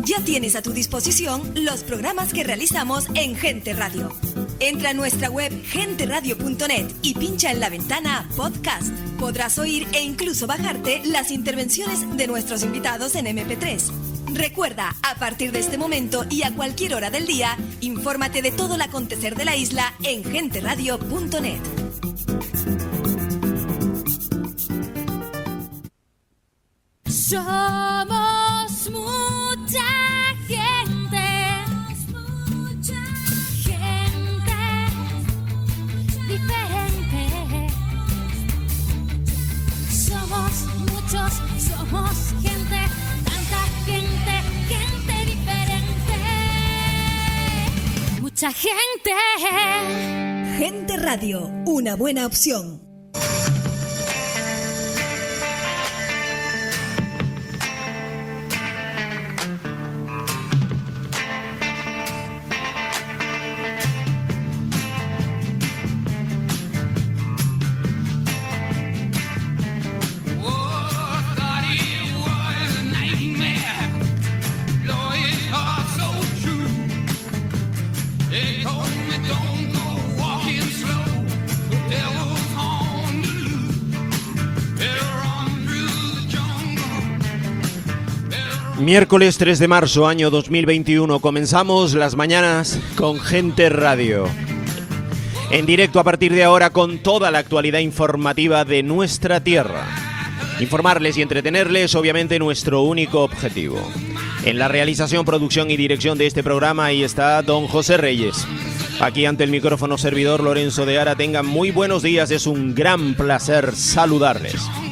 Ya tienes a tu disposición los programas que realizamos en Gente Radio. Entra a nuestra web genteradio.net y pincha en la ventana Podcast. Podrás oír e incluso bajarte las intervenciones de nuestros invitados en MP3. Recuerda, a partir de este momento y a cualquier hora del día, infórmate de todo el acontecer de la isla en genteradio.net. Somos mucha gente, gente diferente. Somos muchos, somos gente, tanta gente, gente diferente. Mucha gente. Gente Radio, una buena opción. Miércoles 3 de marzo, año 2021. Comenzamos las mañanas con Gente Radio. En directo a partir de ahora con toda la actualidad informativa de nuestra tierra. Informarles y entretenerles, obviamente, nuestro único objetivo. En la realización, producción y dirección de este programa, ahí está don José Reyes. Aquí ante el micrófono servidor Lorenzo de Ara. Tengan muy buenos días, es un gran placer saludarles.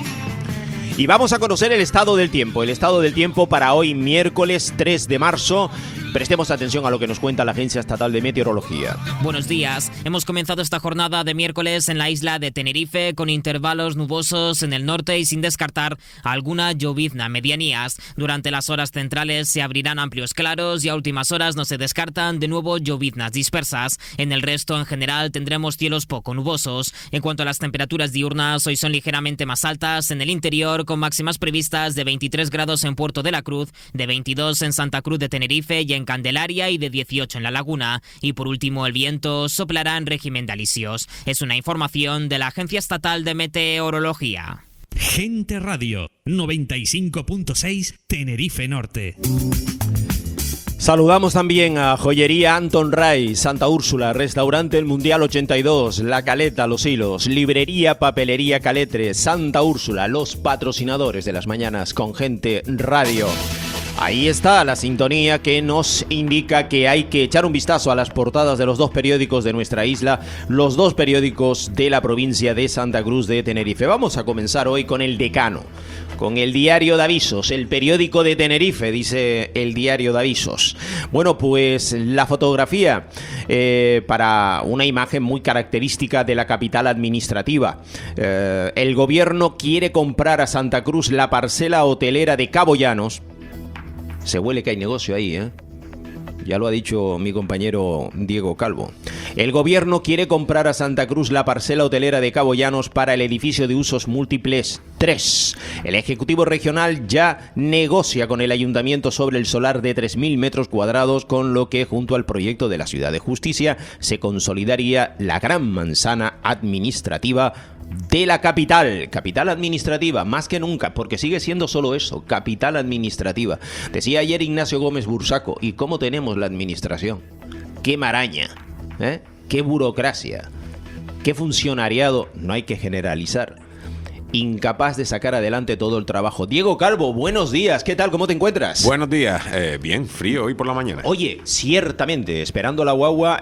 Y vamos a conocer el estado del tiempo para hoy miércoles 3 de marzo. Prestemos atención a lo que nos cuenta la Agencia Estatal de Meteorología. Buenos días. Hemos comenzado esta jornada de miércoles en la isla de Tenerife con intervalos nubosos en el norte y sin descartar alguna llovizna. Medianías. Durante las horas centrales se abrirán amplios claros y a últimas horas no se descartan de nuevo lloviznas dispersas. En el resto, en general, tendremos cielos poco nubosos. En cuanto a las temperaturas diurnas, hoy son ligeramente más altas en el interior, con máximas previstas de 23 grados en Puerto de la Cruz, de 22 en Santa Cruz de Tenerife y en Candelaria y de 18 en La Laguna. Y por último, el viento soplará en régimen de alisios. Es una información de la Agencia Estatal de Meteorología. Gente Radio 95.6 Tenerife Norte. Saludamos también a Joyería Anton Ray, Santa Úrsula, Restaurante El Mundial 82, La Caleta, Los Hilos, Librería Papelería Caletre, Santa Úrsula, los patrocinadores de las mañanas con Gente Radio. Ahí está la sintonía que nos indica que hay que echar un vistazo a las portadas de los dos periódicos de nuestra isla, los dos periódicos de la provincia de Santa Cruz de Tenerife. Vamos a comenzar hoy con el Decano, con el Diario de Avisos, el periódico de Tenerife, dice el Diario de Avisos. Bueno, pues la fotografía para una imagen muy característica de la capital administrativa. El gobierno quiere comprar a Santa Cruz la parcela hotelera de Cabo Llanos. Se huele que hay negocio ahí, ¿eh? Ya lo ha dicho mi compañero Diego Calvo. El gobierno quiere comprar a Santa Cruz la parcela hotelera de Cabo Llanos para el edificio de usos múltiples 3. El Ejecutivo Regional ya negocia con el Ayuntamiento sobre el solar de 3.000 metros cuadrados, con lo que junto al proyecto de la Ciudad de Justicia se consolidaría la gran manzana administrativa de la capital administrativa, más que nunca, porque sigue siendo solo eso, capital administrativa. Decía ayer Ignacio Gómez Bursaco, ¿y cómo tenemos la administración? ¡Qué maraña! ¡Qué burocracia! ¡Qué funcionariado! No hay que generalizar. Incapaz de sacar adelante todo el trabajo. Diego Calvo, buenos días. ¿Qué tal? ¿Cómo te encuentras? Buenos días. Bien, frío hoy por la mañana. Oye, ciertamente, esperando la guagua,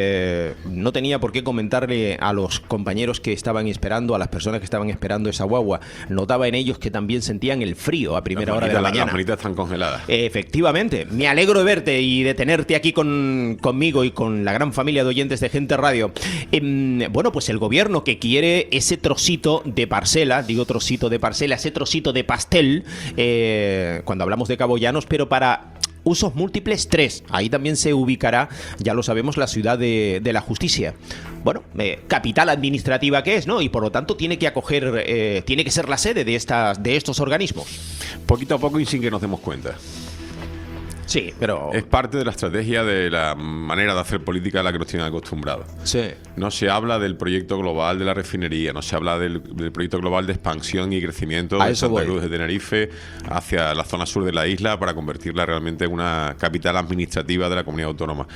no tenía por qué comentarle a los compañeros que estaban esperando, a las personas que estaban esperando esa guagua. Notaba en ellos que también sentían el frío a primera hora de la mañana. Las manitas están congeladas. Efectivamente. Me alegro de verte y de tenerte aquí conmigo y con la gran familia de oyentes de Gente Radio. Bueno, pues el gobierno que quiere ese trocito de parcela, digo trocito de parcela, ese trocito de pastel, cuando hablamos de Cabo Llanos, pero para usos múltiples 3. Ahí también se ubicará, ya lo sabemos, la Ciudad de la Justicia. Bueno, capital administrativa que es, ¿no? Y por lo tanto tiene que acoger, tiene que ser la sede de estos organismos. Poquito a poco y sin que nos demos cuenta. Sí, pero... Es parte de la estrategia de la manera de hacer política a la que nos tienen acostumbrados. Sí. No se habla del proyecto global de la refinería, no se habla del proyecto global de expansión y crecimiento de Santa Cruz de Tenerife hacia la zona sur de la isla para convertirla realmente en una capital administrativa de la comunidad autónoma.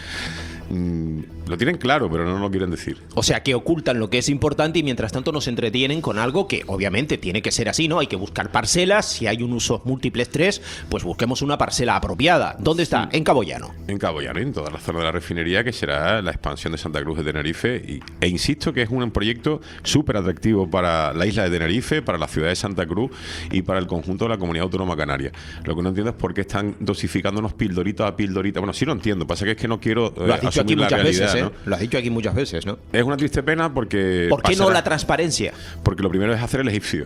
Lo tienen claro, pero no lo quieren decir. O sea, que ocultan lo que es importante y mientras tanto nos entretienen con algo que obviamente tiene que ser así, ¿no? Hay que buscar parcelas, si hay un uso múltiples 3, pues busquemos una parcela apropiada. ¿Dónde está? En Cabo Llano. En Cabo Llano, en toda la zona de la refinería, que será la expansión de Santa Cruz de Tenerife. E insisto que es un proyecto súper atractivo para la isla de Tenerife, para la ciudad de Santa Cruz y para el conjunto de la comunidad autónoma canaria. Lo que no entiendo es por qué están dosificándonos pildorita a pildorita. Bueno, sí lo entiendo, pasa que es que no quiero Aquí muchas realidad, veces, ¿no? Lo has dicho aquí muchas veces, ¿no? Es una triste pena porque... ¿Por qué no la transparencia? Porque lo primero es hacer el egipcio.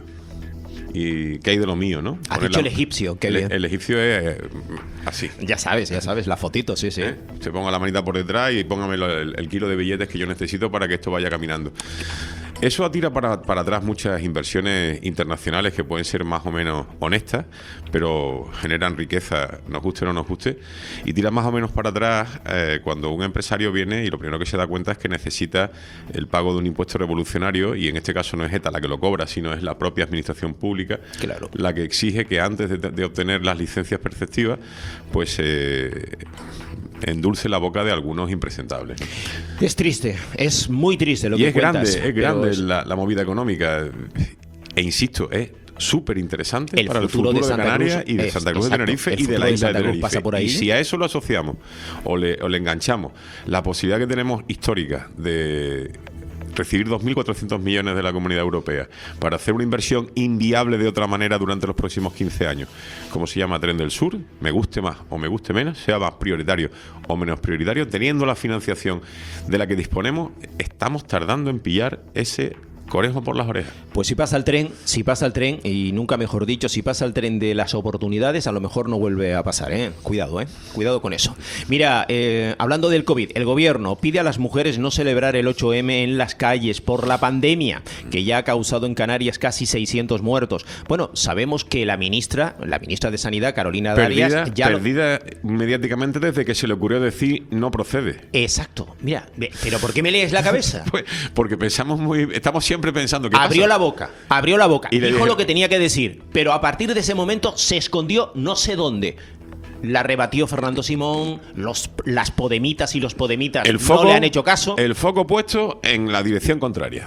Y que hay de lo mío, ¿no? Has dicho el egipcio, qué bien. El egipcio es así. Ya sabes, la fotito, sí. Se ponga la manita por detrás y póngame el kilo de billetes que yo necesito para que esto vaya caminando. Eso atira para atrás muchas inversiones internacionales que pueden ser más o menos honestas, pero generan riqueza, nos guste o no nos guste, y tira más o menos para atrás cuando un empresario viene y lo primero que se da cuenta es que necesita el pago de un impuesto revolucionario, y en este caso no es ETA la que lo cobra, sino es la propia administración pública, claro, la que exige que antes de obtener las licencias perceptivas, pues endulce la boca de algunos impresentables. Es triste, es muy triste lo y que es cuentas. Es grande la movida económica. E insisto, es súper interesante para el futuro de Canarias y de Santa Cruz de Tenerife y de la isla de Tenerife. Pasa por ahí. Y si a eso lo asociamos o le enganchamos la posibilidad que tenemos histórica de recibir 2.400 millones de la Comunidad Europea para hacer una inversión inviable de otra manera durante los próximos 15 años, como se llama Tren del Sur, me guste más o me guste menos, sea más prioritario o menos prioritario, teniendo la financiación de la que disponemos, estamos tardando en pillar ese conejo por las orejas. Pues si pasa el tren, y nunca mejor dicho, si pasa el tren de las oportunidades, a lo mejor no vuelve a pasar, ¿eh? Cuidado con eso. Mira, hablando del COVID, el gobierno pide a las mujeres no celebrar el 8M en las calles por la pandemia, que ya ha causado en Canarias casi 600 muertos. Bueno, sabemos que la ministra de Sanidad, Carolina Darias, perdida mediáticamente desde que se le ocurrió decir no procede. Exacto. Mira, pero ¿por qué me lees la cabeza? Pues porque estamos siempre pensando que abrió la boca y dijo dije, lo que tenía que decir, pero a partir de ese momento se escondió no sé dónde. La rebatió Fernando Simón, las podemitas y los podemitas no le han hecho caso. El foco puesto en la dirección contraria.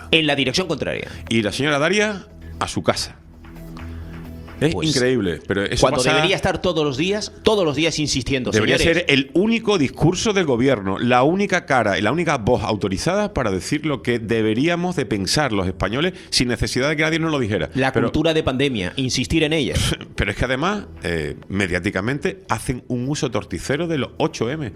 Y la señora Daria a su casa. Es pues increíble, pero eso cuando debería estar todos los días insistiendo. Debería ser el único discurso del gobierno, la única cara y la única voz autorizada para decir lo que deberíamos de pensar los españoles sin necesidad de que nadie nos lo dijera. Cultura de pandemia, insistir en ella. Pero es que además, mediáticamente, hacen un uso torticero de los 8M.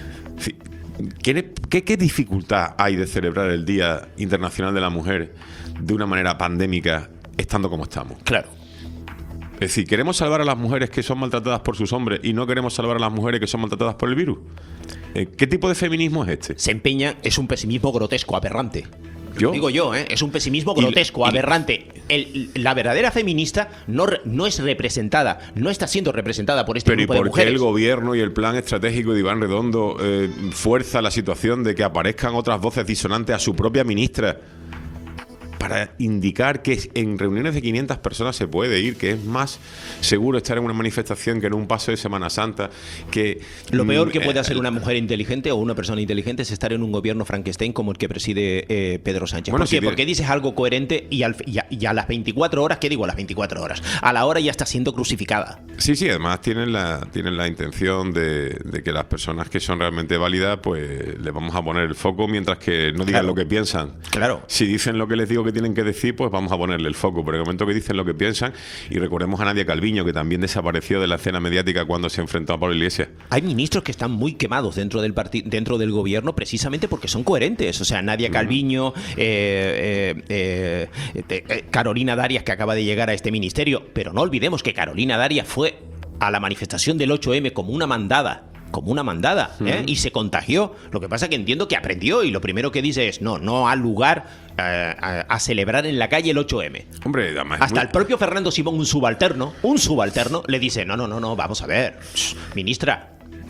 ¿Qué dificultad hay de celebrar el Día Internacional de la Mujer de una manera pandémica estando como estamos? Claro. Es decir, ¿queremos salvar a las mujeres que son maltratadas por sus hombres y no queremos salvar a las mujeres que son maltratadas por el virus? ¿Qué tipo de feminismo es este? Se empeña, es un pesimismo grotesco, aberrante. Digo yo, es un pesimismo grotesco, aberrante. La verdadera feminista no es representada, no está siendo representada por este grupo de mujeres. Pero ¿y por qué el gobierno y el plan estratégico de Iván Redondo fuerza la situación de que aparezcan otras voces disonantes a su propia ministra? Para indicar que en reuniones de 500 personas se puede ir, que es más seguro estar en una manifestación que en un paso de Semana Santa. Que lo peor que puede hacer una mujer inteligente o una persona inteligente es estar en un gobierno Frankenstein como el que preside Pedro Sánchez. Bueno, ¿Por qué? Porque dices algo coherente y a las 24 horas, ¿qué digo a las 24 horas? A la hora ya está siendo crucificada. Sí, además tienen la intención de que las personas que son realmente válidas, pues les vamos a poner el foco mientras que no digan lo que piensan. Claro. Si dicen lo que les digo que tienen que decir, pues vamos a ponerle el foco. Pero en el momento que dicen lo que piensan, y recordemos a Nadia Calviño, que también desapareció de la escena mediática cuando se enfrentó a Pablo Iglesias. Hay ministros que están muy quemados dentro del gobierno precisamente porque son coherentes. O sea, Nadia Calviño, Carolina Darias, que acaba de llegar a este ministerio. Pero no olvidemos que Carolina Darias fue a la manifestación del 8M como una mandada, y se contagió. Lo que pasa es que entiendo que aprendió y lo primero que dice es no ha lugar a celebrar en la calle el 8M. Hombre, además hasta el propio Fernando Simón, un subalterno, le dice no, vamos a ver, ministra,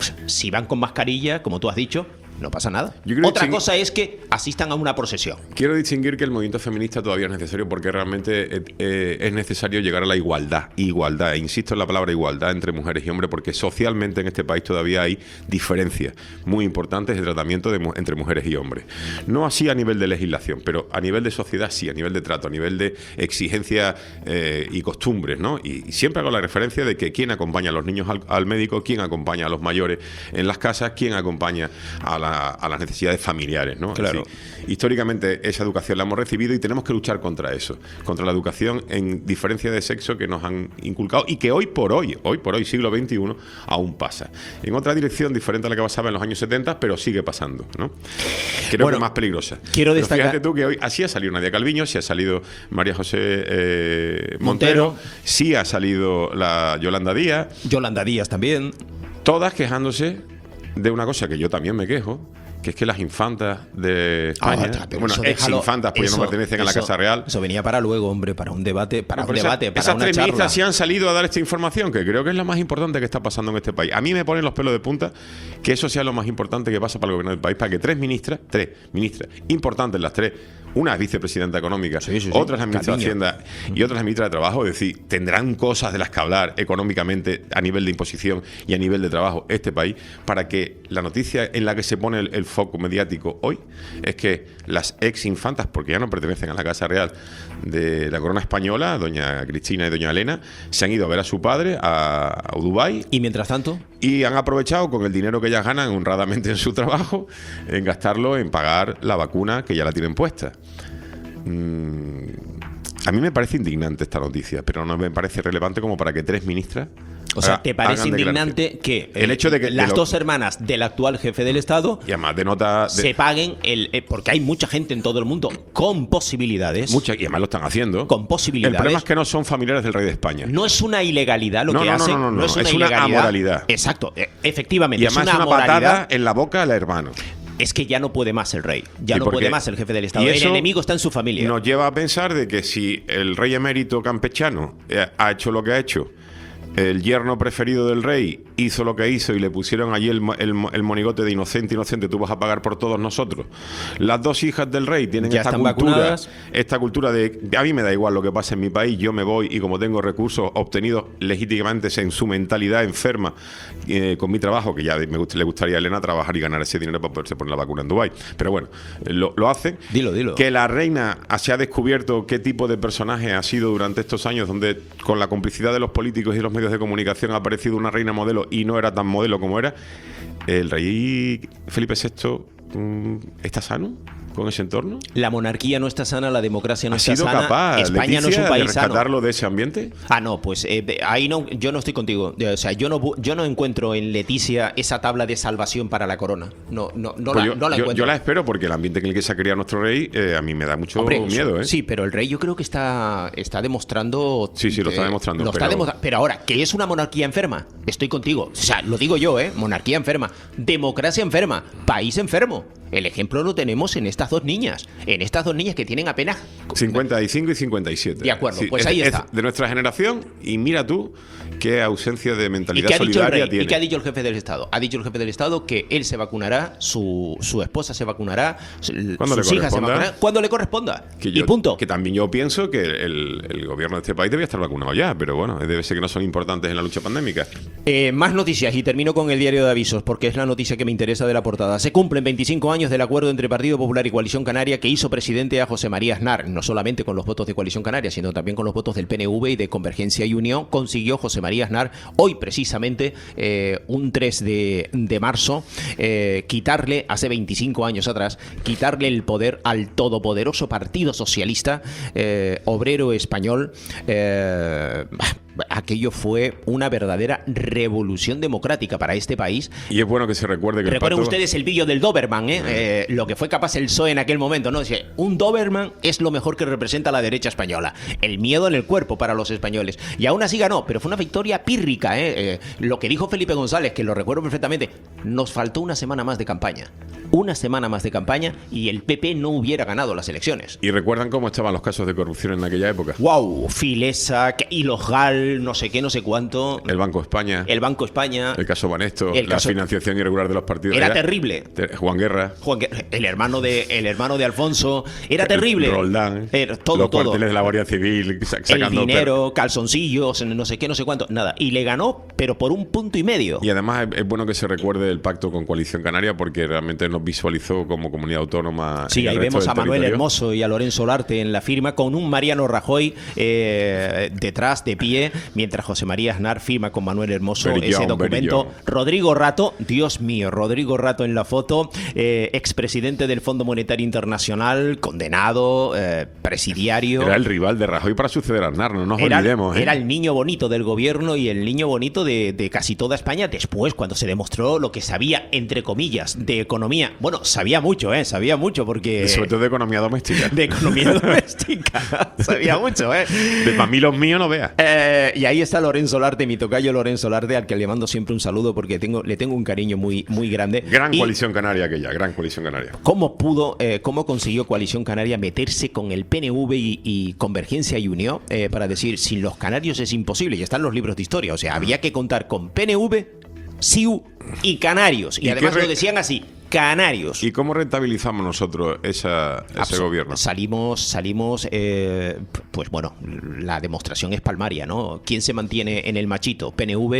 si van con mascarilla, como tú has dicho, no pasa nada. Otra cosa es que asistan a una procesión. Quiero distinguir que el movimiento feminista todavía es necesario porque realmente es necesario llegar a la igualdad. Igualdad, insisto en la palabra igualdad entre mujeres y hombres, porque socialmente en este país todavía hay diferencias muy importantes de tratamiento entre mujeres y hombres. No así a nivel de legislación, pero a nivel de sociedad sí, a nivel de trato, a nivel de exigencias y costumbres, ¿no? Y siempre hago la referencia de que quién acompaña a los niños al médico, quién acompaña a los mayores en las casas, quién acompaña a las necesidades familiares, ¿no? Claro. Así, históricamente esa educación la hemos recibido y tenemos que luchar contra eso, contra la educación en diferencia de sexo que nos han inculcado y que hoy por hoy, siglo XXI, aún pasa. En otra dirección diferente a la que pasaba en los años 70, pero sigue pasando, ¿no? Creo que más peligrosa. Quiero destacar... Fíjate tú que hoy así ha salido Nadia Calviño, sí ha salido María José Montero, sí ha salido la Yolanda Díaz. Yolanda Díaz también. Todas quejándose de una cosa que yo también me quejo, que es que las infantas de España, ex-infantas, pues ya no pertenecen a la Casa Real. Eso venía para luego, hombre, para un debate, para esas una tres charla. ministras sí han salido a dar esta información, que creo que es la más importante que está pasando en este país. A mí me ponen los pelos de punta que eso sea lo más importante que pasa para el gobierno del país, para que tres ministras importantes, las tres, una es vicepresidenta económica, otra es la ministra de Hacienda y otra es la ministra de Trabajo, es decir, tendrán cosas de las que hablar económicamente a nivel de imposición y a nivel de trabajo este país, para que la noticia en la que se pone el foco mediático hoy es que las ex infantas, porque ya no pertenecen a la Casa Real de la corona española, doña Cristina y doña Elena, se han ido a ver a su padre a Dubái. Y mientras tanto, y han aprovechado con el dinero que ellas ganan honradamente en su trabajo, en gastarlo en pagar la vacuna que ya la tienen puesta. A mí me parece indignante esta noticia, pero no me parece relevante como para que tres ministras... O sea, ¿te parece indignante que el hecho de que las dos hermanas del actual jefe del Estado y además denota se paguen porque hay mucha gente en todo el mundo con posibilidades? Mucha, y además lo están haciendo. Con posibilidades. El problema es que no son familiares del rey de España. No es una ilegalidad lo que hacen. No es una amoralidad. Exacto, efectivamente. Y además es una patada en la boca al hermano. Es que ya no puede más el rey, ya no puede más el jefe del Estado. El enemigo está en su familia. Nos lleva a pensar de que si el rey emérito campechano ha hecho lo que ha hecho, el yerno preferido del rey hizo lo que hizo y le pusieron allí el monigote de inocente, tú vas a pagar por todos nosotros. Las dos hijas del rey tienen esta cultura de a mí me da igual lo que pase en mi país, yo me voy y como tengo recursos obtenidos legítimamente en su mentalidad enferma con mi trabajo, que ya le gustaría a Elena trabajar y ganar ese dinero para poderse poner la vacuna en Dubái. Pero bueno, lo hacen. Dilo. Que la reina se ha descubierto qué tipo de personaje ha sido durante estos años, donde con la complicidad de los políticos y de los medios de comunicación ha aparecido una reina modelo y no era tan modelo como era. El rey Felipe VI está sano con ese entorno. La monarquía no está sana, la democracia no está sana. ¿Ha sido capaz, España Leticia, no es un país de rescatarlo sano de ese ambiente? No, pues ahí no, yo no estoy contigo. O sea, yo no encuentro en Leticia esa tabla de salvación para la corona. No la encuentro. Yo la espero porque el ambiente en el que se ha criado nuestro rey a mí me da mucho miedo. Sí, pero el rey yo creo que está demostrando. Sí, lo está demostrando. Pero ahora, ¿qué es una monarquía enferma? Estoy contigo. O sea, lo digo yo, monarquía enferma, democracia enferma, país enfermo. El ejemplo lo tenemos en estas dos niñas. En estas dos niñas que tienen apenas 55 y 57. De acuerdo, pues ahí está. Es de nuestra generación y mira tú qué ausencia de mentalidad solidaria tiene. ¿Y qué ha dicho el jefe del Estado? Ha dicho el jefe del Estado que él se vacunará, su esposa se vacunará, sus hijas se vacunarán cuando le corresponda. Y punto. Que también yo pienso que el gobierno de este país debía estar vacunado ya, pero bueno, debe ser que no son importantes en la lucha pandémica. Más noticias y termino con el diario de avisos porque es la noticia que me interesa de la portada. Se cumplen 25 años del acuerdo entre Partido Popular y Coalición Canaria que hizo presidente a José María Aznar. No solamente con los votos de Coalición Canaria, sino también con los votos del PNV y de Convergencia y Unión, consiguió José María Aznar hoy precisamente, un 3 de marzo, quitarle, hace 25 años atrás, quitarle el poder al todopoderoso Partido Socialista Obrero Español. Aquello fue una verdadera revolución democrática para este país. Y es bueno que se recuerde que recuerden ustedes el vídeo del Doberman, lo que fue capaz el PSOE en aquel momento, ¿no? Dice, un Doberman es lo mejor que representa a la derecha española. El miedo en el cuerpo para los españoles. Y aún así ganó, pero fue una victoria pírrica, lo que dijo Felipe González, que lo recuerdo perfectamente, nos faltó una semana más de campaña. Una semana más de campaña y el PP no hubiera ganado las elecciones. ¿Y recuerdan cómo estaban los casos de corrupción en aquella época? ¡Wow! Filesa, Hilos Gal, Capital, no sé qué, no sé cuánto. El Banco España. El Banco España. El caso Banesto. El la caso- financiación irregular de los partidos. Era terrible. Juan Guerra. El hermano de Alfonso. Era terrible. Roldán. Todo, los todo. cuarteles de la Guardia Civil El sacando dinero, calzoncillos, no sé qué, no sé cuánto. Nada. Y le ganó, pero por 1,5 puntos. Y además es bueno que se recuerde el pacto con Coalición Canaria porque realmente nos visualizó como comunidad autónoma. Sí, en el ahí resto vemos del a Manuel territorio. Hermoso y a Lorenzo Olarte en la firma con un Mariano Rajoy detrás, de pie, mientras José María Aznar firma con Manuel Hermoso Very ese young, documento. very young. Rodrigo Rato, Dios mío, Rodrigo Rato en la foto, expresidente del Fondo Monetario Internacional, condenado, presidiario. Era el rival de Rajoy para suceder a Aznar, no nos olvidemos. Era el niño bonito del gobierno y el niño bonito de casi toda España después, cuando se demostró lo que sabía, entre comillas, de economía. Bueno, sabía mucho porque... Sobre todo de economía doméstica. De economía doméstica. Sabía mucho, De para mí los míos no veas. Y ahí está Lorenzo Olarte, mi tocayo Lorenzo Olarte, al que le mando siempre un saludo porque le tengo un cariño muy, muy grande. Gran Y coalición canaria aquella, gran coalición canaria. ¿Cómo consiguió Coalición Canaria meterse con el PNV y Convergencia y Unión para decir, sin los canarios es imposible? Y están los libros de historia. O sea, había que contar con PNV, SIU y canarios. Y además lo decían así, canarios. ¿Y cómo rentabilizamos nosotros ese gobierno? Salimos, pues bueno, la demostración es palmaria, ¿no? ¿Quién se mantiene en el machito? PNV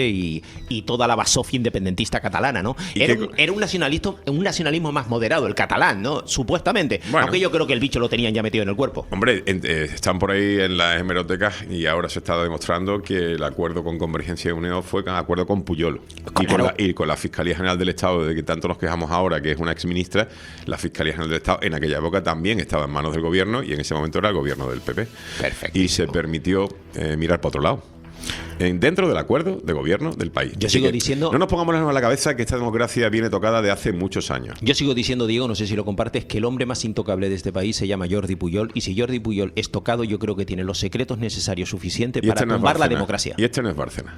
y toda la basofia independentista catalana, ¿no? Era un nacionalismo más moderado, el catalán, ¿no? Supuestamente. Bueno. Aunque yo creo que el bicho lo tenían ya metido en el cuerpo. Hombre, están por ahí en las hemerotecas y ahora se está demostrando que el acuerdo con Convergencia y Unión fue un acuerdo con Puyol. Claro. Y con la Fiscalía General del Estado, de que tanto nos quejamos ahora, que es una exministra, la Fiscalía General del Estado en aquella época también estaba en manos del gobierno y en ese momento era el gobierno del PP. Perfecto. Y se permitió mirar para otro lado. Dentro del acuerdo de gobierno del país. Yo Así sigo que diciendo... no nos pongamos en la cabeza que esta democracia viene tocada de hace muchos años. Yo sigo diciendo, Diego, no sé si lo compartes, que el hombre más intocable de este país se llama Jordi Puyol, y si Jordi Puyol es tocado, yo creo que tiene los secretos necesorios suficientes para no es tumbar la Bárcenas. democracia. Y este no es Bárcenas.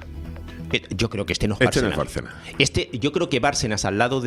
Yo creo que este no es Este no Bárcenas. es Bárcenas. Yo creo que Bárcenas al lado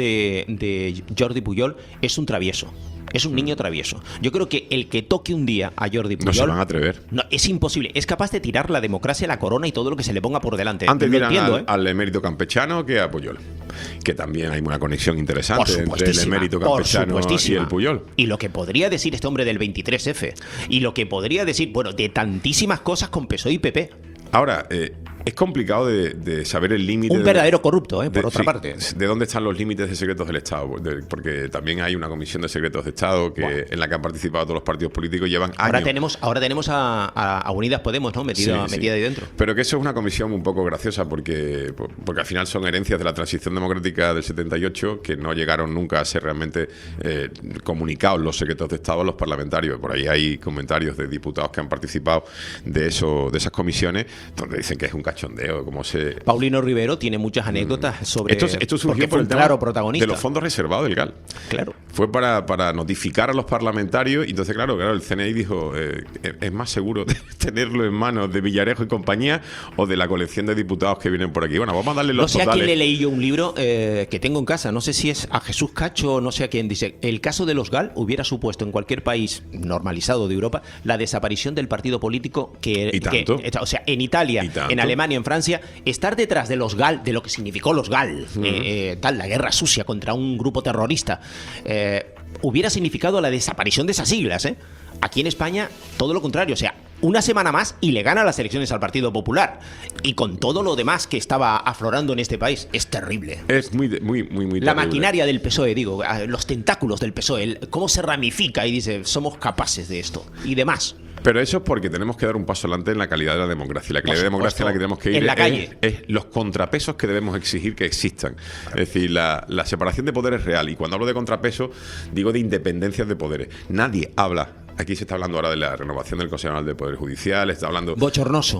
de Jordi Puyol es un travieso. Es un niño travieso. Yo creo que el que toque un día a Jordi Puyol... No se van a atrever. No, es imposible. Es capaz de tirar la democracia, la corona y todo lo que se le ponga por delante. Antes Lo miran entiendo, al emérito campechano que a Puyol. Que también hay una conexión interesante entre el emérito campechano y el Puyol. Y lo que podría decir este hombre del 23F. Y lo que podría decir, bueno, de tantísimas cosas con PSOE y PP. Ahora, es complicado de saber el límite. Un verdadero corrupto, por otra sí, parte. ¿De dónde están los límites de secretos del Estado? Porque también hay una comisión de secretos de Estado en la que han participado todos los partidos políticos, llevan años. Ahora tenemos a Unidas Podemos, ¿no? Metida ahí dentro. Pero que eso es una comisión un poco graciosa porque al final son herencias de la transición democrática del 78 que no llegaron nunca a ser realmente comunicados los secretos de Estado a los parlamentarios. Por ahí hay comentarios de diputados que han participado de esas comisiones donde dicen que es un cachondeo, como se... Paulino Rivero tiene muchas anécdotas sobre... Esto surgió porque por fue el un tema claro protagonista. de los fondos reservados del GAL. Claro. Fue para notificar a los parlamentarios y entonces, claro, el CNI dijo es más seguro tenerlo en manos de Villarejo y compañía o de la colección de diputados que vienen por aquí. Bueno, vamos a darle los No sé totales. a quién le leí yo un libro que tengo en casa, no sé si es a Jesús Cacho o no sé a quién, dice, el caso de los GAL hubiera supuesto en cualquier país normalizado de Europa la desaparición del partido político ¿Y tanto? o sea, en Italia, en Alemania, en Francia, estar detrás de los GAL, de lo que significó los GAL, la guerra sucia contra un grupo terrorista, hubiera significado la desaparición de esas siglas, Aquí en España, todo lo contrario, o sea, una semana más y le gana las elecciones al Partido Popular. Y con todo lo demás que estaba aflorando en este país, es terrible. Es muy terrible. La maquinaria del PSOE, digo, los tentáculos del PSOE, cómo se ramifica y dice, somos capaces de esto y demás. Pero eso es porque tenemos que dar un paso adelante en la calidad de la democracia. La calidad de democracia en la que tenemos que ir en la calle. Es los contrapesos que debemos exigir que existan. Es decir, la separación de poderes real. Y cuando hablo de contrapesos, digo de independencias de poderes. Nadie habla. Aquí se está hablando ahora de la renovación del Consejo General del Poder Judicial, está hablando... Bochornoso.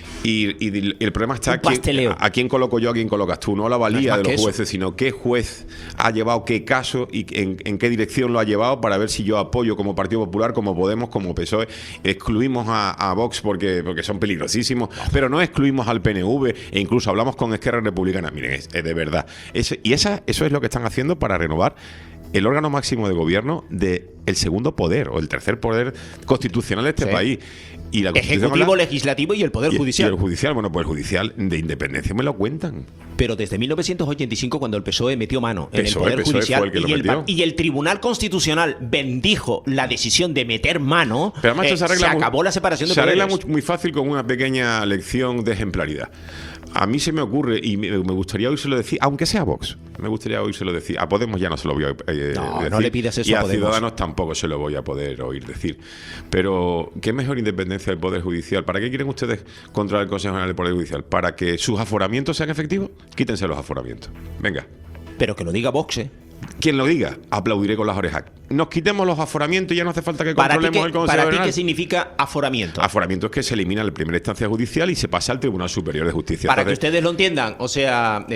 Y el problema está a quién coloco yo, a quién colocas tú. No la valía de los jueces, sino qué juez ha llevado qué caso y en qué dirección lo ha llevado para ver si yo apoyo como Partido Popular, como Podemos, como PSOE. Excluimos a Vox porque son peligrosísimos, pero no excluimos al PNV e incluso hablamos con Esquerra Republicana. Miren, es de verdad. Eso es lo que están haciendo para renovar el órgano máximo de gobierno de el segundo poder o el tercer poder constitucional de este país. Y la Ejecutivo, legislativo y el Poder Judicial. Y el judicial, bueno, pues el judicial de independencia me lo cuentan. Pero desde 1985, cuando el PSOE metió mano en PSOE, el Poder Judicial y el Tribunal Constitucional bendijo la decisión de meter mano, pero además se acabó la separación de poderes. Se arregla muy fácil con una pequeña lección de ejemplaridad. A mí se me ocurre, y me gustaría oírselo decir, aunque sea Vox, me gustaría oírselo decir. A Podemos ya no se lo voy a decir. No le pidas eso y a a Podemos. Ciudadanos tampoco se lo voy a poder oír decir. Pero, ¿qué mejor independencia del Poder Judicial? ¿Para qué quieren ustedes controlar el Consejo General del Poder Judicial? ¿Para que sus aforamientos sean efectivos? Quítense los aforamientos. Venga. Pero que lo diga Vox, ¿eh? Quien lo diga, aplaudiré con las orejas. Nos quitemos los aforamientos y ya no hace falta que controlemos el Consejo ¿Para ti General. qué significa aforamiento? Aforamiento es que se elimina la primera instancia judicial y se pasa al Tribunal Superior de Justicia. Para Entonces, que ustedes lo entiendan, o sea...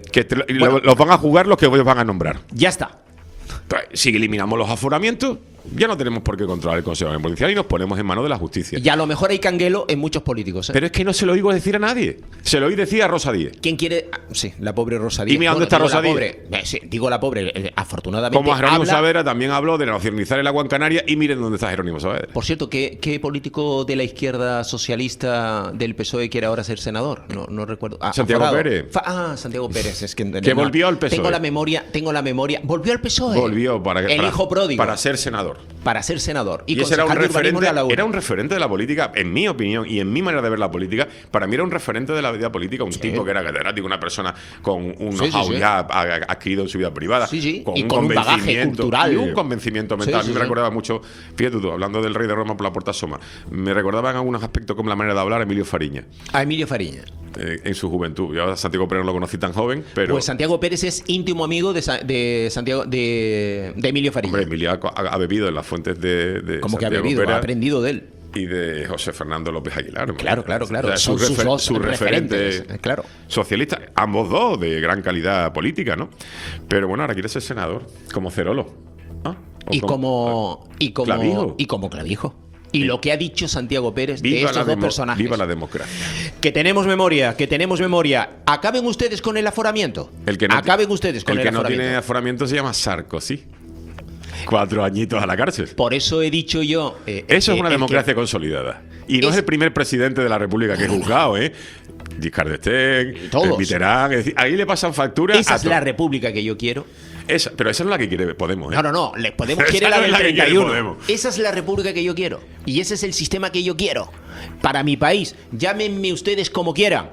los van a jugar los que ellos van a nombrar. Ya está. Entonces, si eliminamos los aforamientos, ya no tenemos por qué controlar el Consejo General Judicial y nos ponemos en manos de la justicia. Y a lo mejor hay canguelo en muchos políticos, ¿eh? Pero es que no se lo oigo decir a nadie. Se lo oí decir a Rosa Díez. ¿Quién quiere...? Sí, la pobre Rosa Díez. ¿Y mira dónde está digo Rosa la Díez? pobre, sí, digo la pobre, afortunadamente Como Jerónimo habla... Saavedra también habló de nacionalizar el agua en Canarias y miren dónde está Jerónimo Saavedra. Por cierto, ¿qué político de la izquierda socialista del PSOE quiere ahora ser senador? No recuerdo. Santiago Pérez. Santiago Pérez. Es que volvió al PSOE. Tengo la memoria. Volvió al PSOE. Volvió el hijo pródigo. Para ser senador. Para ser senador. Y ese era un referente de la política, en mi opinión y en mi manera de ver la política. Para mí era un referente de la vida política, un tipo que era catedrático, una persona con un know-how ya adquirido en su vida privada, con un bagaje cultural y un convencimiento mental. A mí me recordaba mucho, fíjate tú, hablando del rey de Roma por la puerta asoma, me recordaba en algunos aspectos como la manera de hablar a Emilio Fariña. A Emilio Fariña. En su juventud. Yo a Santiago Pérez no lo conocí tan joven, pero... Pues Santiago Pérez es íntimo amigo de Emilio Fariña. Hombre, Emilio ha bebido en las fuentes de ¿Cómo que ha Santiago bebido? Pérez Ha aprendido de él. y de José Fernando López Aguilar. Claro. O sea, son sus dos su referente claro. socialista, ambos dos de gran calidad política, ¿no? Pero bueno, ahora quiere ser senador, como Cerolo. ¿Ah? Y como Clavijo. Y lo que ha dicho Santiago Pérez de estos dos personajes. Viva la democracia. Que tenemos memoria. Acaben ustedes con el aforamiento. Acaben ustedes con el aforamiento. El que no tiene aforamiento se llama Sarkozy. 4 añitos a la cárcel. Por eso he dicho yo... eso es una democracia consolidada. Y no es el primer presidente de la República que he juzgado, ¿eh? Giscard d'Estaing, Mitterrand... Es decir, ahí le pasan facturas. Esa es la república que yo quiero. Pero esa no es la que quiere Podemos, ¿eh? No. Podemos quiere la del 31. Esa es la república que yo quiero. Y ese es el sistema que yo quiero. Para mi país. Llámenme ustedes como quieran.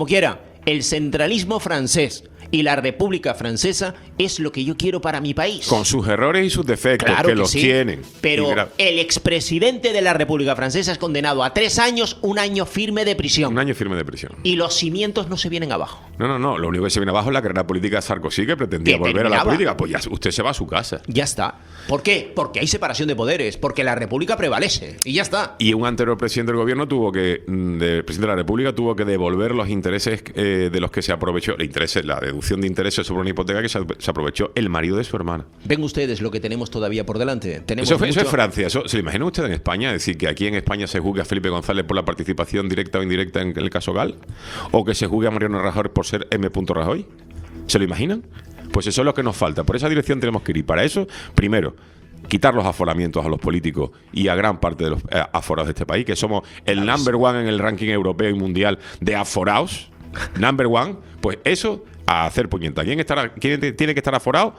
El centralismo francés y la República Francesa es lo que yo quiero para mi país. Con sus errores y sus defectos, claro que los tienen. Pero el expresidente de la República Francesa es condenado a 3 años, 1 año firme de prisión. 1 año firme de prisión. Y los cimientos no se vienen abajo. No. Lo único que se viene abajo es la carrera política de Sarkozy, que pretendía volver a la política. Pues ya usted se va a su casa. Ya está. ¿Por qué? Porque hay separación de poderes, porque la República prevalece. Y ya está. Y un anterior presidente del gobierno el presidente de la República tuvo que devolver los intereses de los que se aprovechó, la deducción de intereses sobre una hipoteca que se aprovechó el marido de su hermana. Ven ustedes lo que tenemos todavía por delante. Eso es Francia. ¿Se lo imagina usted en España? Es decir, que aquí en España se juzgue a Felipe González por la participación directa o indirecta en el caso Gal, o que se juzgue a Mariano Rajoy por ser M. Rajoy. ¿Se lo imaginan? Pues eso es lo que nos falta. Por esa dirección tenemos que ir. Y para eso, primero, quitar los aforamientos a los políticos y a gran parte de los aforados de este país, que somos el number one en el ranking europeo y mundial de aforados. Number one. Pues eso, a hacer puñeta. ¿Quién tiene que estar aforado?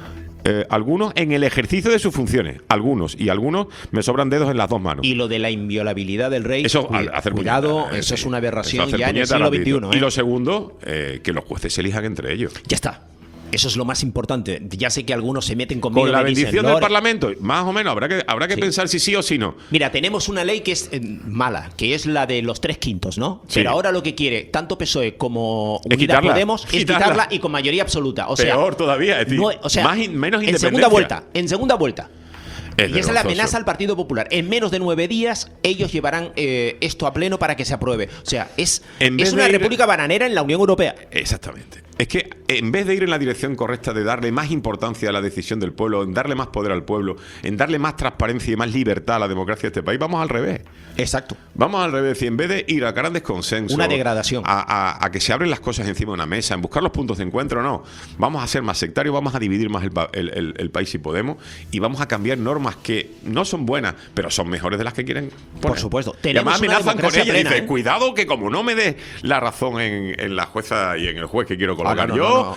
Algunos en el ejercicio de sus funciones. Algunos me sobran dedos en las 2 manos. Y lo de la inviolabilidad del rey, eso, hacer cuidado, puñeta, eso es una aberración ya en el siglo XXI. Y lo segundo, que los jueces se elijan entre ellos. Ya está. Eso es lo más importante. Ya sé que algunos se meten conmigo. Con la bendición del Parlamento, más o menos, habrá que pensar si sí o si no. Mira, tenemos una ley que es mala, que es la de los 3/5, ¿no? Sí. Pero ahora lo que quiere tanto PSOE como Unidas Podemos es quitarla y con mayoría absoluta. O sea, peor todavía, es decir, menos independencia. En segunda vuelta. Y esa es la amenaza al Partido Popular. En menos de 9 días ellos llevarán esto a pleno para que se apruebe. O sea, es una república bananera en la Unión Europea. Exactamente. Es que en vez de ir en la dirección correcta de darle más importancia a la decisión del pueblo, en darle más poder al pueblo, en darle más transparencia y más libertad a la democracia de este país, vamos al revés. Exacto. Vamos al revés. Y en vez de ir a grandes consensos, Una degradación. A que se abren las cosas encima de una mesa, en buscar los puntos de encuentro, no. Vamos a ser más sectarios, vamos a dividir más el país si podemos, y vamos a cambiar normas que no son buenas, pero son mejores de las que quieren poner. Por supuesto. Y además Tenemos una amenazan con democracia ella. plena, Dice, ¿eh? cuidado que como no me des la razón en la jueza y en el juez que quiero colocar no, yo,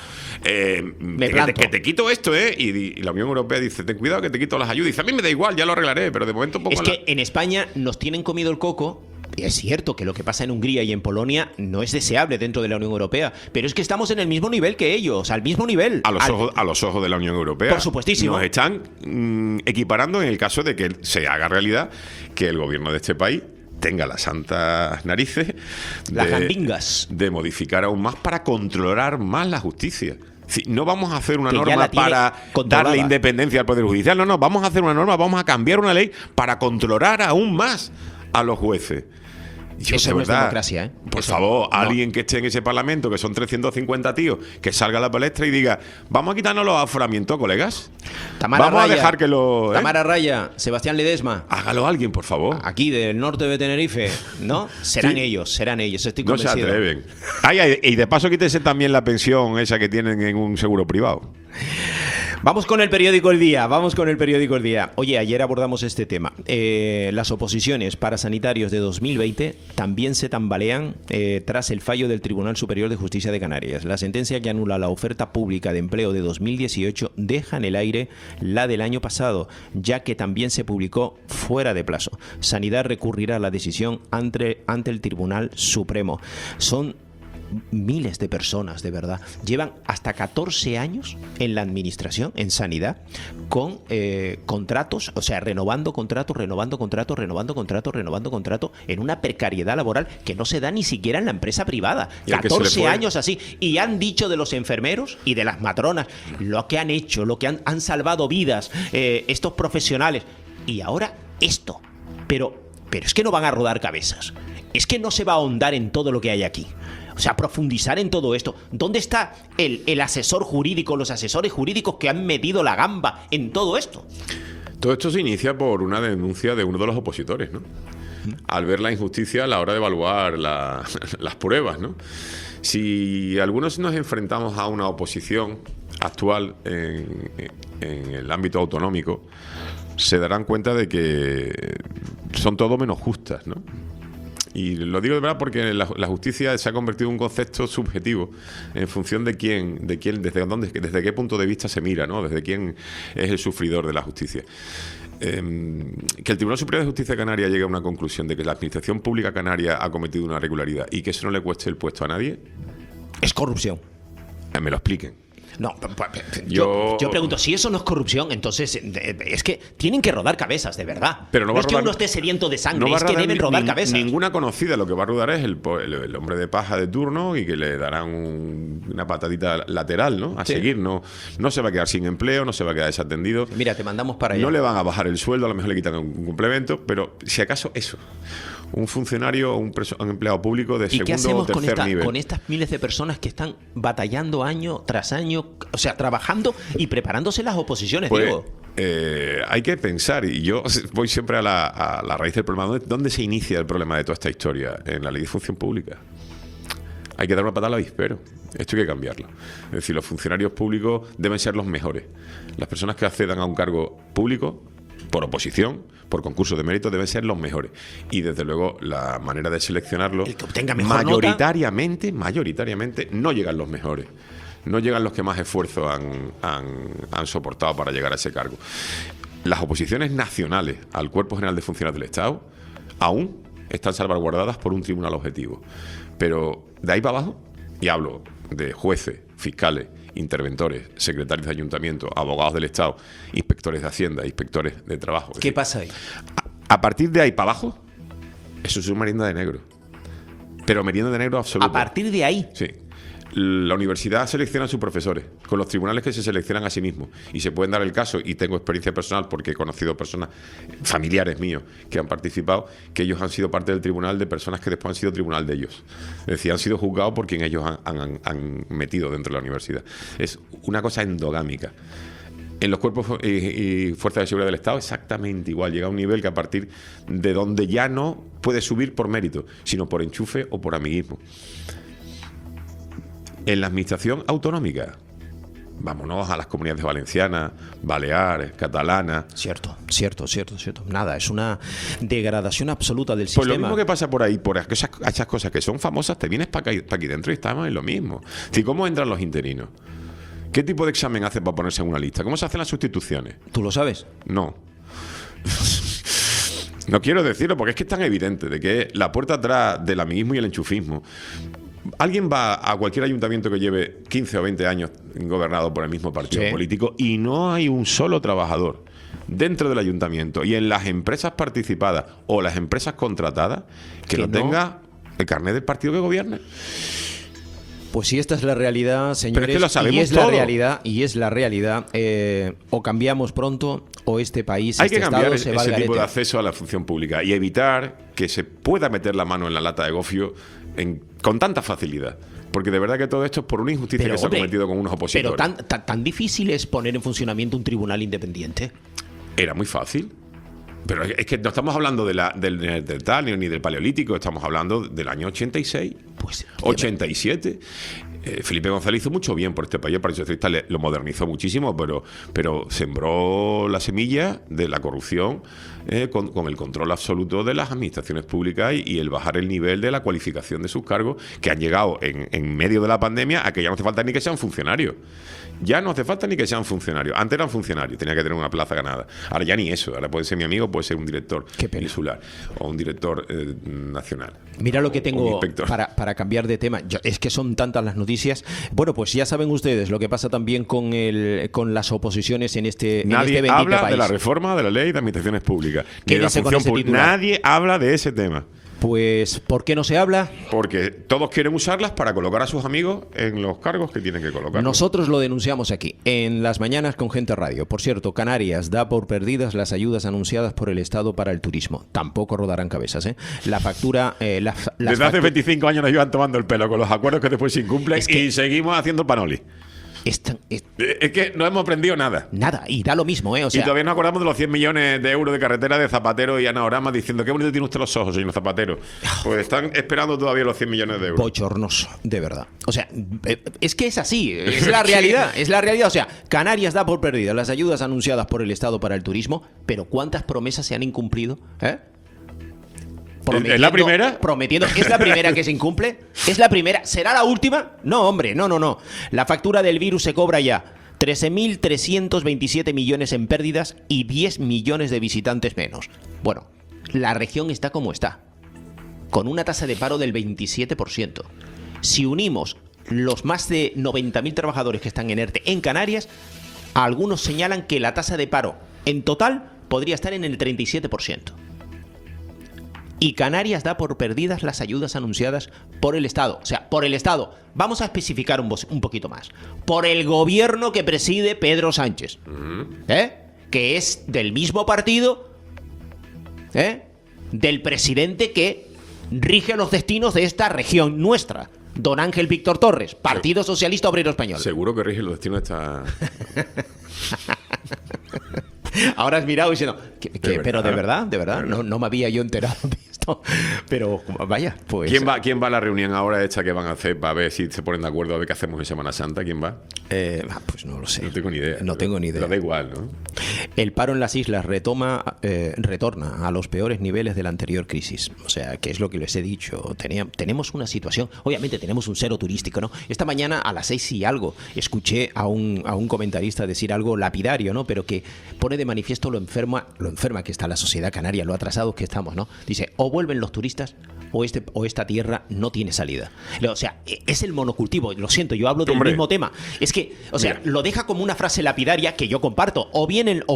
Me planto. que te quito esto, y la Unión Europea dice, ten cuidado que te quito las ayudas. Dice, a mí me da igual, ya lo arreglaré, pero de momento pongo Es que en España nos tienen comido el coco. Y es cierto que lo que pasa en Hungría y en Polonia no es deseable dentro de la Unión Europea, pero es que estamos en el mismo nivel que ellos, al mismo nivel. a los ojos de la Unión Europea. Por supuestísimo. Nos están equiparando en el caso de que se haga realidad que el gobierno de este país tenga las santas narices Las jandingas. de modificar aún más para controlar más la justicia. Sí, no vamos a hacer una Que ya norma la tiene para controlada. darle independencia al Poder Judicial. No, vamos a hacer una norma, vamos a cambiar una ley para controlar aún más a los jueces. Yo, Eso de no es verdad, democracia, ¿eh? Por Eso favor, no. alguien que esté en ese parlamento, que son 350 tíos, que salga a la palestra y diga, vamos a quitarnos los aforamientos, colegas. Tamara Vamos Raya, a dejar que lo... Tamara Raya, Sebastián Ledesma, Hágalo alguien, por favor. aquí del norte de Tenerife, ¿no? Serán ellos, estoy No se convencido. atreven. Y de paso quítese también la pensión esa que tienen en un seguro privado. Vamos con el periódico El Día, Oye, ayer abordamos este tema. Las oposiciones para sanitarios de 2020 también se tambalean tras el fallo del Tribunal Superior de Justicia de Canarias. La sentencia que anula la oferta pública de empleo de 2018 deja en el aire la del año pasado, ya que también se publicó fuera de plazo. Sanidad recurrirá a la decisión ante el Tribunal Supremo. Son miles de personas, de verdad. Llevan hasta 14 años en la administración, en sanidad, con contratos, o sea, renovando contratos, en una precariedad laboral que no se da ni siquiera en la empresa privada. Y al que se le 14 fue. años así. Y han dicho de los enfermeros y de las matronas lo que han hecho, lo que han salvado vidas, estos profesionales. Y ahora esto. Pero es que no van a rodar cabezas. Es que no se va a ahondar en todo lo que hay aquí. O sea, profundizar en todo esto. ¿Dónde está el asesor jurídico, los asesores jurídicos que han metido la gamba en todo esto? Todo esto se inicia por una denuncia de uno de los opositores, ¿no? Al ver la injusticia a la hora de evaluar las pruebas, ¿no? Si algunos nos enfrentamos a una oposición actual en el ámbito autonómico, se darán cuenta de que son todo menos justas, ¿no? Y lo digo de verdad porque la justicia se ha convertido en un concepto subjetivo en función de quién, desde qué punto de vista se mira, ¿no? Desde quién es el sufridor de la justicia. Que el Tribunal Superior de Justicia de Canarias llegue a una conclusión de que la Administración Pública Canaria ha cometido una irregularidad y que eso no le cueste el puesto a nadie, Es corrupción. me lo expliquen. No, yo Yo- pregunto, si eso no es corrupción, entonces es que tienen que rodar cabezas, de verdad. Pero no va es a que rodar- uno esté sediento de sangre, No va a es que rodar deben rodar ni- cabezas. Ninguna conocida. Lo que va a rodar es el hombre de paja de turno y que le darán una patadita lateral, ¿no? A Sí. seguir. No se va a quedar sin empleo, no se va a quedar desatendido. Mira, te mandamos para allá. No le van a bajar el sueldo, a lo mejor le quitan un complemento, pero si acaso eso. Un funcionario o un empleado público de ¿Y qué segundo o hacemos tercer nivel. con estas miles de personas que están batallando año tras año, o sea, trabajando y preparándose las oposiciones, Pues, Diego? hay que pensar, y yo voy siempre a la raíz del problema. ¿Dónde se inicia el problema de toda esta historia? En la ley de función pública. Hay que dar una patada al avispero. Esto hay que cambiarlo. Es decir, los funcionarios públicos deben ser los mejores. Las personas que accedan a un cargo público, por oposición, por concurso de mérito, deben ser los mejores. Y desde luego la manera de seleccionarlos, El que obtenga mejor mayoritariamente, no llegan los mejores. No llegan los que más esfuerzo han soportado para llegar a ese cargo. Las oposiciones nacionales al Cuerpo General de Funcionarios del Estado aún están salvaguardadas por un tribunal objetivo. Pero de ahí para abajo, y hablo de jueces, fiscales, interventores, secretarios de ayuntamiento, abogados del Estado, inspectores de Hacienda, inspectores de trabajo. Es ¿Qué decir, pasa ahí? a partir de ahí para abajo, eso es una merienda de negro. Pero merienda de negro absoluta. A partir de ahí, Sí. La universidad selecciona a sus profesores, con los tribunales que se seleccionan a sí mismos. Y se pueden dar el caso, y tengo experiencia personal porque he conocido personas, familiares míos, que han participado, que ellos han sido parte del tribunal de personas que después han sido tribunal de ellos. Es decir, han sido juzgados por quien ellos han metido dentro de la universidad. Es una cosa endogámica. En los cuerpos y fuerzas de seguridad del Estado exactamente igual. Llega a un nivel que a partir de donde ya no puede subir por mérito, sino por enchufe o por amiguismo. En la administración autonómica, vámonos a las comunidades valencianas, baleares, catalanas. Cierto. Nada, es una degradación absoluta del Pues sistema. lo mismo que pasa por ahí, por esas cosas que son famosas, te vienes para aquí dentro y estamos en lo mismo. ¿Y cómo entran los interinos? ¿Qué tipo de examen hace para ponerse en una lista? ¿Cómo se hacen las sustituciones? ¿Tú lo sabes? No. No quiero decirlo porque es que es tan evidente de que la puerta atrás del amiguismo y el enchufismo. Alguien va a cualquier ayuntamiento que lleve 15 o 20 años gobernado por el mismo partido político y no hay un solo trabajador dentro del ayuntamiento y en las empresas participadas o las empresas contratadas que no tenga el carnet del partido que gobierne. Pues si esta es la realidad, señores, Pero es que lo sabemos y es todo. la realidad, o cambiamos pronto o este país, Hay este que cambiar estado se va al ese tipo de garete. acceso a la función pública y evitar que se pueda meter la mano en la lata de gofio con tanta facilidad. Porque de verdad que todo esto es por una injusticia que se ha cometido con unos opositores. Pero tan difícil es poner en funcionamiento un tribunal independiente. Era muy fácil. Pero es que no estamos hablando del Neandertal ni del Paleolítico, estamos hablando del año 86, Pues 87. Felipe González hizo mucho bien por este país. El Partido Socialista lo modernizó muchísimo, pero sembró la semilla de la corrupción con el control absoluto de las administraciones públicas y el bajar el nivel de la cualificación de sus cargos, que han llegado en medio de la pandemia a que ya no hace falta ni que sean funcionarios. Ya no hace falta ni que sean funcionarios. Antes eran funcionarios, tenía que tener una plaza ganada. Ahora ya ni eso. Ahora puede ser mi amigo, puede ser un director insular o un director nacional. Mira lo que tengo para cambiar de tema. Es que son tantas las noticias. Bueno, pues ya saben ustedes lo que pasa también con las oposiciones en este Nadie bendito habla país. de la reforma de la ley de administraciones públicas. Quédense con ese titular. Nadie habla de ese tema. Pues, ¿por qué no se habla? Porque todos quieren usarlas para colocar a sus amigos en los cargos que tienen que colocar. Nosotros lo denunciamos aquí, en Las Mañanas con Gente Radio. Por cierto, Canarias da por perdidas las ayudas anunciadas por el Estado para el turismo. Tampoco rodarán cabezas, ¿eh? La factura... Desde hace 25 años nos llevan tomando el pelo con los acuerdos que después se incumplen y seguimos haciendo panoli. Es que no hemos aprendido nada. Nada, y da lo mismo, ¿eh? O sea, y todavía nos acordamos de los 100 millones de euros de carretera de Zapatero y Anaorama diciendo: qué bonito tiene usted los ojos, señor Zapatero. Pues están esperando todavía los 100 millones de euros. Bochornoso, de verdad. O sea, es que es así, es la realidad, es la realidad. O sea, Canarias da por perdidas las ayudas anunciadas por el Estado para el turismo, pero ¿cuántas promesas se han incumplido? ¿Es la primera? Prometiendo. ¿Es la primera que se incumple? ¿Es la primera? ¿Será la última? No, hombre, no. La factura del virus se cobra ya. 13.327 millones en pérdidas y 10 millones de visitantes menos. Bueno, la región está como está, con una tasa de paro del 27%. Si unimos los más de 90.000 trabajadores que están en ERTE en Canarias, algunos señalan que la tasa de paro en total podría estar en el 37%. Y Canarias da por perdidas las ayudas anunciadas por el Estado. O sea, por el Estado. Vamos a especificar un poquito más. Por el gobierno que preside Pedro Sánchez. Que es del mismo partido, del presidente que rige los destinos de esta región nuestra. Don Ángel Víctor Torres, Partido Socialista Obrero Español. Seguro que rige los destinos de esta... Ahora has mirado diciendo, pero de verdad, no me había yo enterado de esto. Pero vaya, pues... ¿Quién va a la reunión ahora esta que van a hacer para ver si se ponen de acuerdo a ver qué hacemos en Semana Santa? ¿Quién va? Pues no lo sé. No tengo ni idea. No tengo ni idea. Pero da igual, ¿no? El paro en las islas retorna a los peores niveles de la anterior crisis. O sea, que es lo que les he dicho. Tenemos una situación... Obviamente tenemos un cero turístico, ¿no? Esta mañana a las 6 y algo escuché a un comentarista decir algo lapidario, ¿no? Pero que pone de manifiesto lo enferma que está la sociedad canaria, lo atrasados que estamos, ¿no? Dice, o vuelven los turistas o esta tierra no tiene salida. O sea, es el monocultivo. Lo siento, yo hablo del mismo tema. Es que, o sea, lo deja como una frase lapidaria que yo comparto. O vuelven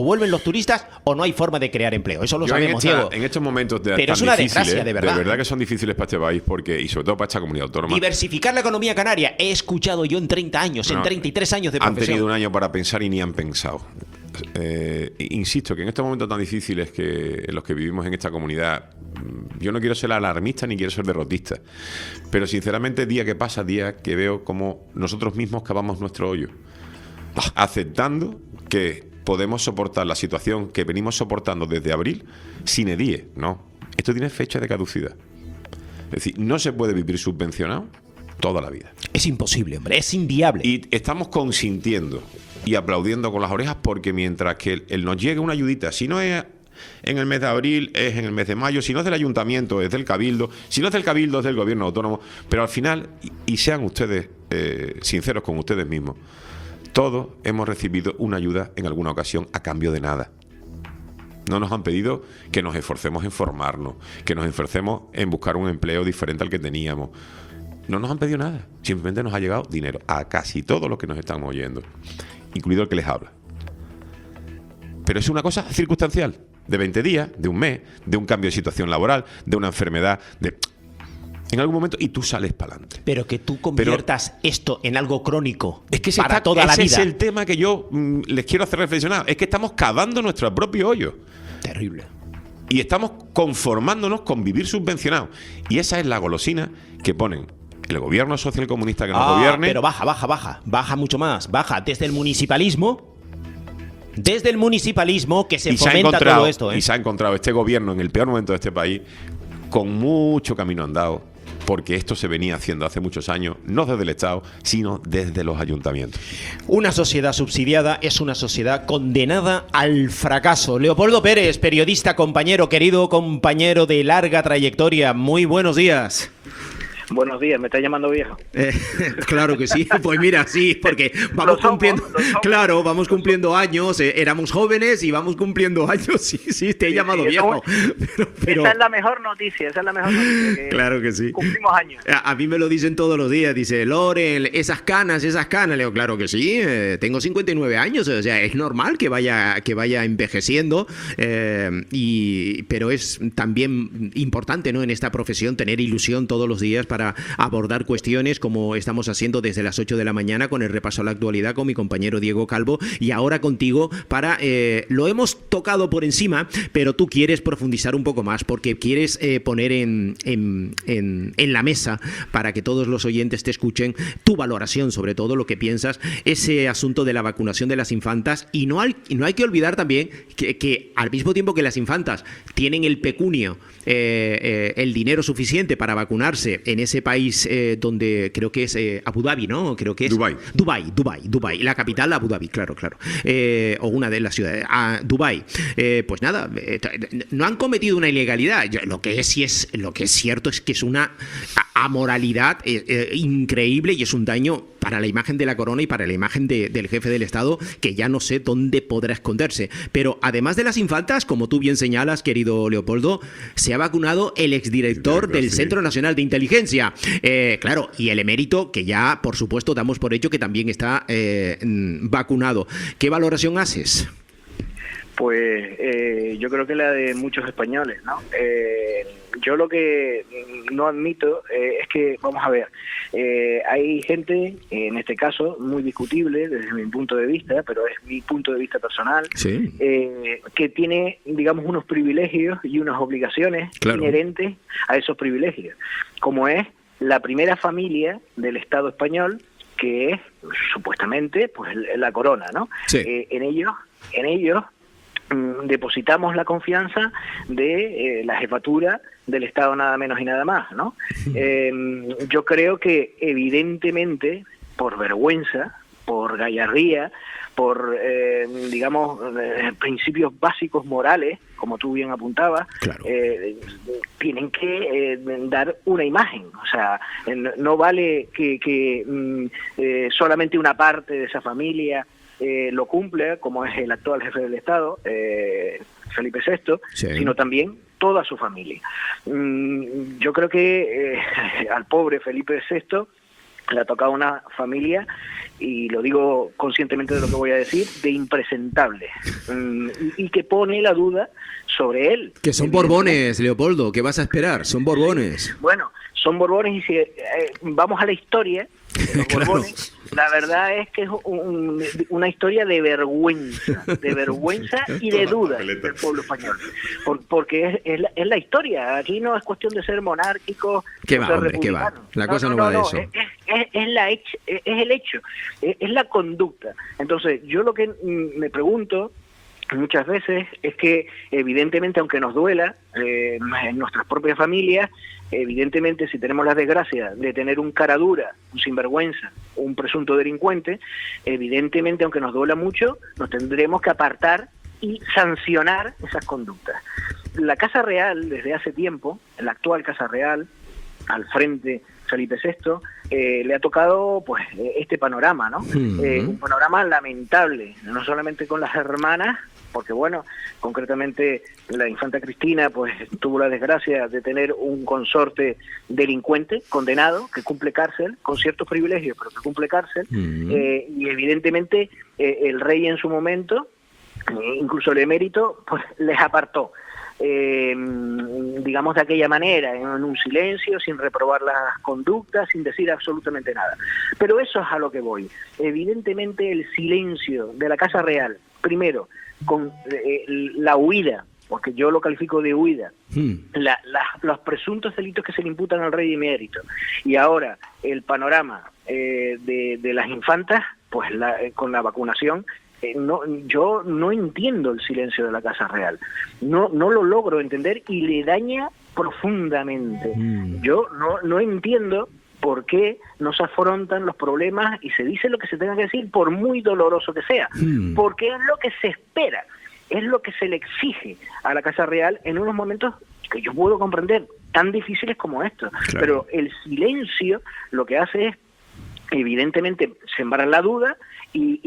vuelven los turistas o no hay forma de crear empleo. Eso lo Yo sabemos, Diego. en estos momentos Pero tan es una difíciles, desgracia, de verdad. que son difíciles para este país, porque, y sobre todo para esta comunidad autónoma. Diversificar la economía canaria. He escuchado yo en 30 años, en 33 años de Han profesión. tenido un año para pensar y ni han pensado. Insisto que en estos momentos tan difíciles en los que vivimos en esta comunidad, yo no quiero ser alarmista ni quiero ser derrotista, pero sinceramente día que pasa, día que veo como nosotros mismos cavamos nuestro hoyo, aceptando que podemos soportar la situación que venimos soportando desde abril sin EDIE. No, esto tiene fecha de caducidad. Es decir, no se puede vivir subvencionado toda la vida. Es imposible, hombre, es inviable. Y estamos consintiendo y aplaudiendo con las orejas porque mientras que nos llegue una ayudita, si no es en el mes de abril, es en el mes de mayo, si no es del ayuntamiento, es del cabildo, si no es del cabildo, es del gobierno autónomo, pero al final, y sean ustedes sinceros con ustedes mismos, todos hemos recibido una ayuda en alguna ocasión a cambio de nada. No nos han pedido que nos esforcemos en formarnos, que nos esforcemos en buscar un empleo diferente al que teníamos. No nos han pedido nada, simplemente nos ha llegado dinero a casi todos los que nos están oyendo, incluido el que les habla. Pero es una cosa circunstancial, de 20 días, de un mes, de un cambio de situación laboral, de una enfermedad, en algún momento, y tú sales para adelante. Pero que tú conviertas esto en algo crónico es que para toda la vida. Ese es el tema que yo les quiero hacer reflexionar. Es que estamos cavando nuestro propio hoyo. Terrible. Y estamos conformándonos con vivir subvencionados. Y esa es la golosina que ponen el gobierno socialcomunista que nos gobierne. Pero baja mucho más. Baja desde el municipalismo que se fomenta todo esto. Y se ha encontrado este gobierno en el peor momento de este país con mucho camino andado, porque esto se venía haciendo hace muchos años, no desde el Estado, sino desde los ayuntamientos. Una sociedad subsidiada es una sociedad condenada al fracaso. Leopoldo Pérez, periodista, querido compañero de larga trayectoria, muy buenos días. Buenos días, ¿me está llamando viejo? Claro que sí, pues mira, sí, porque vamos cumpliendo, claro, vamos cumpliendo años, éramos jóvenes y vamos cumpliendo años, sí, te he llamado viejo. Pero... Esa es la mejor noticia, que claro que sí. Cumplimos años. A mí me lo dicen todos los días, dice, Loren, esas canas, le digo, claro que sí, tengo 59 años, o sea, es normal que vaya envejeciendo, pero es también importante, ¿no?, en esta profesión tener ilusión todos los días para abordar cuestiones como estamos haciendo desde las 8 de la mañana con el repaso a la actualidad con mi compañero Diego Calvo y ahora contigo para... lo hemos tocado por encima, pero tú quieres profundizar un poco más porque quieres poner en la mesa para que todos los oyentes te escuchen tu valoración sobre todo lo que piensas, ese asunto de la vacunación de las infantas y no hay que olvidar también que al mismo tiempo que las infantas tienen el pecunio, el dinero suficiente para vacunarse en ese país donde creo que es Abu Dhabi, ¿no? Creo que es Dubái, la capital Abu Dhabi, claro. O una de las ciudades, Dubái. Pues nada, no han cometido una ilegalidad. Lo que es cierto es que es una amoralidad increíble y es un daño para la imagen de la corona y para la imagen del jefe del Estado que ya no sé dónde podrá esconderse. Pero además de las infantas, como tú bien señalas, querido Leopoldo, se ha vacunado el exdirector del Centro Nacional de Inteligencia. Claro, y el emérito, que ya, por supuesto, damos por hecho que también está vacunado. ¿Qué valoración haces? Pues yo creo que la de muchos españoles, ¿no? Yo lo que no admito es que, vamos a ver, hay gente, en este caso, muy discutible desde mi punto de vista, pero es mi punto de vista personal, sí, que tiene, digamos, unos privilegios y unas obligaciones inherentes a esos privilegios, como es la primera familia del Estado español, que es, supuestamente, pues la corona, ¿no? Sí. En ellos depositamos la confianza de la jefatura del Estado, nada menos y nada más, ¿no? Yo creo que evidentemente, por vergüenza, por gallardía, por, digamos, principios básicos morales, como tú bien apuntabas, claro, tienen que dar una imagen. O sea, no vale que solamente una parte de esa familia lo cumple, como es el actual jefe del Estado, Felipe VI, sí, sino también toda su familia. Yo creo que al pobre Felipe VI le ha tocado una familia, y lo digo conscientemente de lo que voy a decir, de impresentables, y que pone la duda sobre él. Que son Borbones, Leopoldo, ¿qué vas a esperar? Son Borbones. Bueno, son Borbones, y si vamos a la historia de los Claro. Borbones, la verdad es que es una historia de vergüenza y de duda del pueblo español, porque es la historia. Aquí no es cuestión de ser monárquico, ¿Qué o va, ser hombre? ¿Qué va? republicano. La cosa no va de eso. Es el hecho, es la conducta. Entonces, yo lo que me pregunto muchas veces es que, evidentemente, aunque nos duela en nuestras propias familias, evidentemente, si tenemos la desgracia de tener un cara dura, un sinvergüenza, un presunto delincuente, evidentemente, aunque nos duela mucho, nos tendremos que apartar y sancionar esas conductas. La Casa Real, desde hace tiempo, la actual Casa Real, al frente Felipe VI, le ha tocado pues este panorama, ¿no? Un panorama lamentable, no solamente con las hermanas, porque bueno, concretamente la infanta Cristina pues tuvo la desgracia de tener un consorte delincuente, condenado, que cumple cárcel, con ciertos privilegios, pero que cumple cárcel, y evidentemente el rey en su momento, incluso el emérito, pues les apartó. Digamos de aquella manera, en un silencio, sin reprobar las conductas, sin decir absolutamente nada. Pero eso es a lo que voy. Evidentemente el silencio de la Casa Real, primero, con la huida, porque yo lo califico de huida, los presuntos delitos que se le imputan al rey emérito, y ahora el panorama de las infantas, pues con la vacunación, yo no entiendo el silencio de la Casa Real, no lo logro entender, y le daña profundamente. Yo no entiendo por qué no se afrontan los problemas y se dice lo que se tenga que decir, por muy doloroso que sea, porque es lo que se espera, es lo que se le exige a la Casa Real en unos momentos que yo puedo comprender, tan difíciles como estos. Claro. Pero el silencio lo que hace es, evidentemente, sembrar la duda, y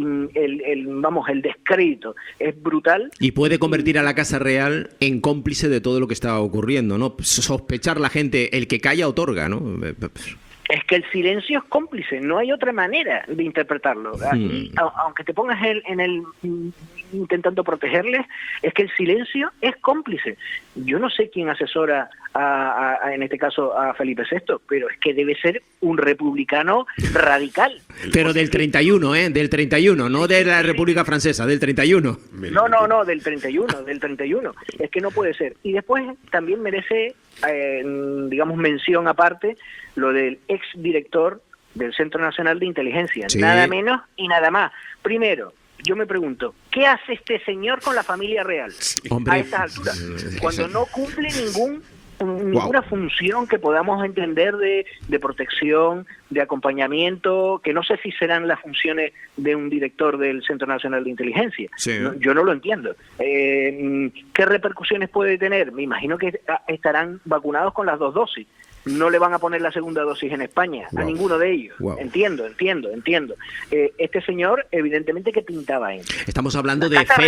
el descrédito es brutal. Y puede convertir a la Casa Real en cómplice de todo lo que está ocurriendo, ¿no? Sospechar la gente, el que calla otorga, ¿no? Es que el silencio es cómplice, no hay otra manera de interpretarlo. Aquí, aunque te pongas intentando protegerles, es que el silencio es cómplice. Yo no sé quién asesora en este caso a Felipe VI, pero es que debe ser un republicano radical. Pero del 31, del 31, no de la República Francesa, del 31. No, del 31. Es que no puede ser. Y después también merece, digamos, mención aparte, lo del exdirector del Centro Nacional de Inteligencia. Sí. Nada menos y nada más. Primero, yo me pregunto, ¿qué hace este señor con la familia real a estas alturas? Cuando no cumple ninguna función que podamos entender de protección, de acompañamiento, que no sé si serán las funciones de un director del Centro Nacional de Inteligencia. Sí. Yo no lo entiendo. ¿Qué repercusiones puede tener? Me imagino que estarán vacunados con las 2 dosis. No le van a poner la segunda dosis en España, a ninguno de ellos. Entiendo. Este señor, evidentemente, ¿qué pintaba ahí? Estamos hablando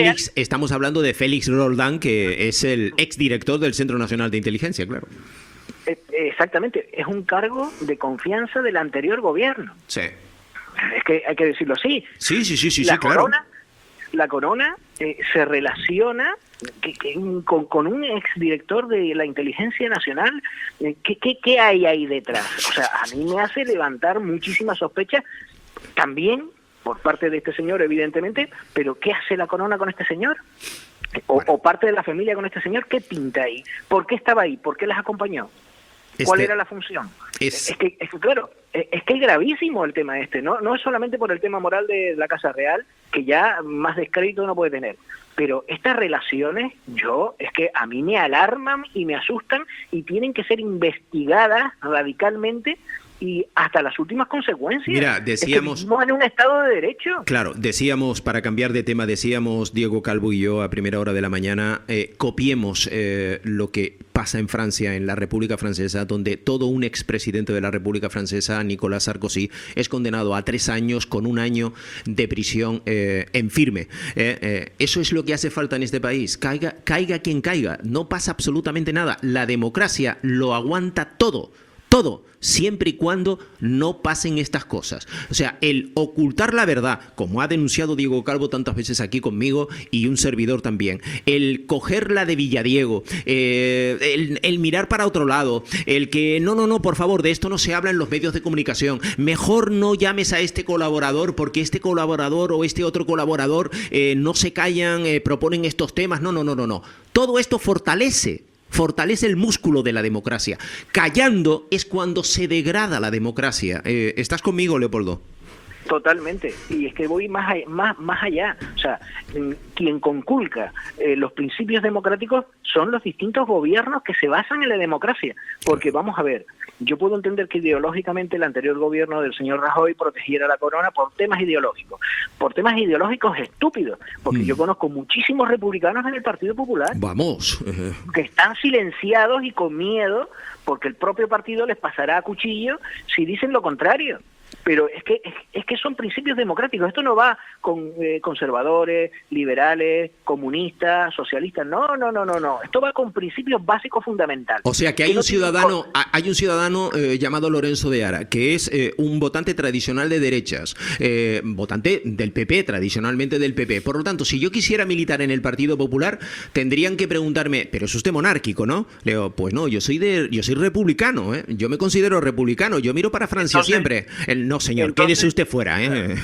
de Félix Roldán, que es el exdirector del Centro Nacional de Inteligencia, claro. Exactamente, es un cargo de confianza del anterior gobierno. Sí. Es que hay que decirlo así. Sí, claro. La Corona se relaciona con un exdirector de la Inteligencia Nacional. ¿Qué hay ahí detrás? O sea, a mí me hace levantar muchísimas sospechas, también por parte de este señor, evidentemente, pero ¿qué hace la Corona con este señor? O parte de la familia con este señor, ¿qué pinta ahí? ¿Por qué estaba ahí? ¿Por qué las acompañó? ¿Cuál era la función? Es que es gravísimo el tema no es solamente por el tema moral de la Casa Real, que ya más descrédito no puede tener, pero estas relaciones, es que a mí me alarman y me asustan, y tienen que ser investigadas radicalmente y hasta las últimas consecuencias. Mira, decíamos... Es que vivimos en un Estado de Derecho. Claro, decíamos, para cambiar de tema, Diego Calvo y yo, a primera hora de la mañana, copiemos lo que pasa en Francia, en la República Francesa, donde todo un expresidente de la República Francesa, Nicolas Sarkozy, es condenado a 3 años con 1 año de prisión en firme. Eso es lo que hace falta en este país. Caiga quien caiga, no pasa absolutamente nada. La democracia lo aguanta todo. Todo, siempre y cuando no pasen estas cosas. O sea, el ocultar la verdad, como ha denunciado Diego Calvo tantas veces aquí conmigo y un servidor también, el cogerla de Villadiego, el mirar para otro lado, el que no, por favor, de esto no se habla en los medios de comunicación, mejor no llames a este colaborador porque este colaborador o este otro colaborador no se callan, proponen estos temas, no. Todo esto fortalece el músculo de la democracia. Callando es cuando se degrada la democracia. ¿Estás conmigo, Leopoldo? Totalmente, y es que voy más allá. O sea, quien conculca los principios democráticos son los distintos gobiernos que se basan en la democracia. Porque vamos a ver, yo puedo entender que ideológicamente el anterior gobierno del señor Rajoy protegiera la corona por temas ideológicos estúpidos, porque yo conozco muchísimos republicanos en el Partido Popular. Vamos. Que están silenciados y con miedo porque el propio partido les pasará a cuchillo si dicen lo contrario. Pero es que son principios democráticos. Esto no va con conservadores, liberales, comunistas, socialistas. No. Esto va con principios básicos fundamentales. O sea que hay un ciudadano llamado Lorenzo de Ara, que es un votante tradicional de derechas, votante del PP, tradicionalmente del PP. Por lo tanto, si yo quisiera militar en el Partido Popular, tendrían que preguntarme, pero es usted monárquico, ¿no? Le digo, pues no, yo soy republicano, ¿eh? Yo me considero republicano, yo miro para Francia. Entonces, siempre. No, señor, entonces, quédese usted fuera, ¿eh?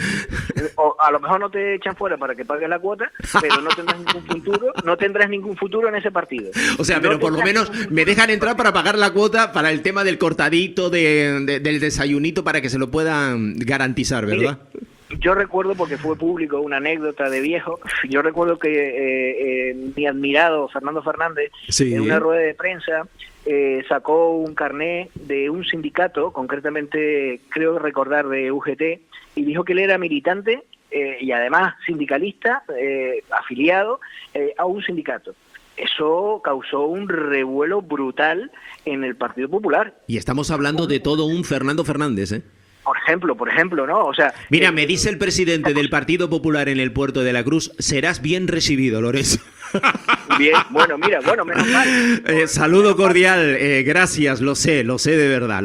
O a lo mejor no te echan fuera para que pagues la cuota, pero no tendrás ningún futuro en ese partido. O sea, pero por lo menos me dejan entrar para pagar la cuota para el tema del cortadito, del desayunito, para que se lo puedan garantizar, ¿verdad? Mire, yo recuerdo, porque fue público, una anécdota de viejo. Yo recuerdo que mi admirado Fernando Fernández, en una rueda de prensa, sacó un carné de un sindicato, concretamente creo recordar de UGT, y dijo que él era militante y además sindicalista, afiliado a un sindicato. Eso causó un revuelo brutal en el Partido Popular. Y estamos hablando de todo un Fernando Fernández, ¿eh? Por ejemplo, ¿no? O sea, mira, me dice el presidente del Partido Popular en el Puerto de la Cruz, serás bien recibido, Lorenzo. Bien, bueno, menos mal. Saludo cordial, gracias, lo sé de verdad.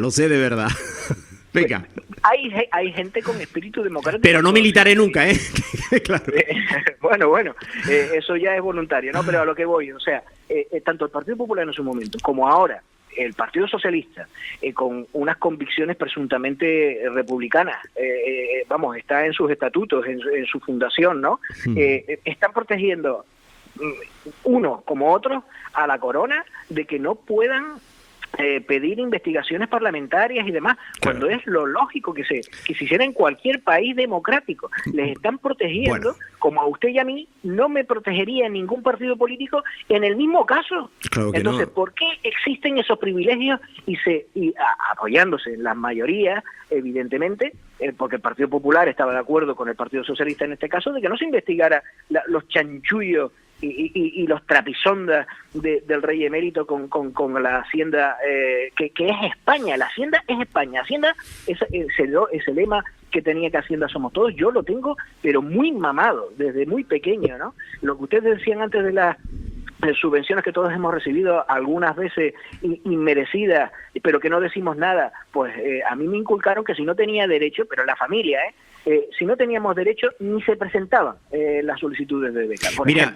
Venga. Hay gente con espíritu democrático. Pero no militaré nunca, ¿eh? Claro. Bueno, eso ya es voluntario, ¿no? Pero a lo que voy, o sea, tanto el Partido Popular en su momento como ahora el Partido Socialista, con unas convicciones presuntamente republicanas, está en sus estatutos, en su fundación, ¿no? Están protegiendo unos como otros a la corona de que no puedan pedir investigaciones parlamentarias y demás, claro, cuando es lo lógico que se hiciera en cualquier país democrático. Les están protegiendo, como a usted y a mí no me protegería ningún partido político en el mismo caso. Claro que entonces, no. ¿por qué existen esos privilegios y apoyándose en las mayorías, evidentemente, porque el Partido Popular estaba de acuerdo con el Partido Socialista en este caso, de que no se investigara los chanchullos y los trapisondas del rey emérito con la hacienda que es España? La hacienda es España. Hacienda es ese lema que tenía, que Hacienda somos todos. Yo lo tengo, pero muy mamado, desde muy pequeño, ¿no? Lo que ustedes decían antes de las subvenciones que todos hemos recibido, algunas veces inmerecidas, pero que no decimos nada, pues a mí me inculcaron que si no tenía derecho, pero la familia, si no teníamos derecho, ni se presentaban las solicitudes de beca. Mira,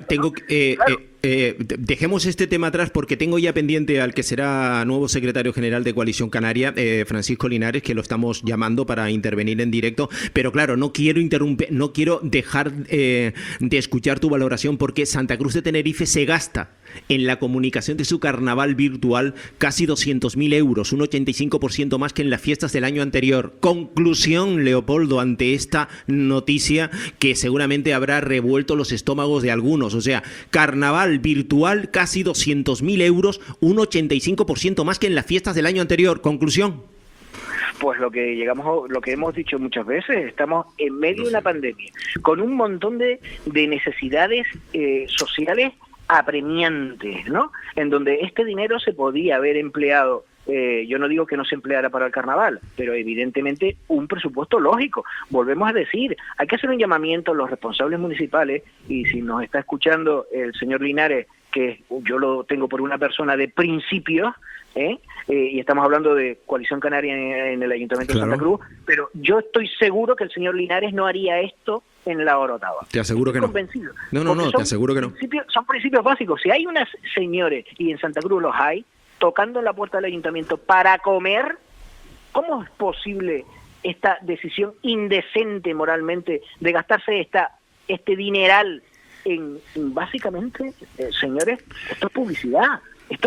dejemos este tema atrás porque tengo ya pendiente al que será nuevo secretario general de Coalición Canaria, Francisco Linares, que lo estamos llamando para intervenir en directo, pero claro, no quiero dejar de escuchar tu valoración, porque Santa Cruz de Tenerife se gasta en la comunicación de su carnaval virtual casi 200.000 euros, un 85% más que en las fiestas del año anterior. Conclusión, Leopoldo, ante esta noticia que seguramente habrá revuelto los estómagos de algunos. O sea, carnaval virtual casi 200.000 euros, un 85% más que en las fiestas del año anterior. Conclusión. Pues lo que hemos dicho muchas veces, estamos en medio de una pandemia, con un montón de necesidades sociales apremiantes, ¿no? En donde este dinero se podía haber empleado, yo no digo que no se empleara para el carnaval, pero evidentemente un presupuesto lógico. Volvemos a decir, hay que hacer un llamamiento a los responsables municipales, y si nos está escuchando el señor Linares, que yo lo tengo por una persona de principios, y estamos hablando de Coalición Canaria en el Ayuntamiento de Santa Cruz, pero yo estoy seguro que el señor Linares no haría esto en la Orotava. Te aseguro que no. Convencido. No, te aseguro que no. Son principios básicos. Si hay unas señores, y en Santa Cruz los hay, tocando en la puerta del ayuntamiento para comer, ¿cómo es posible esta decisión indecente moralmente de gastarse este dineral en básicamente, señores, esto es publicidad,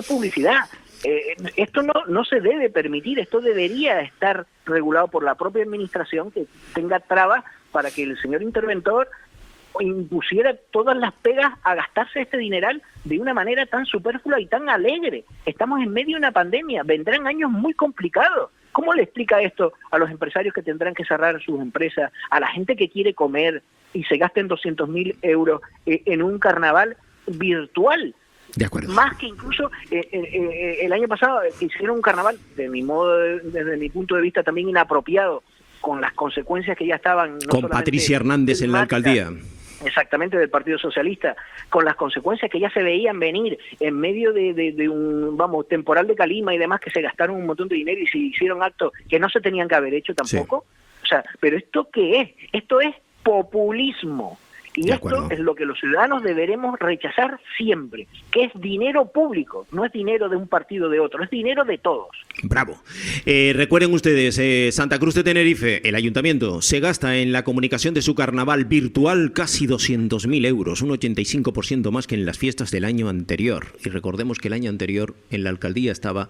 esto no se debe permitir, esto debería estar regulado por la propia administración, que tenga trabas para que el señor interventor impusiera todas las pegas a gastarse este dineral de una manera tan superflua y tan alegre. Estamos en medio de una pandemia, vendrán años muy complicados. ¿Cómo le explica esto a los empresarios que tendrán que cerrar sus empresas, a la gente que quiere comer y se gasten 200.000 euros en un carnaval virtual? De acuerdo. Más que incluso el año pasado que hicieron un carnaval, desde mi punto de vista también inapropiado, con las consecuencias que ya estaban... Con Patricia Hernández en la alcaldía. Exactamente, del Partido Socialista, con las consecuencias que ya se veían venir en medio de un, temporal de calima y demás, que se gastaron un montón de dinero y se hicieron actos que no se tenían que haber hecho tampoco. Sí. O sea, pero ¿esto qué es? Esto es populismo. Y esto es lo que los ciudadanos deberemos rechazar siempre, que es dinero público, no es dinero de un partido o de otro, es dinero de todos. Bravo. Recuerden ustedes, Santa Cruz de Tenerife, el ayuntamiento, se gasta en la comunicación de su carnaval virtual casi 200.000 euros, un 85% más que en las fiestas del año anterior. Y recordemos que el año anterior en la alcaldía estaba...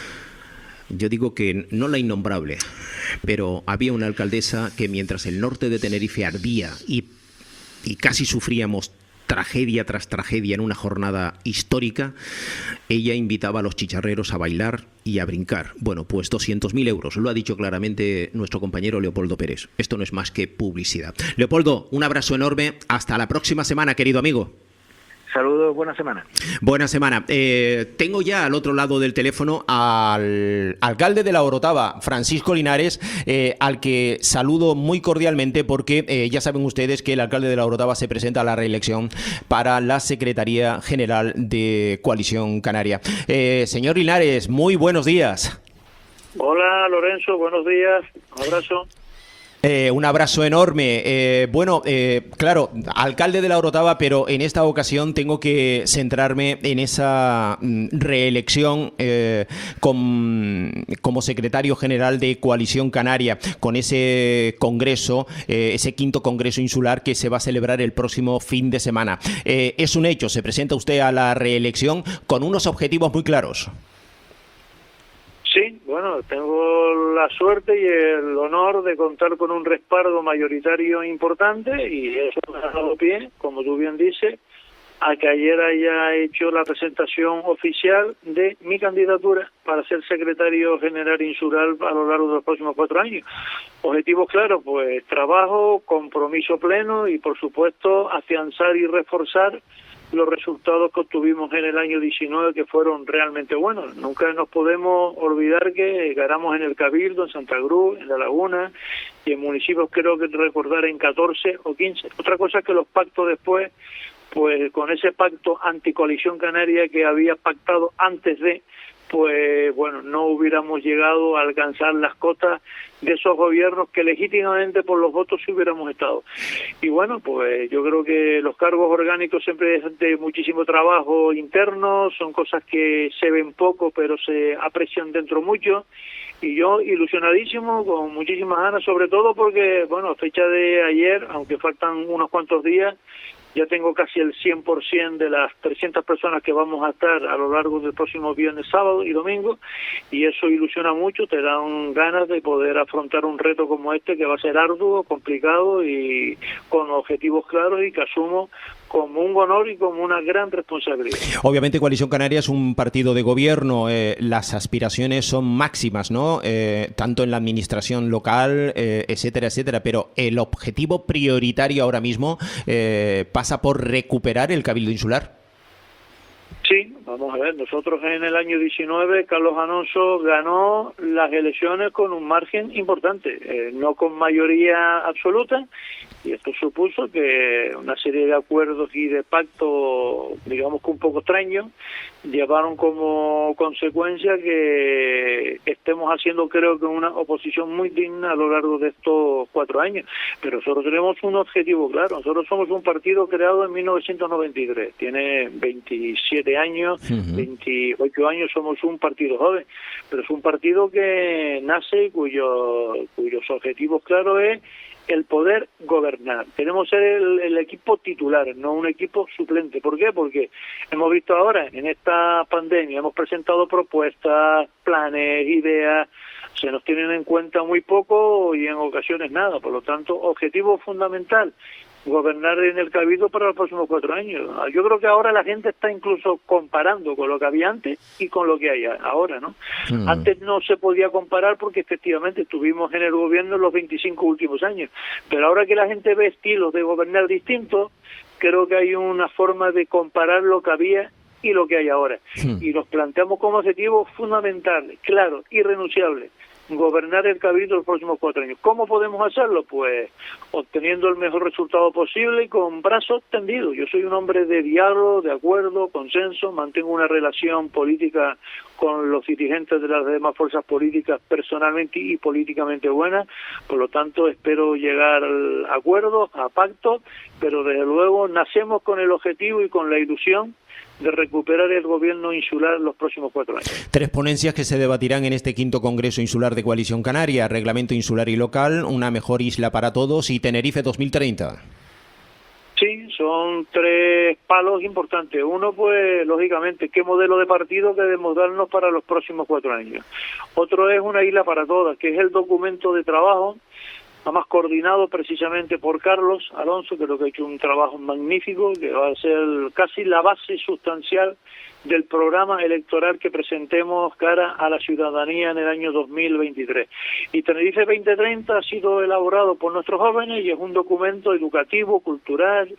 Yo digo que no la innombrable, pero había una alcaldesa que mientras el norte de Tenerife ardía y casi sufríamos tragedia tras tragedia en una jornada histórica, ella invitaba a los chicharreros a bailar y a brincar. Bueno, pues 200.000 euros, lo ha dicho claramente nuestro compañero Leopoldo Pérez. Esto no es más que publicidad. Leopoldo, un abrazo enorme. Hasta la próxima semana, querido amigo. Saludos, buena semana. Buena semana. Tengo ya al otro lado del teléfono al alcalde de la Orotava, Francisco Linares, al que saludo muy cordialmente porque ya saben ustedes que el alcalde de la Orotava se presenta a la reelección para la Secretaría General de Coalición Canaria. Señor Linares, muy buenos días. Hola, Lorenzo, buenos días. Un abrazo. Un abrazo enorme. Claro, alcalde de la Orotava, pero en esta ocasión tengo que centrarme en esa reelección como secretario general de Coalición Canaria, con ese congreso, ese 5º Congreso Insular que se va a celebrar el próximo fin de semana. Es un hecho, se presenta usted a la reelección con unos objetivos muy claros. Sí, bueno, tengo la suerte y el honor de contar con un respaldo mayoritario importante y eso me ha dado pie, como tú bien dices, a que ayer haya hecho la presentación oficial de mi candidatura para ser secretario general insular a lo largo de los próximos 4 años. Objetivos claros, pues trabajo, compromiso pleno y, por supuesto, afianzar y reforzar los resultados que obtuvimos en el año 19, que fueron realmente buenos. Nunca nos podemos olvidar que ganamos en el Cabildo, en Santa Cruz, en La Laguna, y en municipios creo que recordar en 14 o 15. Otra cosa es que los pactos después, pues con ese pacto anticoalición canaria que había pactado antes de, pues bueno, no hubiéramos llegado a alcanzar las cotas de esos gobiernos que legítimamente por los votos sí hubiéramos estado. Y bueno, pues yo creo que los cargos orgánicos siempre es de muchísimo trabajo interno, son cosas que se ven poco pero se aprecian dentro mucho, y yo ilusionadísimo, con muchísimas ganas, sobre todo porque, bueno, a fecha de ayer, aunque faltan unos cuantos días, ya tengo casi el 100% de las 300 personas que vamos a estar a lo largo del próximo viernes, sábado y domingo, y eso ilusiona mucho, te dan ganas de poder afrontar un reto como este, que va a ser arduo, complicado y con objetivos claros, y que asumo como un honor y como una gran responsabilidad. Obviamente Coalición Canaria es un partido de gobierno, las aspiraciones son máximas, ¿no? Tanto en la administración local, etcétera, etcétera, pero el objetivo prioritario ahora mismo pasa por recuperar el Cabildo Insular. Sí, Vamos a ver, nosotros en el año 19, Carlos Alonso ganó las elecciones con un margen importante, no con mayoría absoluta, y esto supuso que una serie de acuerdos y de pactos, digamos que un poco extraños, llevaron como consecuencia que estemos haciendo, creo que, una oposición muy digna a lo largo de estos 4 años. Pero nosotros tenemos un objetivo claro. Nosotros somos un partido creado en 1993. Tiene 27 años, 28 años, somos un partido joven. Pero es un partido que nace y cuyos objetivos claros es el poder gobernar. Queremos ser el equipo titular, no un equipo suplente. ¿Por qué? Porque hemos visto ahora, en esta pandemia, hemos presentado propuestas, planes, ideas, se nos tienen en cuenta muy poco y en ocasiones nada. Por lo tanto, objetivo fundamental, gobernar en el Cabildo para los próximos 4 años. Yo creo que ahora la gente está incluso comparando con lo que había antes y con lo que hay ahora, ¿no? Antes no se podía comparar porque efectivamente estuvimos en el gobierno los 25 últimos años, pero ahora que la gente ve estilos de gobernar distintos, creo que hay una forma de comparar lo que había y lo que hay ahora. Y nos planteamos como objetivo fundamental, claro, irrenunciable, gobernar el Cabildo los próximos 4 años. ¿Cómo podemos hacerlo? Pues obteniendo el mejor resultado posible y con brazos tendidos. Yo soy un hombre de diálogo, de acuerdo, consenso, mantengo una relación política con los dirigentes de las demás fuerzas políticas personalmente y políticamente buena, por lo tanto espero llegar a acuerdos, a pactos, pero desde luego nacemos con el objetivo y con la ilusión de recuperar el gobierno insular los próximos 4 años. 3 ponencias que se debatirán en este 5º Congreso Insular de Coalición Canaria: Reglamento Insular y Local, una mejor isla para todos y Tenerife 2030. Sí, son 3 palos importantes. Uno, pues, lógicamente, qué modelo de partido queremos darnos para los próximos 4 años. Otro es una isla para todas, que es el documento de trabajo, además coordinado precisamente por Carlos Alonso, creo que ha hecho un trabajo magnífico, que va a ser casi la base sustancial del programa electoral que presentemos cara a la ciudadanía en el año 2023. Y Tenerife 2030 ha sido elaborado por nuestros jóvenes y es un documento educativo, cultural,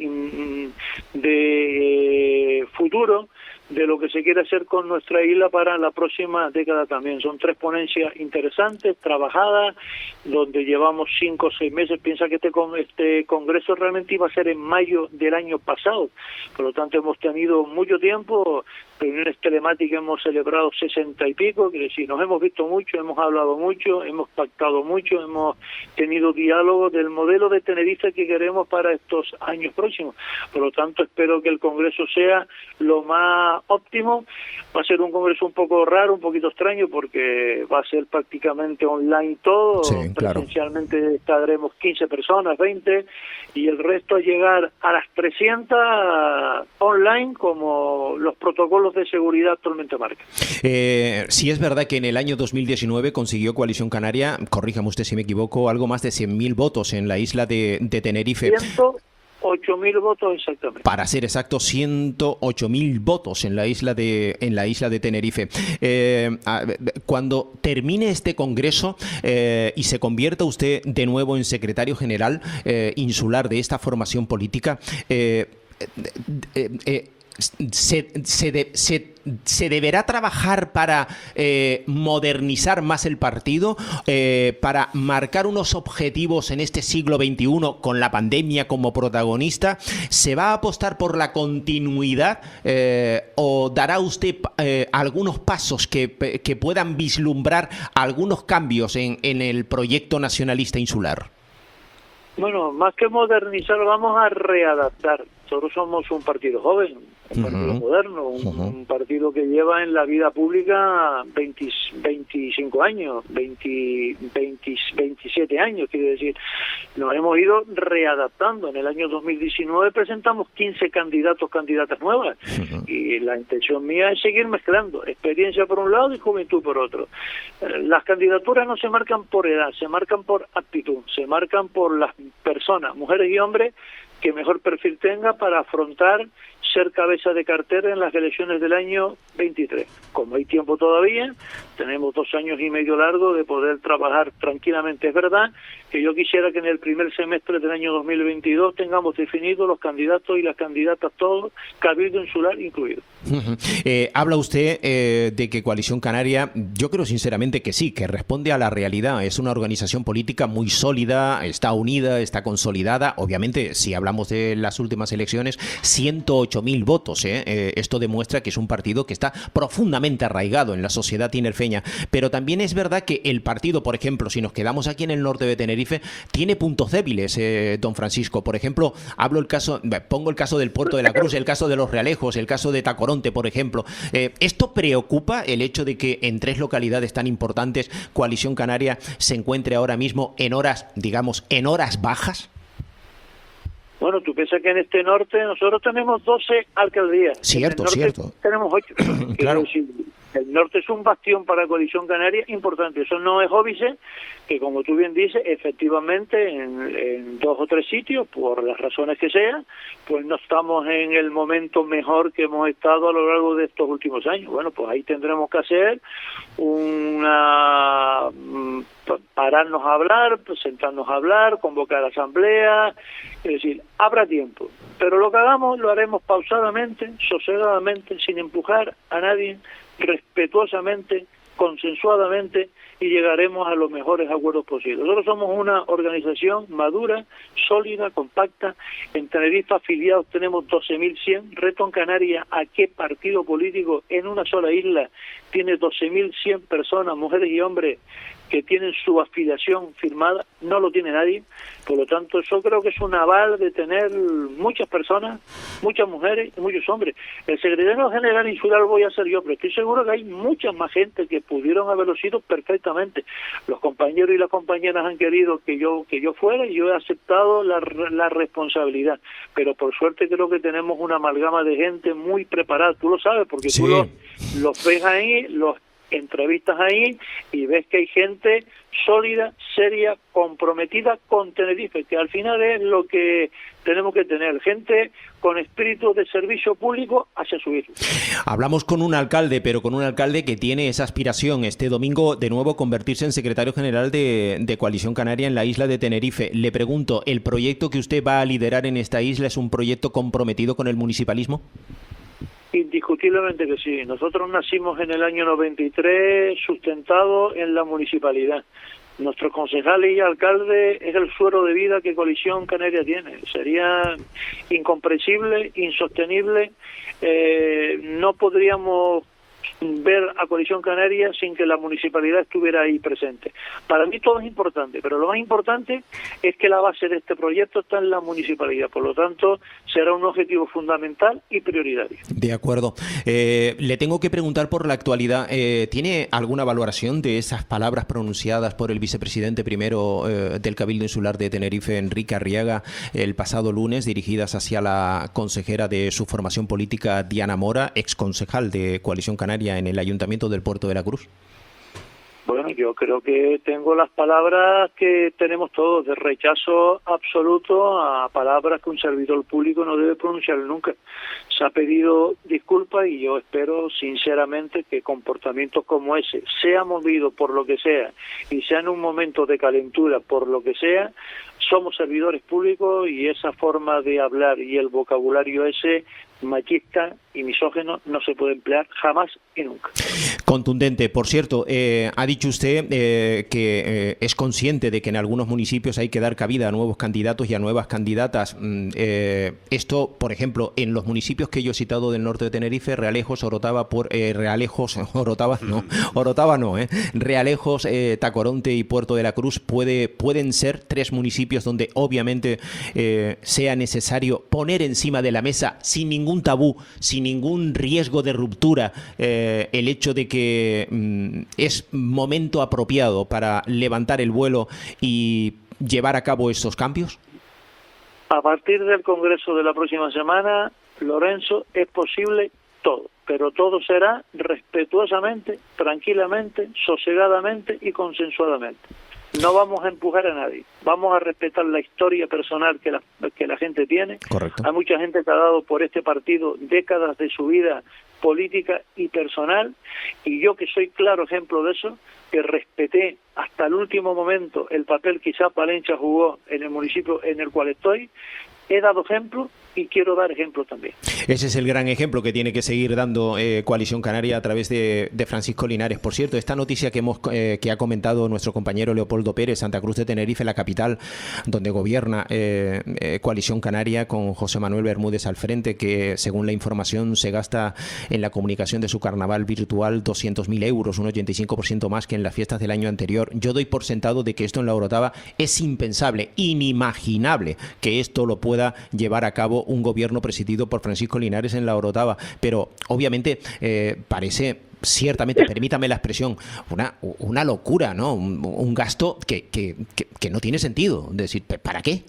de futuro, de lo que se quiere hacer con nuestra isla para la próxima década también. Son 3 ponencias interesantes, trabajadas, donde llevamos 5 o 6 meses. Piensa que este congreso realmente iba a ser en mayo del año pasado, por lo tanto hemos tenido mucho tiempo, reuniones telemáticas hemos celebrado 60 y pico, quiere decir, nos hemos visto mucho, hemos hablado mucho, hemos pactado mucho, hemos tenido diálogo del modelo de Tenerife que queremos para estos años próximos. Por lo tanto, espero que el congreso sea lo más óptimo. Va a ser un congreso un poco raro, un poquito extraño, porque va a ser prácticamente online todo. Sí, claro. Presencialmente estaremos 15 personas, 20, y el resto llegar a las 300 online, como los protocolos de seguridad actualmente marcan. Sí es verdad que en el año 2019 consiguió Coalición Canaria, corríjame usted si me equivoco, algo más de 100.000 votos en la isla de Tenerife. 108.000 votos exactamente. Para ser exacto, 108.000 votos en la isla de Tenerife. Cuando termine este congreso y se convierta usted de nuevo en secretario general insular de esta formación política, ¿se deberá trabajar para modernizar más el partido, para marcar unos objetivos en este siglo XXI con la pandemia como protagonista? ¿Se va a apostar por la continuidad o dará usted algunos pasos que puedan vislumbrar algunos cambios en el proyecto nacionalista insular? Bueno, más que modernizar, vamos a readaptar. Nosotros somos un partido joven, un partido moderno, un partido que lleva en la vida pública 25 años, 27 años, quiere decir. Nos hemos ido readaptando. En el año 2019 presentamos 15 candidatas nuevas, y la intención mía es seguir mezclando experiencia por un lado y juventud por otro. Las candidaturas no se marcan por edad, se marcan por aptitud, se marcan por las personas, mujeres y hombres, que mejor perfil tenga para afrontar ser cabeza de cartera en las elecciones del año 23. Como hay tiempo todavía, tenemos 2 años y medio largos de poder trabajar tranquilamente. Es verdad que yo quisiera que en el primer semestre del año 2022 tengamos definidos los candidatos y las candidatas todos, Cabildo Insular incluido. Habla usted de que Coalición Canaria, yo creo sinceramente que sí, que responde a la realidad. Es una organización política muy sólida, está unida, está consolidada. Obviamente, si hablamos de las últimas elecciones, 108.000 votos. Esto demuestra que es un partido que está profundamente arraigado en la sociedad tinerfeña. Pero también es verdad que el partido, por ejemplo, si nos quedamos aquí en el norte de Tenerife, tiene puntos débiles, don Francisco. Por ejemplo, pongo el caso del Puerto de la Cruz, el caso de Los Realejos, el caso de Tacoronte, por ejemplo. ¿Esto preocupa, el hecho de que en 3 localidades tan importantes Coalición Canaria se encuentre ahora mismo en horas, digamos, en horas bajas? Bueno, tú piensas que en este norte nosotros tenemos 12 alcaldías. Cierto, en el norte cierto. Tenemos 8. Claro. El norte es un bastión para Coalición Canaria importante. Eso no es óbice, que como tú bien dices, efectivamente en 2 o 3 sitios, por las razones que sean, pues no estamos en el momento mejor que hemos estado a lo largo de estos últimos años. Bueno, pues ahí tendremos que hacer pararnos a hablar, sentarnos a hablar, convocar asamblea, es decir, habrá tiempo. Pero lo que hagamos lo haremos pausadamente, sosegadamente, sin empujar a nadie, respetuosamente, consensuadamente, y llegaremos a los mejores acuerdos posibles. Nosotros somos una organización madura, sólida, compacta. En Tenerife afiliados tenemos 12.100. Reto en Canarias, ¿a qué partido político en una sola isla tiene 12.100 personas, mujeres y hombres, que tienen su afiliación firmada? No lo tiene nadie. Por lo tanto, yo creo que es un aval de tener muchas personas, muchas mujeres y muchos hombres. El secretario general insular voy a ser yo, pero estoy seguro que hay mucha más gente que pudieron haberlo sido perfectamente. Los compañeros y las compañeras han querido que yo fuera, y yo he aceptado la responsabilidad. Pero por suerte creo que tenemos una amalgama de gente muy preparada. Tú lo sabes, porque sí. Tú los ves ahí, los entrevistas ahí, y ves que hay gente sólida, seria, comprometida con Tenerife, que al final es lo que tenemos que tener, gente con espíritu de servicio público hacia su isla. Hablamos con un alcalde, pero con un alcalde que tiene esa aspiración este domingo de nuevo convertirse en secretario general de Coalición Canaria en la isla de Tenerife. Le pregunto, ¿el proyecto que usted va a liderar en esta isla es un proyecto comprometido con el municipalismo? Indiscutiblemente que sí. Nosotros nacimos en el año 93 sustentados en la municipalidad. Nuestros concejales y alcaldes es el suero de vida que Coalición Canaria tiene. Sería incomprensible, insostenible. No podríamos ver a Coalición Canaria sin que la municipalidad estuviera ahí presente. Para mí todo es importante, pero lo más importante es que la base de este proyecto está en la municipalidad. Por lo tanto, será un objetivo fundamental y prioritario. De acuerdo. Le tengo que preguntar por la actualidad. ¿Tiene alguna valoración de esas palabras pronunciadas por el vicepresidente primero del Cabildo Insular de Tenerife, Enrique Arriaga, el pasado lunes, dirigidas hacia la consejera de su formación política, Diana Mora, exconcejal de Coalición Canaria en el Ayuntamiento del Puerto de la Cruz? Bueno, yo creo que tengo las palabras que tenemos todos, de rechazo absoluto a palabras que un servidor público no debe pronunciar nunca. Se ha pedido disculpas y yo espero sinceramente que comportamientos como ese, sea movido por lo que sea y sea en un momento de calentura por lo que sea, somos servidores públicos y esa forma de hablar y el vocabulario ese machista y misógino no se puede emplear jamás y nunca. Contundente. Por cierto, ha dicho usted que es consciente de que en algunos municipios hay que dar cabida a nuevos candidatos y a nuevas candidatas. Esto, por ejemplo, en los municipios que yo he citado del norte de Tenerife, Realejos, Realejos, Tacoronte y Puerto de la Cruz, pueden ser 3 municipios donde obviamente sea necesario poner encima de la mesa, sin ningún tabú, sin ningún riesgo de ruptura, el hecho de que es momento apropiado para levantar el vuelo y llevar a cabo estos cambios? A partir del Congreso de la próxima semana, Lorenzo, es posible todo, pero todo será respetuosamente, tranquilamente, sosegadamente y consensuadamente. No vamos a empujar a nadie, vamos a respetar la historia personal que la gente tiene. Correcto. Hay mucha gente que ha dado por este partido décadas de su vida política y personal, y yo, que soy claro ejemplo de eso, que respeté hasta el último momento el papel que Isaac Palencia jugó en el municipio en el cual estoy, he dado ejemplo y quiero dar ejemplo también. Ese es el gran ejemplo que tiene que seguir dando Coalición Canaria a través de Francisco Linares. Por cierto, esta noticia que ha comentado nuestro compañero Leopoldo Pérez, Santa Cruz de Tenerife, la capital donde gobierna Coalición Canaria, con José Manuel Bermúdez al frente, que según la información se gasta en la comunicación de su carnaval virtual 200.000 euros, un 85% más que en las fiestas del año anterior. Yo doy por sentado de que esto en la Orotava es impensable, inimaginable que esto lo pueda llevar a cabo un gobierno presidido por Francisco Linares en la Orotava, pero obviamente parece, ciertamente, permítame la expresión, una locura, ¿no? Un gasto que no tiene sentido. Es decir, ¿para qué?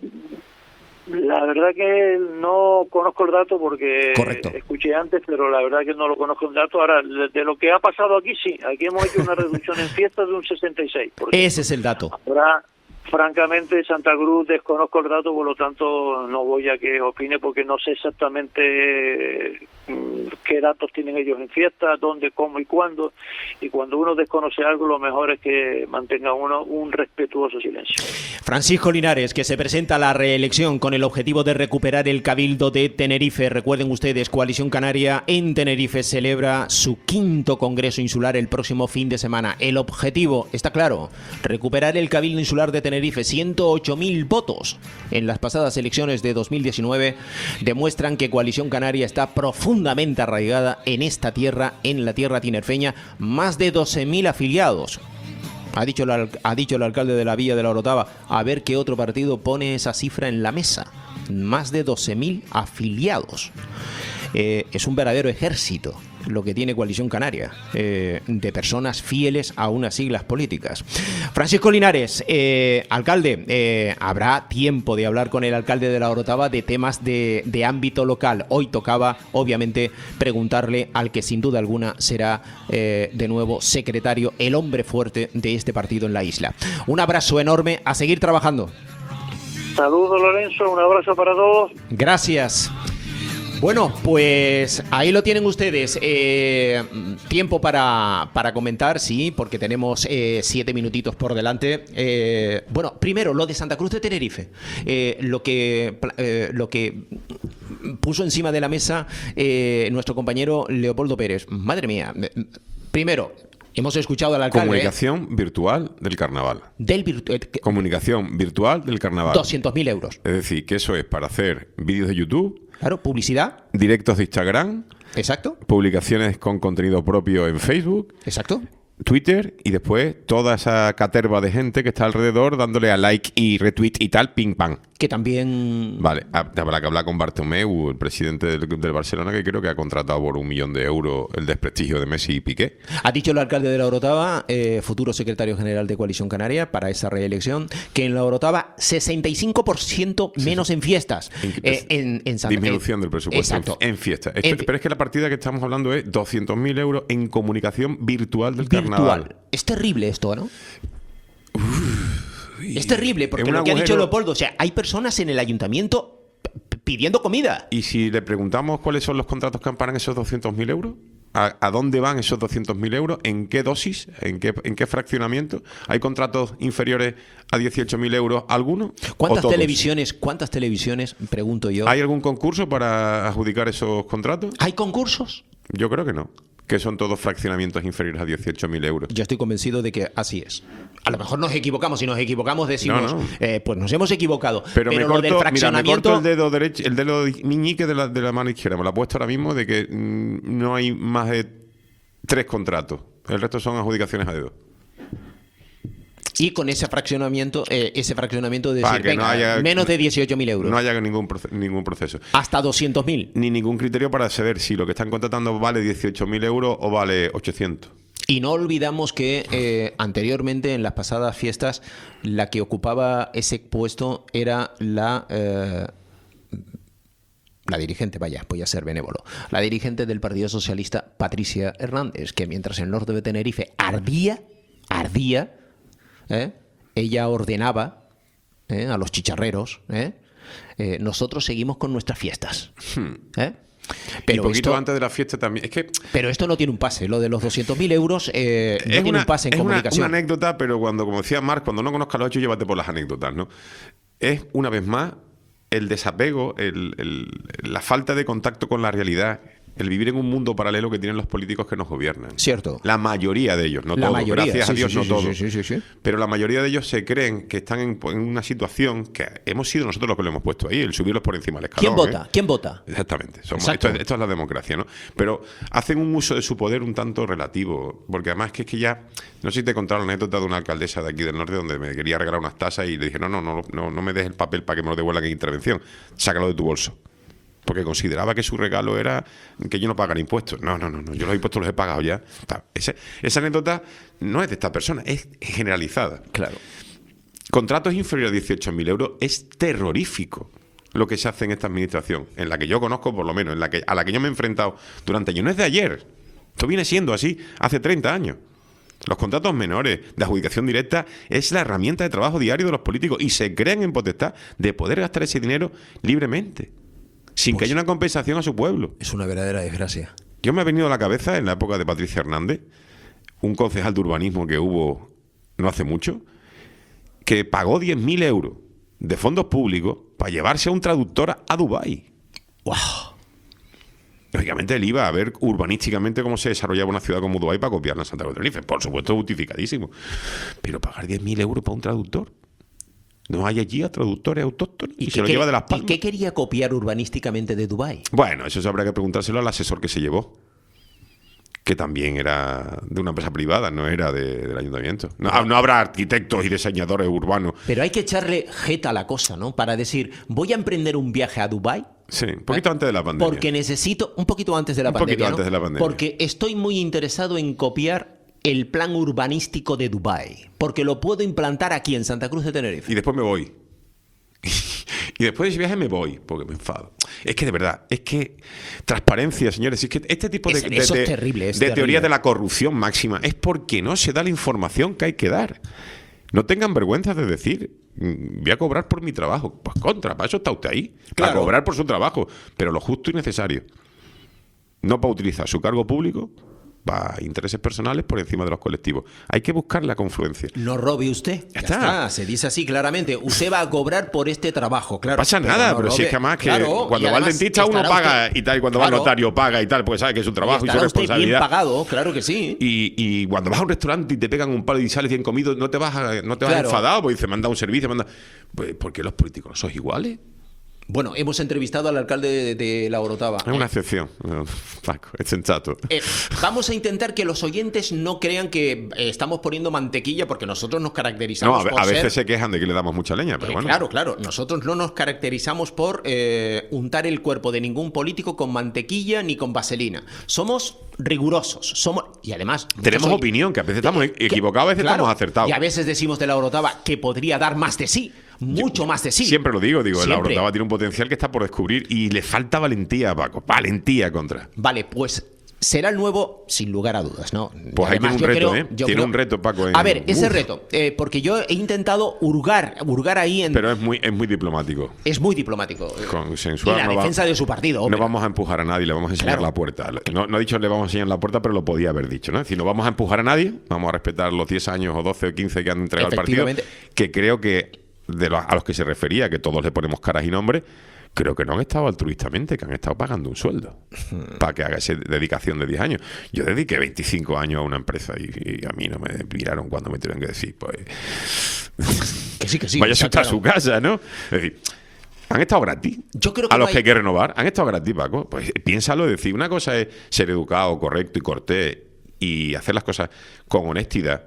La verdad que no conozco el dato porque Correcto. Escuché antes, pero la verdad que no lo conozco el dato. Ahora, de lo que ha pasado aquí, sí. Aquí hemos hecho una reducción en fiestas de un 66%. Ese es el dato. Ahora, francamente, Santa Cruz desconozco el dato, por lo tanto no voy a que opine porque no sé exactamente qué datos tienen ellos en fiesta, dónde, cómo y cuándo. Y cuando uno desconoce algo, lo mejor es que mantenga uno un respetuoso silencio. Francisco Linares, que se presenta a la reelección con el objetivo de recuperar el Cabildo de Tenerife. Recuerden ustedes, Coalición Canaria en Tenerife celebra su 5º Congreso Insular el próximo fin de semana. El objetivo está claro: recuperar el Cabildo Insular de Tenerife. 108.000 votos en las pasadas elecciones de 2019 demuestran que Coalición Canaria está profundamente arraigada en esta tierra, en la tierra tinerfeña. Más de 12.000 afiliados. Ha dicho el alcalde de la Villa de la Orotava. A ver qué otro partido pone esa cifra en la mesa. Más de 12.000 afiliados. Es un verdadero ejército lo que tiene Coalición Canaria, de personas fieles a unas siglas políticas. Francisco Linares, alcalde, habrá tiempo de hablar con el alcalde de la Orotava de temas de ámbito local. Hoy tocaba, obviamente, preguntarle al que sin duda alguna será de nuevo secretario, el hombre fuerte de este partido en la isla. Un abrazo enorme, a seguir trabajando. Saludos, Lorenzo, un abrazo para todos. Gracias. Bueno, pues ahí lo tienen ustedes. Tiempo para comentar, sí, porque tenemos 7 minutitos por delante. Bueno, primero, lo de Santa Cruz de Tenerife. Lo que puso encima de la mesa nuestro compañero Leopoldo Pérez. Madre mía. Primero, hemos escuchado al alcalde. Comunicación virtual del carnaval. Comunicación virtual del carnaval. 200.000 euros. Es decir, que eso es para hacer vídeos de YouTube. Claro, publicidad. Directos de Instagram. Exacto. Publicaciones con contenido propio en Facebook. Exacto. Twitter, y después toda esa caterva de gente que está alrededor dándole a like y retweet y tal, ping pam. Que también... Vale, habrá que hablar con Bartomeu, el presidente del Barcelona, que creo que ha contratado por 1 millón de euros el desprestigio de Messi y Piqué. Ha dicho el alcalde de la Orotava, futuro secretario general de Coalición Canaria para esa reelección, que en la Orotava 65% menos en fiestas. En Santa Disminución del presupuesto. Exacto. En fiestas. Pero es que la partida que estamos hablando es 200.000 euros en comunicación virtual del carnaval. Es terrible esto, ¿no? Es terrible, porque lo que ha dicho Leopoldo, o sea, hay personas en el ayuntamiento pidiendo comida. ¿Y si le preguntamos cuáles son los contratos que amparan esos 200.000 euros? ¿A dónde van esos 200.000 euros? ¿En qué dosis? ¿En qué fraccionamiento? ¿Hay contratos inferiores a 18.000 euros alguno? ¿Cuántas televisiones, pregunto yo? ¿Hay algún concurso para adjudicar esos contratos? ¿Hay concursos? Yo creo que no. Que son todos fraccionamientos inferiores a 18.000 euros. Yo estoy convencido de que así es. A lo mejor nos equivocamos. Si nos equivocamos decimos, no. Pues nos hemos equivocado. Pero me corto, del fraccionamiento... me corto el dedo derecho, el dedo meñique de la mano izquierda. Me lo he puesto ahora mismo de que no hay más de 3 contratos. El resto son adjudicaciones a dedo. Y con ese fraccionamiento de decir, no haya, menos de 18.000 euros. No haya ningún proceso. Hasta 200.000. Ni ningún criterio para saber si lo que están contratando vale 18.000 euros o vale 800. Y no olvidamos que anteriormente, en las pasadas fiestas, la que ocupaba ese puesto era la dirigente, voy a ser benévolo, la dirigente del Partido Socialista, Patricia Hernández, que mientras el norte de Tenerife ardía, ella ordenaba a los chicharreros, nosotros seguimos con nuestras fiestas. Pero y poquito antes de la fiesta también. Es que pero esto no tiene un pase. Lo de los 200.000 euros no tiene un pase en comunicación. Es una anécdota, pero como decía Marc, cuando no conozcas los hechos, llévate por las anécdotas, ¿no? Es, una vez más, el desapego, la falta de contacto con la realidad, el vivir en un mundo paralelo que tienen los políticos que nos gobiernan. Cierto. La mayoría de ellos, no la todos. Mayoría, gracias a Dios, no todos. Sí. Pero la mayoría de ellos se creen que están en una situación que hemos sido nosotros los que lo hemos puesto ahí, el subirlos por encima del escalón. ¿Quién vota? Exactamente. Esto es la democracia, ¿no? Pero hacen un uso de su poder un tanto relativo, porque además que es que ya... No sé si te he contado la anécdota de una alcaldesa de aquí del norte donde me quería regalar unas tasas y le dije, no me des el papel para que me lo devuelvan en intervención, sácalo de tu bolso. Porque consideraba que su regalo era que yo no pagara impuestos. No, yo los impuestos los he pagado ya. Esa anécdota no es de esta persona, es generalizada. Claro. Contratos inferiores a 18.000 euros es terrorífico lo que se hace en esta administración, en la que yo conozco por lo menos, a la que yo me he enfrentado durante años. No es de ayer, esto viene siendo así hace 30 años. Los contratos menores de adjudicación directa es la herramienta de trabajo diario de los políticos y se creen en potestad de poder gastar ese dinero libremente, sin que haya una compensación a su pueblo. Es una verdadera desgracia. Yo me ha venido a la cabeza, en la época de Patricia Hernández, un concejal de urbanismo que hubo no hace mucho, que pagó 10.000 euros de fondos públicos para llevarse a un traductor a Dubái. ¡Wow! Lógicamente él iba a ver urbanísticamente cómo se desarrollaba una ciudad como Dubái para copiarla en Santa Cruz de Tenerife. Por supuesto, justificadísimo. Pero pagar 10.000 euros para un traductor. No hay allí a traductores autóctonos y se lo lleva de Las Palmas. ¿Y qué quería copiar urbanísticamente de Dubái? Bueno, eso habrá que preguntárselo al asesor que se llevó, que también era de una empresa privada, no era del ayuntamiento. No habrá arquitectos y diseñadores urbanos. Pero hay que echarle jeta a la cosa, ¿no? Para decir, voy a emprender un viaje a Dubái. Sí, un poquito antes de la pandemia. Porque necesito... Un poquito antes de la pandemia, poquito antes de la pandemia. Porque estoy muy interesado en copiar el plan urbanístico de Dubái, porque lo puedo implantar aquí en Santa Cruz de Tenerife. Y después me voy. Y después de ese viaje me voy, porque me enfado. Es que de verdad, es que transparencia, señores, es que este tipo de teoría de la corrupción máxima es porque no se da la información que hay que dar. No tengan vergüenza de decir, voy a cobrar por mi trabajo. Pues para eso está usted ahí, para cobrar por su trabajo, pero lo justo y necesario. No para utilizar su cargo público para intereses personales por encima de los colectivos. Hay que buscar la confluencia. No robe usted. Ya está. Se dice así claramente. Usted va a cobrar por este trabajo, claro. No pasa nada, pero si es que además cuando va al dentista uno paga y tal, y cuando va al notario paga y tal, porque sabe que es su trabajo y su responsabilidad. Bien pagado, claro que sí. Y cuando vas a un restaurante y te pegan un palo y sales bien comido, no te vas enfadado, porque dice, manda un servicio, pues, ¿por qué los políticos no sois iguales? Bueno, hemos entrevistado al alcalde de La Orotava. Es una excepción, Paco, es sensato. Vamos a intentar que los oyentes no crean que estamos poniendo mantequilla, porque nosotros nos caracterizamos por a veces se quejan de que le damos mucha leña, pero bueno. Claro. Nosotros no nos caracterizamos por untar el cuerpo de ningún político con mantequilla ni con vaselina. Somos rigurosos. Y además... Tenemos opinión, que a veces estamos equivocados, a veces estamos acertados. Y a veces decimos de La Orotava que podría dar más de sí. Mucho más de sí. Siempre lo digo, La Orotava tiene un potencial que está por descubrir y le falta valentía, Paco. Valentía contra. Vale, pues será el nuevo, sin lugar a dudas, ¿no? Pues ahí tiene un reto, Tiene un reto, Paco. A ver, ese reto, porque yo he intentado hurgar ahí en... Pero es muy diplomático. Es muy diplomático. Consensuar. Y la defensa de su partido, hombre. No vamos a empujar a nadie, le vamos a enseñar la puerta. No he dicho le vamos a enseñar la puerta, pero lo podía haber dicho, ¿no? Es decir, no vamos a empujar a nadie, vamos a respetar los 10 años o 12 o 15 que han entregado al partido, que creo que a los que se refería, que todos le ponemos caras y nombres, creo que no han estado altruistamente, que han estado pagando un sueldo para que haga esa dedicación de 10 años. Yo dediqué 25 años a una empresa y a mí no me miraron cuando me tuvieron que decir, pues... que sí. Vaya a su casa, ¿no? Es decir, ¿han estado gratis? Yo creo que a los que hay que renovar, ¿han estado gratis, Paco? Pues piénsalo, es decir, una cosa es ser educado, correcto y cortés y hacer las cosas con honestidad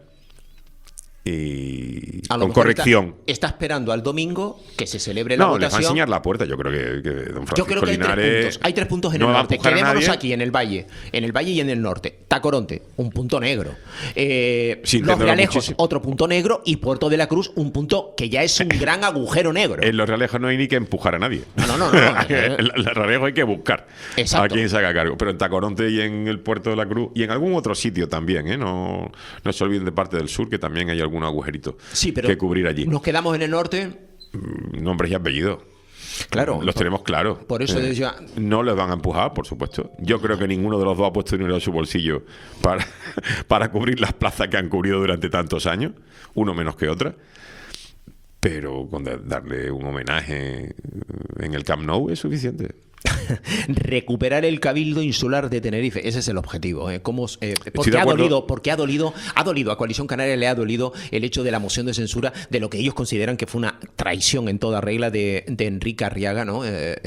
y con corrección. Está esperando al domingo que se celebre la votación. No, les va a enseñar la puerta. Yo creo que don Francisco, yo creo que Linares hay tres puntos en el norte. Quedémonos aquí, en el valle y en el norte. Tacoronte, un punto negro. Los Realejos, otro punto negro. Y Puerto de la Cruz, un punto que ya es un gran agujero negro. En Los Realejos no hay ni que empujar a nadie. No. En Los Realejos hay que buscar a quien se haga cargo. Pero en Tacoronte y en el Puerto de la Cruz y en algún otro sitio también, no se olviden de parte del sur, que también hay algún algunos agujeritos Sí, pero que cubrir allí. nos quedamos en el norte. Nombres y apellidos. Claro. Los tenemos claros. Por eso decía... No les van a empujar, por supuesto. Yo creo que ninguno de los dos ha puesto dinero en su bolsillo para cubrir las plazas que han cubrido durante tantos años, uno menos que otra. Pero con darle un homenaje en el Camp Nou es suficiente. Recuperar el Cabildo Insular de Tenerife, ese es el objetivo. Porque ha dolido a Coalición Canaria, le ha dolido el hecho de la moción de censura de lo que ellos consideran que fue una traición en toda regla de Enrique Arriaga, ¿no?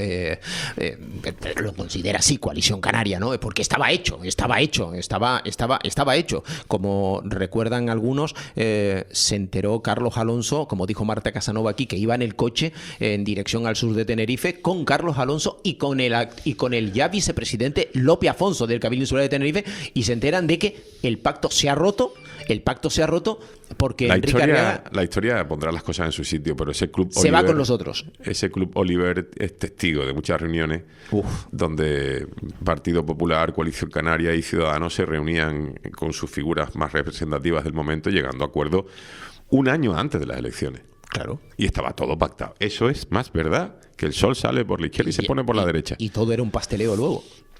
Lo considera así Coalición Canaria, ¿no? Porque estaba hecho. Como recuerdan algunos, se enteró Carlos Alonso, como dijo Marta Casanova aquí, que iba en el coche en dirección al sur de Tenerife con Carlos Alonso y con el ya vicepresidente Lope Afonso del Cabildo Insular de Tenerife, y se enteran de que el pacto se ha roto porque Enrique Arriaga... La historia pondrá las cosas en su sitio, pero ese club se va con los otros. Ese club Oliver es testigo de muchas reuniones donde Partido Popular, Coalición Canaria y Ciudadanos se reunían con sus figuras más representativas del momento, llegando a acuerdos un año antes de las elecciones. Claro. Y estaba todo pactado. Eso es más verdad que el sol sale por la izquierda y se pone por la derecha. Y todo era un pasteleo luego.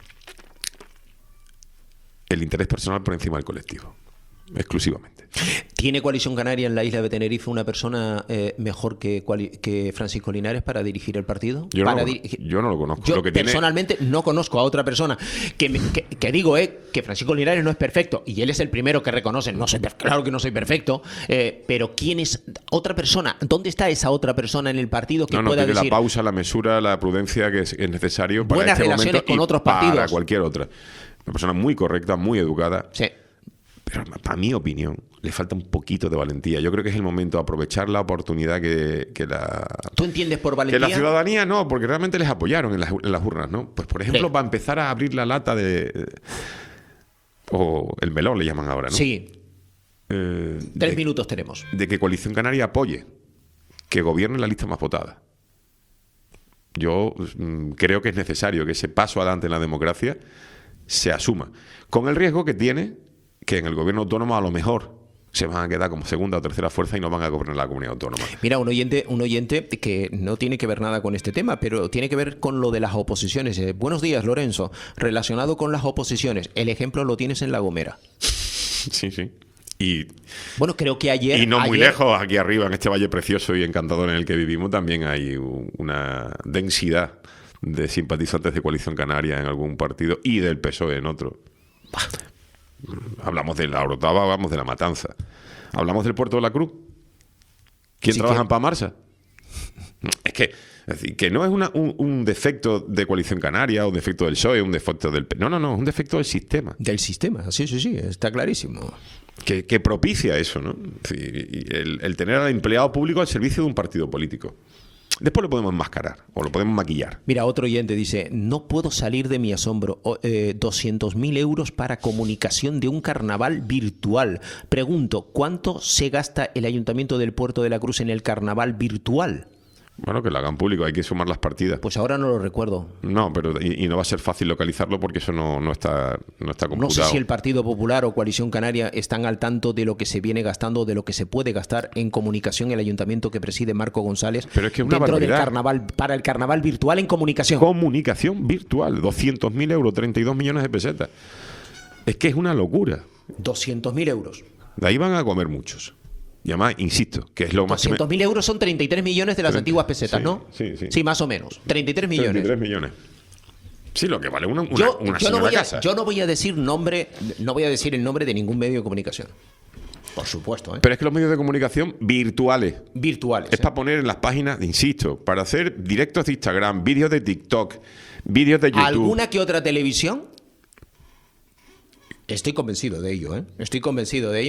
El interés personal por encima del colectivo. Exclusivamente. ¿Tiene Coalición Canaria en la isla de Tenerife una persona mejor que Francisco Linares para dirigir el partido? Yo no lo conozco. Yo personalmente no conozco a otra persona que digo que Francisco Linares no es perfecto, y él es el primero que reconoce, claro que no soy perfecto, pero ¿quién es otra persona? ¿Dónde está esa otra persona en el partido que pueda tiene decir... la pausa, la mesura, la prudencia que es necesario para buenas este relaciones momento con otros partidos? Para cualquier otra. Una persona muy correcta, muy educada. Sí. Pero para mi opinión, le falta un poquito de valentía. Yo creo que es el momento de aprovechar la oportunidad que la... ¿Tú entiendes por valentía? Que la ciudadanía no, porque realmente les apoyaron en las urnas, ¿no? Pues, por ejemplo, va a empezar a abrir la lata o el melón le llaman ahora, ¿no? Sí. 3 minutos tenemos. De que Coalición Canaria apoye que gobierne la lista más votada. Yo creo que es necesario que ese paso adelante en la democracia se asuma, con el riesgo que tiene que en el gobierno autónomo a lo mejor se van a quedar como segunda o tercera fuerza y no van a gobernar la comunidad autónoma. Mira, un oyente que no tiene que ver nada con este tema, pero tiene que ver con lo de las oposiciones. Buenos días, Lorenzo. Relacionado con las oposiciones, el ejemplo lo tienes en La Gomera. Sí. Y bueno, creo que ayer... Y no muy lejos, aquí arriba, en este valle precioso y encantador en el que vivimos, también hay una densidad de simpatizantes de Coalición Canaria en algún partido y del PSOE en otro. Hablamos de la Orotava, hablamos de la Matanza. Hablamos del Puerto de la Cruz. ¿Quién trabaja en Pamarsa? Es decir, que no es un defecto de Coalición Canaria, un defecto del PSOE, un defecto del... No, es un defecto del sistema. Del sistema, sí, está clarísimo. Que propicia eso, ¿no? El tener al empleado público al servicio de un partido político. Después lo podemos enmascarar o lo podemos maquillar. Mira, otro oyente dice: no puedo salir de mi asombro. 200.000 euros para comunicación de un carnaval virtual. Pregunto, ¿cuánto se gasta el Ayuntamiento del Puerto de la Cruz en el carnaval virtual? Bueno, que lo hagan público, hay que sumar las partidas. Pues ahora no lo recuerdo. No, pero y no va a ser fácil localizarlo porque eso no está computado. No sé si el Partido Popular o Coalición Canaria están al tanto de lo que se viene gastando, de lo que se puede gastar en comunicación el ayuntamiento que preside Marco González. Pero es que una dentro del barbaridad. carnaval, para el carnaval virtual en comunicación. Comunicación virtual, 200.000 euros, 32 millones de pesetas. Es que es una locura. 200.000 euros. De ahí van a comer muchos. Y además, insisto, que es lo más... 200.000 euros son 33 millones de las antiguas pesetas, sí, ¿no? Sí, más o menos. 33 millones. 33 millones. Sí, lo que vale una yo señora no voy a, casa. Yo no voy a decir el nombre de ningún medio de comunicación. Por supuesto, ¿eh? Pero es que los medios de comunicación virtuales. Es para poner en las páginas, insisto, para hacer directos de Instagram, vídeos de TikTok, vídeos de YouTube. ¿Alguna que otra televisión? Estoy convencido de ello, ¿eh? Estoy convencido de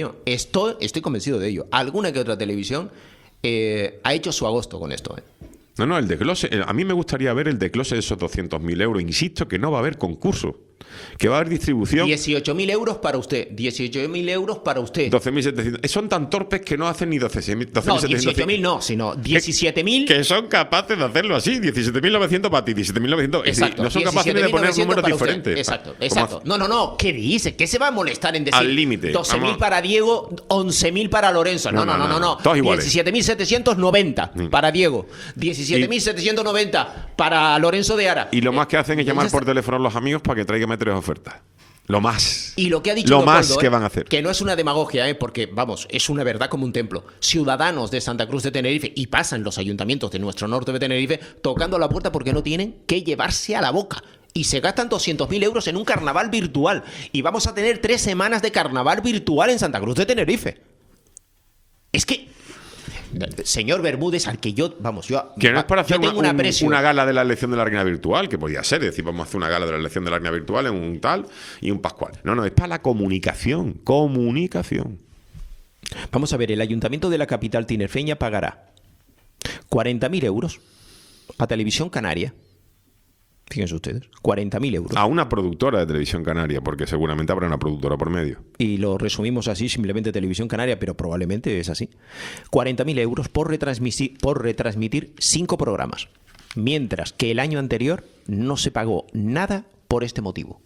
ello. Alguna que otra televisión ha hecho su agosto con esto, ¿eh? No, el desglose. A mí me gustaría ver el desglose de esos 200.000 euros. Insisto que no va a haber concurso. Que va a haber distribución. 18.000 euros para usted. 18.000 euros para usted. 12.700. Son tan torpes que no hacen ni 12.700. No, 18.000 no, sino 17.000. Que son capaces de hacerlo así. 17.900 para ti, 17.900. Exacto. No son capaces ni de poner 17.900 números para usted. diferentes. Exacto, ¿Cómo exacto. No. ¿Qué dice? ¿Qué se va a molestar en decir? Al límite. 12.000 para Diego, 11.000 para Lorenzo. No. Todos iguales. 17.790 para Diego. 17.790 para Lorenzo de Ara. Y lo más que hacen es llamar por teléfono a los amigos para que traigan tres ofertas. Lo más. Y lo que ha dicho lo Leopoldo, más que van a hacer. Que no es una demagogia, porque, vamos, es una verdad como un templo. Ciudadanos de Santa Cruz de Tenerife, y pasan los ayuntamientos de nuestro norte de Tenerife, tocando a la puerta porque no tienen que llevarse a la boca. Y se gastan 200.000 euros en un carnaval virtual. Y vamos a tener 3 semanas de carnaval virtual en Santa Cruz de Tenerife. Es que... Señor Bermúdez, al que yo, que no es para hacer tengo un aprecio. una gala de la elección de la reina virtual, que podía ser, es decir, vamos a hacer una gala de la elección de la reina virtual en un tal y un pascual. No, es para la comunicación. Vamos a ver, el Ayuntamiento de la capital tinerfeña pagará 40.000 euros a Televisión Canaria. Fíjense ustedes, 40.000 euros. A una productora de Televisión Canaria, porque seguramente habrá una productora por medio. Y lo resumimos así, simplemente Televisión Canaria, pero probablemente es así. 40.000 euros por retransmitir 5 programas. Mientras que el año anterior no se pagó nada por este motivo.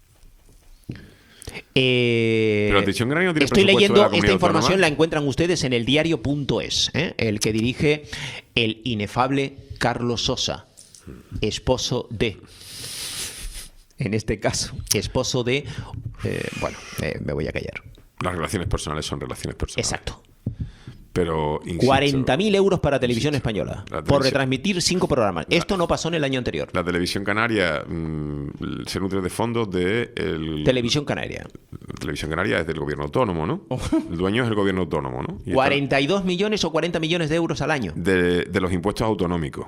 Pero Televisión Canaria no tiene estoy presupuesto de la leyendo esta comunidad información, autónoma. la encuentran ustedes en el diario.es, el que dirige el inefable Carlos Sosa, esposo de, en este caso, esposo de, me voy a callar. Las relaciones personales son relaciones personales. Exacto. Pero, insisto, 40.000 euros para Televisión Española por retransmitir 5 programas. Esto no pasó en el año anterior. La Televisión Canaria se nutre de fondos de... Televisión Canaria. Televisión Canaria es del gobierno autónomo, ¿no? El dueño es el gobierno autónomo, ¿no? Y 42 millones o 40 millones de euros al año. de los impuestos autonómicos.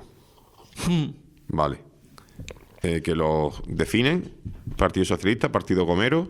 Vale. Que los definen Partido Socialista, Partido Gomero.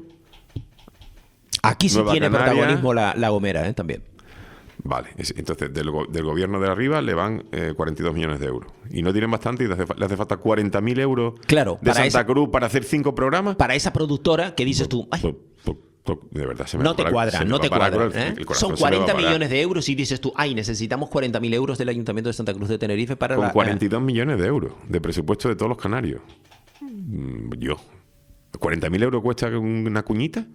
Aquí sí Nueva tiene Canaria. protagonismo la Gomera, también. Vale. Entonces, del gobierno de arriba le van 42 millones de euros. Y no tienen bastante y le hace falta 40.000 euros Claro, de Santa Cruz para hacer 5 programas. Para esa productora que dices tú, ay, de verdad, se me no te va a cuadra, se me no va te a parar cuadra. el corazón, Son se me va a 40 parar. millones de euros y dices tú, ay, necesitamos 40.000 euros del Ayuntamiento de Santa Cruz de Tenerife para Con 42 millones de euros de presupuesto de todos los canarios. Yo. ¿40.000 euros cuesta una cuñita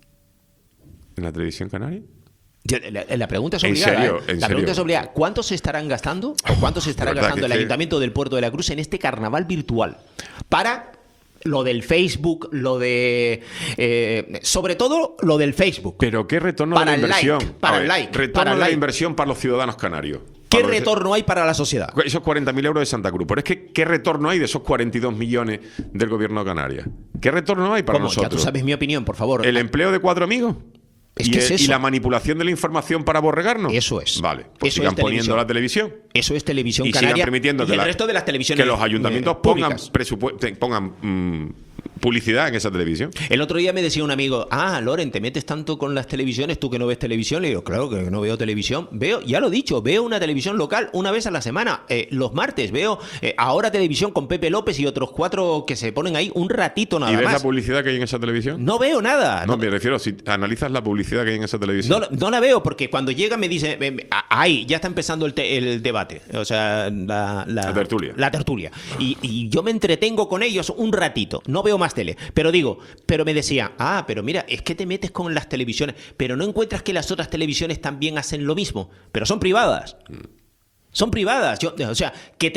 en la televisión canaria? La pregunta es ¿En obligada. serio? La pregunta es obligada. ¿Cuánto se estarán gastando o cuánto se estará De verdad gastando el que Ayuntamiento del Puerto de la Cruz en este carnaval virtual? Para lo del Facebook, lo de... sobre todo lo del Facebook. Pero ¿qué retorno Para de la el like, inversión? para A ver, el like, retorno para el de la like. inversión para los ciudadanos canarios. ¿Qué Para los- retorno hay para la sociedad? Esos 40.000 euros de Santa Cruz. Pero es que, ¿qué retorno hay de esos 42 millones del gobierno de Canarias? ¿Qué retorno hay para ¿Cómo? nosotros? Ya tú sabes mi opinión, por favor. ¿El empleo de 4 amigos? Es que es eso. ¿Y la manipulación de la información para borregarnos? Eso es. Vale, pues Eso sigan es poniendo televisión. la televisión. Eso es Televisión Y sigan Canaria permitiendo y que el la- resto de las televisiones Que los ayuntamientos pongan públicas. pongan publicidad en esa televisión. El otro día me decía un amigo, Loren, ¿te metes tanto con las televisiones tú que no ves televisión? Le digo, claro que no veo televisión. Veo, ya lo he dicho, veo una televisión local una vez a la semana. Los martes veo Ahora Televisión con Pepe López y otros 4 que se ponen ahí un ratito nada ¿Y ves más. la publicidad que hay en esa televisión? No veo nada. No, me refiero, si analizas la publicidad que hay en esa televisión. No la veo porque cuando llega me dice, ahí ya está empezando el debate, o sea, la tertulia. La tertulia. Y yo me entretengo con ellos un ratito, no veo más tele, pero me decía, pero mira, es que te metes con las televisiones, pero no encuentras que las otras televisiones también hacen lo mismo, pero son privadas. Son privadas. O sea,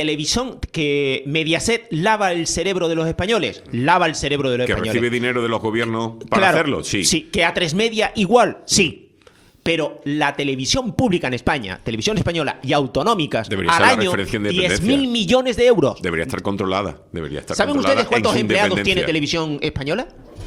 que Mediaset lava el cerebro de los españoles. Lava el cerebro de los Que españoles. recibe dinero de los gobiernos para Claro, hacerlo, sí. Sí, que A3 Media igual, sí. Pero la televisión pública en España, televisión española y autonómicas, Debería al ser la año referencia en dependencia. 10.000 millones de euros. Debería estar controlada. ¿Saben ustedes cuántos empleados tiene Televisión? Televisión Española?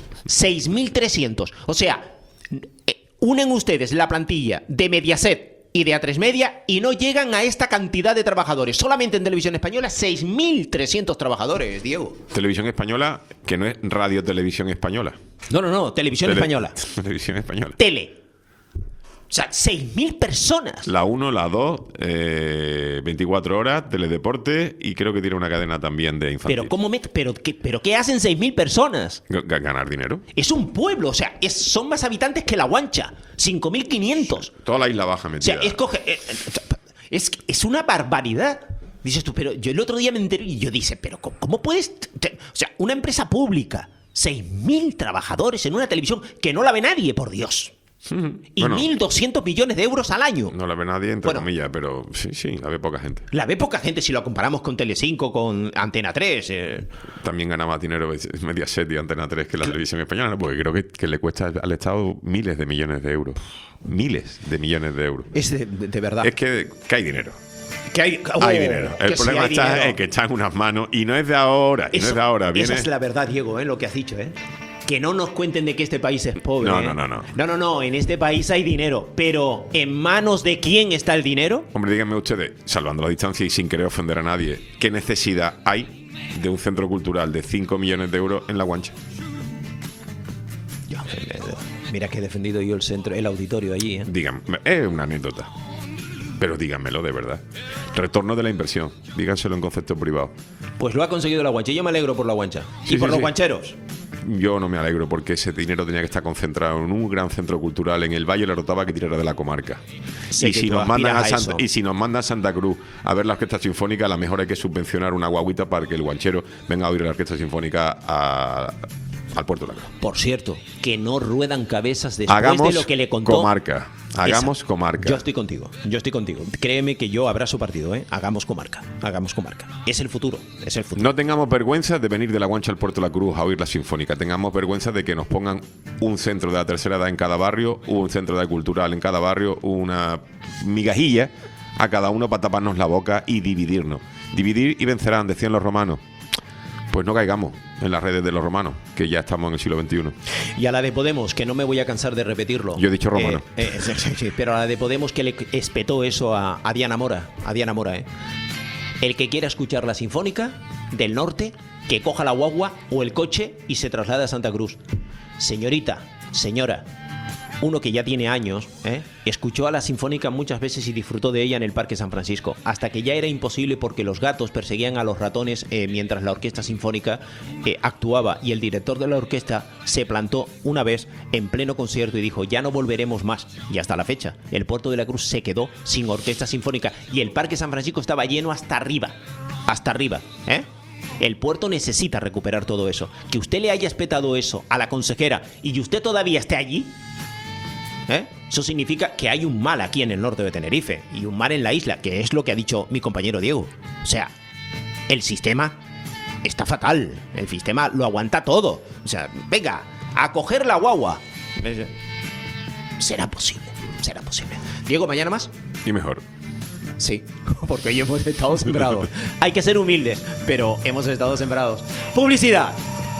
6.300. O sea, unen ustedes la plantilla de Mediaset y de A3 Media y no llegan a esta cantidad de trabajadores. Solamente en Televisión Española, 6.300 trabajadores, Diego. Televisión española, que no es Radio Televisión Española. No, Televisión Española. Televisión española. Tele. sea, 6.000 personas. La 1, la 2, 24 horas, Teledeporte, y creo que tiene una cadena también de infantil. ¿Pero qué hacen 6.000 personas? Ganar dinero. Es un pueblo, o sea, son más habitantes que La Guancha. 5.500. Toda la isla baja O metida. sea, es una barbaridad. Dices tú, pero yo el otro día me enteré y yo dije, pero ¿cómo puedes...? O sea, una empresa pública, 6.000 trabajadores en una televisión que no la ve nadie, por Dios. Y Bueno, 1.200 millones de euros al año. no la ve nadie, entre comillas, pero sí, la ve poca gente. La ve poca gente si lo comparamos con Telecinco, con Antena 3. También gana más dinero Mediaset y Antena 3 que la televisión española, ¿no? Porque creo que le cuesta al Estado miles de millones de euros. Miles de millones de euros. Es de verdad. Es que hay dinero. Que hay Dinero. El problema está en que echan unas manos y no es de ahora. Eso, no es de ahora. Esa es la verdad, Diego, lo que has dicho, Que no nos cuenten de que este país es pobre. No, en este país hay dinero. Pero ¿en manos de quién está el dinero? Hombre, díganme ustedes, salvando la distancia y sin querer ofender a nadie, ¿qué necesidad hay de un centro cultural de 5 millones de euros en La Guancha? Mira que he defendido yo el auditorio allí. Díganme, es una anécdota. Pero díganmelo de verdad. Retorno de la inversión. Díganselo en concepto privado. Pues lo ha conseguido La Guancha. Yo me alegro por La Guancha. Y por los guancheros. Yo no me alegro porque ese dinero tenía que estar concentrado en un gran centro cultural en el Valle de la Orotava que tirara de la comarca. Sé Y que si, tú nos mandan aspiras a eso. y si nos mandan a Santa Cruz a ver la Orquesta Sinfónica, a lo mejor hay que subvencionar una guaguita para que el guanchero venga a oír la Orquesta Sinfónica al Puerto de la Cruz. Por cierto, que no ruedan cabezas después Hagamos de lo que le contó. comarca. Hagamos comarca. Yo estoy contigo. Créeme que yo abrazo partido, Hagamos comarca. Es el futuro. No tengamos vergüenza de venir de La Guancha al Puerto de la Cruz a oír la Sinfónica. Tengamos vergüenza de que nos pongan un centro de la tercera edad en cada barrio, un centro de edad cultural en cada barrio, una migajilla a cada uno para taparnos la boca y dividirnos. Dividir y vencerán, decían los romanos. Pues no caigamos en las redes de los romanos, que ya estamos en el siglo XXI. Y a la de Podemos, que no me voy a cansar de repetirlo. Yo he dicho romano. Sí, pero a la de Podemos que le espetó eso a Diana Mora. El que quiera escuchar la Sinfónica del Norte, que coja la guagua o el coche y se traslade a Santa Cruz. Señorita, señora, uno que ya tiene años, escuchó a la Sinfónica muchas veces y disfrutó de ella en el Parque San Francisco, hasta que ya era imposible porque los gatos perseguían a los ratones mientras la Orquesta Sinfónica actuaba, y el director de la orquesta se plantó una vez en pleno concierto y dijo, ya no volveremos más. Y hasta la fecha, el Puerto de la Cruz se quedó sin Orquesta Sinfónica y el Parque San Francisco estaba lleno hasta arriba, El puerto necesita recuperar todo eso. Que usted le haya espetado eso a la consejera y usted todavía esté allí, eso significa que hay un mal aquí en el norte de Tenerife y un mal en la isla, que es lo que ha dicho mi compañero Diego. O sea, el sistema está fatal. El sistema lo aguanta todo. O sea, venga, a coger la guagua. Será posible. Diego, ¿mañana más? Y mejor. Sí, porque hoy hemos estado sembrados. Hay que ser humildes, pero hemos estado sembrados. ¡Publicidad!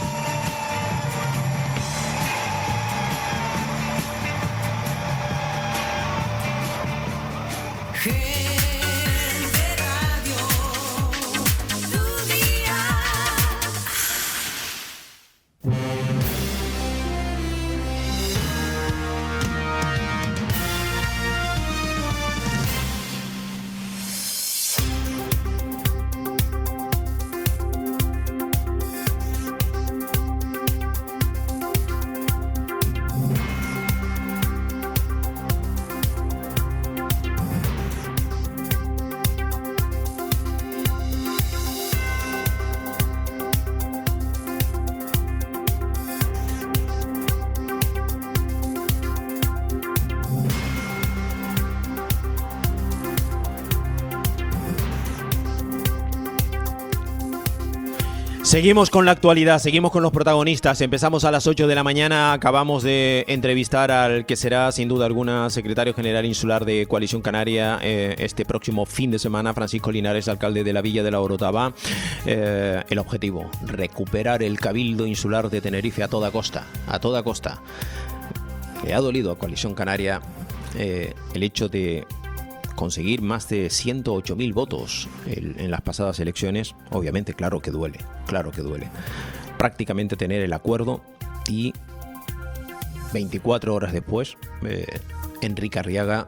Seguimos con la actualidad, seguimos con los protagonistas. Empezamos a las 8 de la mañana, acabamos de entrevistar al que será sin duda alguna secretario general insular de Coalición Canaria este próximo fin de semana, Francisco Linares, alcalde de la Villa de la Orotava. El objetivo, recuperar el Cabildo Insular de Tenerife a toda costa, Le ha dolido a Coalición Canaria el hecho de conseguir más de 108.000 votos en las pasadas elecciones. Obviamente, claro que duele. Prácticamente tener el acuerdo y 24 horas después Enrique Arriaga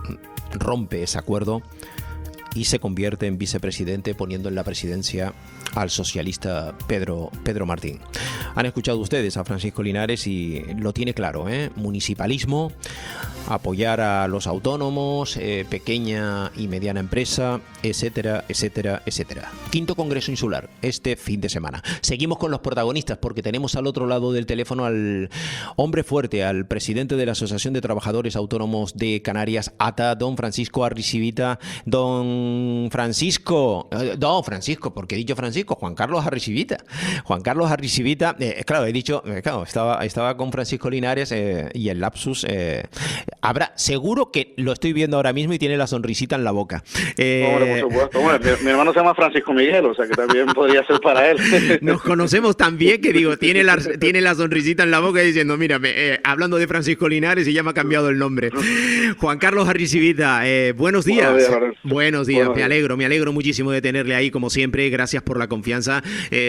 rompe ese acuerdo y se convierte en vicepresidente, poniendo en la presidencia al socialista Pedro Martín. Han escuchado ustedes a Francisco Linares y lo tiene claro, municipalismo, apoyar a los autónomos, pequeña y mediana empresa, etcétera, etcétera, etcétera. Quinto Congreso Insular, este fin de semana. Seguimos con los protagonistas porque tenemos al otro lado del teléfono al hombre fuerte, al presidente de la Asociación de Trabajadores Autónomos de Canarias, ATA, don Francisco Arrizibita. Don Francisco, porque he dicho Francisco, Juan Carlos Arrizibita. Juan Carlos Arrizibita, claro, he dicho, estaba con Francisco Linares y el lapsus habrá, seguro que lo estoy viendo ahora mismo y tiene la sonrisita en la boca. Hombre, por supuesto. Hombre, mi hermano se llama Francisco Miguel, o sea que también podría ser para él. Nos conocemos tan bien que digo, tiene la sonrisita en la boca diciendo, mira, hablando de Francisco Linares y ya me ha cambiado el nombre. Juan Carlos Arrizibita, buenos días. Buenos días, me alegro muchísimo de tenerle ahí como siempre, gracias por la confianza.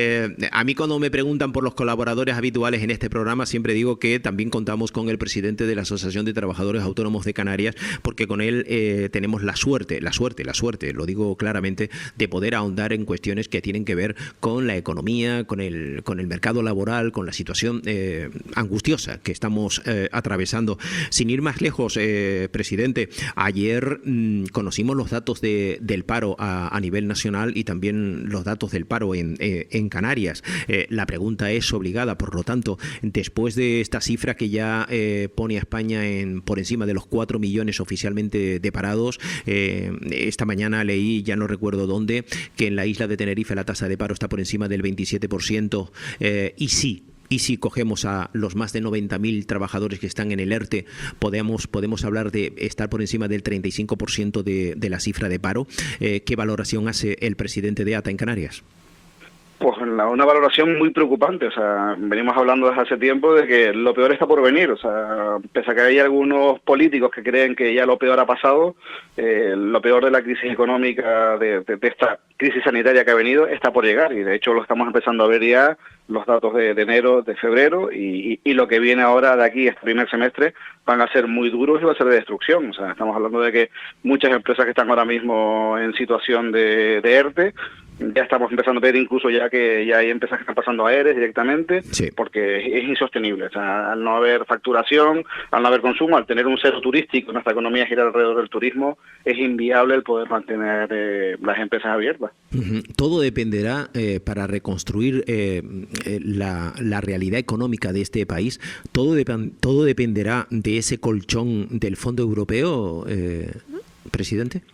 A mí cuando me preguntan por los colaboradores habituales en este programa siempre digo que también contamos con el presidente de la Asociación de Trabajadores Autónomos de Canarias, porque con él tenemos la suerte, lo digo claramente, de poder ahondar en cuestiones que tienen que ver con la economía, con el mercado laboral, con la situación angustiosa que estamos atravesando. Sin ir más lejos, presidente, ayer conocimos los datos del paro a nivel nacional y también los datos del paro en Canarias. La pregunta es obligada, por lo tanto, después de esta cifra que ya pone a España por encima de los 4 millones oficialmente de parados, esta mañana leí, ya no recuerdo dónde, que en la isla de Tenerife la tasa de paro está por encima del 27%, y si cogemos a los más de 90.000 trabajadores que están en el ERTE, podemos hablar de estar por encima del 35% de la cifra de paro. ¿Qué valoración hace el presidente de ATA en Canarias? Pues una valoración muy preocupante. O sea, venimos hablando desde hace tiempo de que lo peor está por venir. O sea, pese a que hay algunos políticos que creen que ya lo peor ha pasado, lo peor de la crisis económica, de esta crisis sanitaria que ha venido, está por llegar. Y de hecho lo estamos empezando a ver ya, los datos de enero, de febrero, y lo que viene ahora de aquí, este primer semestre, van a ser muy duros y va a ser de destrucción. O sea, estamos hablando de que muchas empresas que están ahora mismo en situación de ERTE, ya estamos empezando a ver incluso ya que ya hay empresas que están pasando a ERES directamente, sí, porque es insostenible. O sea, al no haber facturación, al no haber consumo, al tener un cero turístico, nuestra economía gira alrededor del turismo, es inviable el poder mantener las empresas abiertas. Todo dependerá, para reconstruir la realidad económica de este país, todo dependerá de ese colchón del Fondo Europeo, presidente.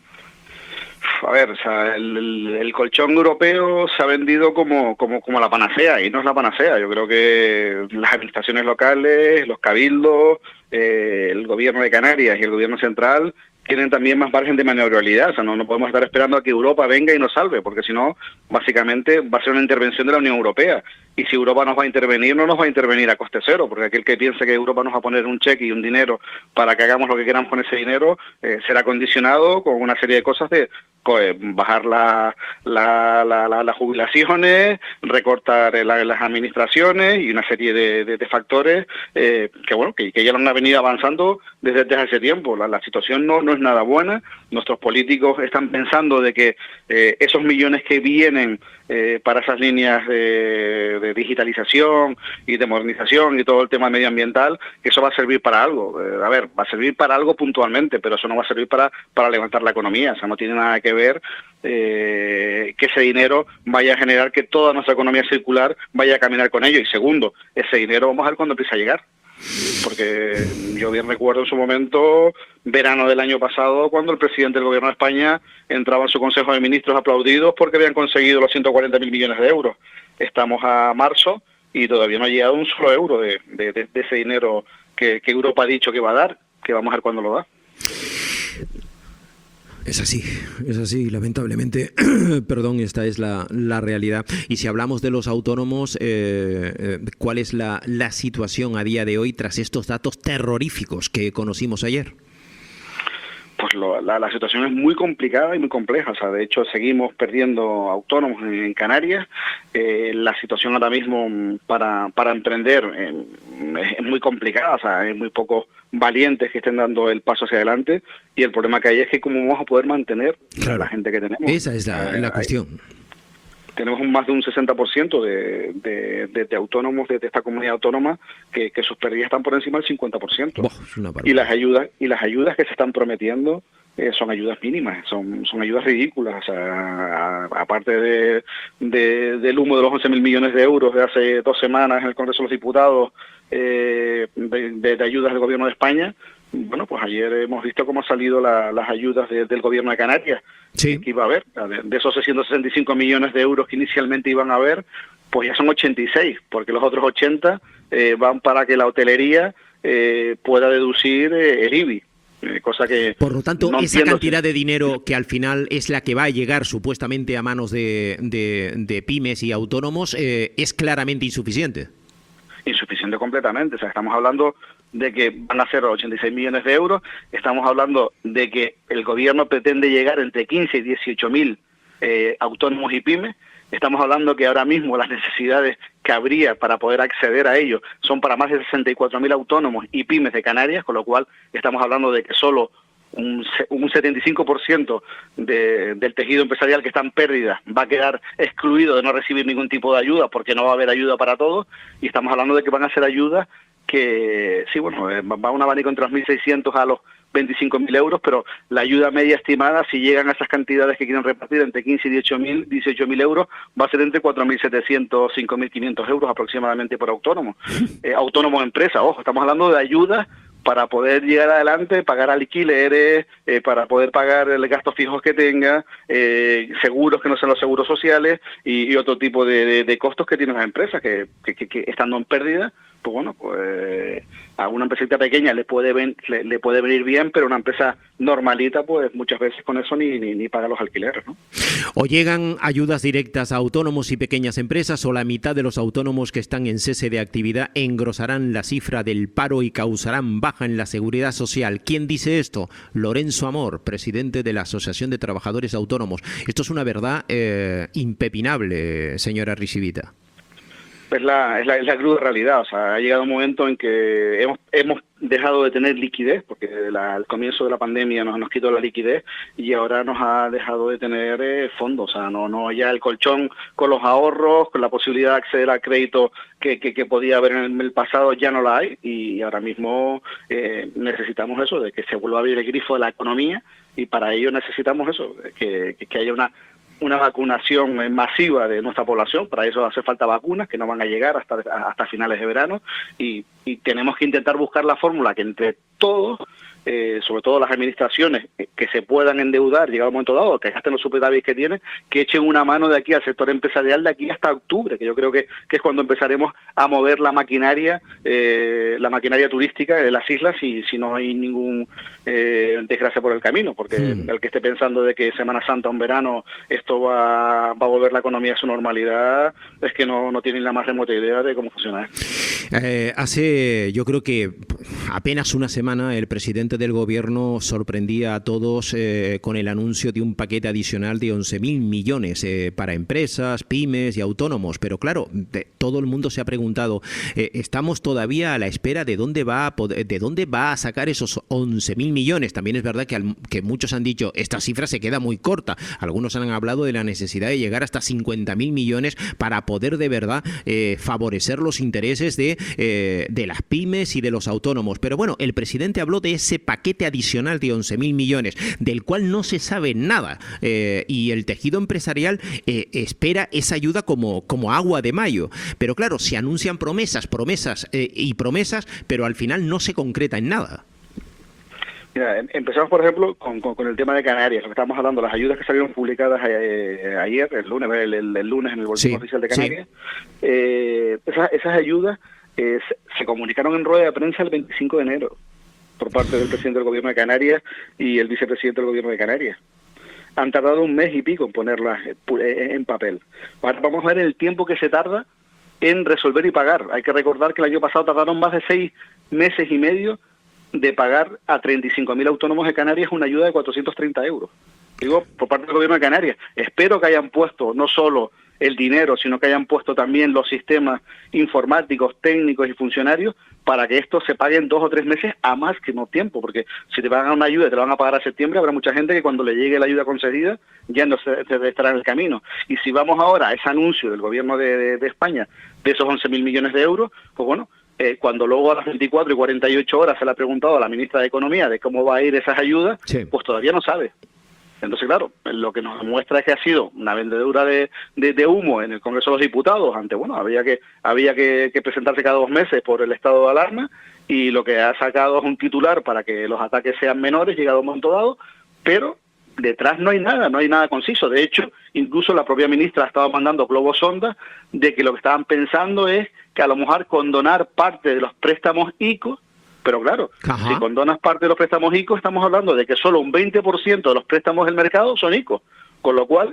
A ver, o sea, el colchón europeo se ha vendido como la panacea, y no es la panacea. Yo creo que las administraciones locales, los cabildos, el gobierno de Canarias y el gobierno central tienen también más margen de maniobrabilidad. O sea, no podemos estar esperando a que Europa venga y nos salve, porque si no, básicamente va a ser una intervención de la Unión Europea. Y si Europa nos va a intervenir, no nos va a intervenir a coste cero, porque aquel que piense que Europa nos va a poner un cheque y un dinero para que hagamos lo que queramos con ese dinero, será condicionado con una serie de cosas de bajar las jubilaciones, recortar las administraciones y una serie de factores que ya lo han venido avanzando desde hace tiempo. La situación no es nada buena. Nuestros políticos están pensando de que esos millones que vienen para esas líneas de digitalización y de modernización y todo el tema medioambiental, que eso va a servir para algo. Va a servir para algo puntualmente, pero eso no va a servir para levantar la economía. O sea, no tiene nada que ver que ese dinero vaya a generar que toda nuestra economía circular vaya a caminar con ello. Y segundo, ese dinero vamos a ver cuándo empieza a llegar. Porque yo bien recuerdo en su momento, verano del año pasado, cuando el presidente del gobierno de España entraba en su Consejo de Ministros aplaudidos porque habían conseguido los 140.000 millones de euros. Estamos a marzo y todavía no ha llegado un solo euro de ese dinero que Europa ha dicho que va a dar, que vamos a ver cuándo lo da. Es así, lamentablemente, perdón, esta es la realidad. Y si hablamos de los autónomos, ¿cuál es la situación a día de hoy tras estos datos terroríficos que conocimos ayer? Pues la situación es muy complicada y muy compleja. O sea, de hecho, seguimos perdiendo autónomos en Canarias. La situación ahora mismo para emprender es muy complicada. O sea, hay muy pocos valientes que estén dando el paso hacia adelante, y el problema que hay es que cómo vamos a poder mantener a la gente que tenemos. Esa es la cuestión. Tenemos más de un 60% de autónomos de esta comunidad autónoma que sus pérdidas están por encima del 50%. Es una y las ayudas que se están prometiendo son ayudas mínimas, son ayudas ridículas. O sea, aparte del humo de los 11.000 millones de euros de hace 2 semanas en el Congreso de los Diputados de ayudas del Gobierno de España. Bueno, pues ayer hemos visto cómo han salido las ayudas del Gobierno de Canarias, que iba a haber. De esos 665 millones de euros que inicialmente iban a haber, pues ya son 86, porque los otros 80 van para que la hotelería pueda deducir el IBI. Cosa que por lo tanto, no esa entiendo cantidad de dinero que al final es la que va a llegar supuestamente a manos de pymes y autónomos es claramente insuficiente. Insuficiente completamente. O sea, estamos hablando de que van a ser 86 millones de euros, estamos hablando de que el gobierno pretende llegar entre 15 y 18.000 autónomos y pymes. Estamos hablando que ahora mismo las necesidades que habría para poder acceder a ellos son para más de 64.000 autónomos y pymes de Canarias, con lo cual estamos hablando de que solo un 75% del tejido empresarial que está en pérdida va a quedar excluido de no recibir ningún tipo de ayuda, porque no va a haber ayuda para todos, y estamos hablando de que van a ser ayudas que, sí, bueno, va un abanico entre los 1.600 a los 25.000 euros, pero la ayuda media estimada, si llegan a esas cantidades que quieren repartir entre 15 y 18.000 euros, va a ser entre 4.700, 5.500 euros aproximadamente por autónomo. Autónomo empresa, ojo, estamos hablando de ayudas para poder llegar adelante, pagar alquileres, para poder pagar los gastos fijos que tenga, seguros que no sean los seguros sociales y otro tipo de costos que tienen las empresas que estando en pérdida, pues bueno, pues a una empresita pequeña le puede venir bien, pero una empresa normalita, pues muchas veces con eso ni paga los alquileres, ¿no? O llegan ayudas directas a autónomos y pequeñas empresas, o la mitad de los autónomos que están en cese de actividad engrosarán la cifra del paro y causarán baja en la seguridad social. ¿Quién dice esto? Lorenzo Amor, presidente de la Asociación de Trabajadores Autónomos. Esto es una verdad impepinable, señora Arrizibita. Es la cruda realidad. O sea, ha llegado un momento en que hemos dejado de tener liquidez, porque al comienzo de la pandemia nos quitó la liquidez y ahora nos ha dejado de tener fondos. O sea, no ya el colchón con los ahorros, con la posibilidad de acceder al crédito que podía haber en el pasado, ya no la hay, y ahora mismo necesitamos eso, de que se vuelva a abrir el grifo de la economía, y para ello necesitamos eso, que haya una vacunación masiva de nuestra población. Para eso hace falta vacunas que no van a llegar hasta finales de verano, y tenemos que intentar buscar la fórmula que entre todos, sobre todo las administraciones que se puedan endeudar, llegado un momento dado, que gasten los superávits que tienen, que echen una mano de aquí al sector empresarial de aquí hasta octubre, que yo creo que es cuando empezaremos a mover la maquinaria turística de las islas, si no hay ningún desgracia por el camino, porque el que esté pensando de que Semana Santa o un verano esto va a volver la economía a su normalidad, es que no tienen la más remota idea de cómo funciona. Hace, yo creo que apenas una semana, el presidente del gobierno sorprendía a todos con el anuncio de un paquete adicional de 11.000 millones para empresas, pymes y autónomos. Pero claro, todo el mundo se ha preguntado, estamos todavía a la espera de dónde va a sacar esos 11.000 millones. También es verdad que muchos han dicho, esta cifra se queda muy corta. Algunos han hablado de la necesidad de llegar hasta 50.000 millones para poder de verdad favorecer los intereses de las pymes y de los autónomos. Pero bueno, el presidente habló de ese paquete adicional de 11.000 millones, del cual no se sabe nada, y el tejido empresarial espera esa ayuda como agua de mayo. Pero claro, se anuncian promesas, pero al final no se concreta en nada. Mira, empezamos, por ejemplo, con el tema de Canarias, lo que estamos hablando, las ayudas que salieron publicadas ayer, el lunes en el Boletín Oficial de Canarias. Esas ayudas se comunicaron en rueda de prensa el 25 de enero por parte del presidente del Gobierno de Canarias y el vicepresidente del Gobierno de Canarias. Han tardado 1 mes y pico en ponerlas en papel. Ahora vamos a ver el tiempo que se tarda en resolver y pagar. Hay que recordar que el año pasado tardaron más de 6 meses y medio de pagar a 35.000 autónomos de Canarias una ayuda de 430 euros. Digo, por parte del gobierno de Canarias. Espero que hayan puesto no solo el dinero, sino que hayan puesto también los sistemas informáticos, técnicos y funcionarios para que esto se pague en 2 o 3 meses a más que no tiempo, porque si te pagan una ayuda y te la van a pagar a septiembre, habrá mucha gente que cuando le llegue la ayuda concedida ya no se estará en el camino. Y si vamos ahora a ese anuncio del gobierno de España de esos 11.000 millones de euros, pues bueno, cuando luego a las 24 y 48 horas se le ha preguntado a la ministra de Economía de cómo va a ir esas ayudas, sí, pues todavía no sabe. Entonces, claro, lo que nos muestra es que ha sido una vendedura de humo en el Congreso de los Diputados. Había que presentarse cada 2 meses por el estado de alarma, y lo que ha sacado es un titular para que los ataques sean menores, llegado a un momento dado, pero detrás no hay nada conciso. De hecho, incluso la propia ministra ha estado mandando globos sonda de que lo que estaban pensando es que a lo mejor condonar parte de los préstamos ICO. Pero claro, si condonas parte de los préstamos ICO, estamos hablando de que solo un 20% de los préstamos del mercado son ICO, con lo cual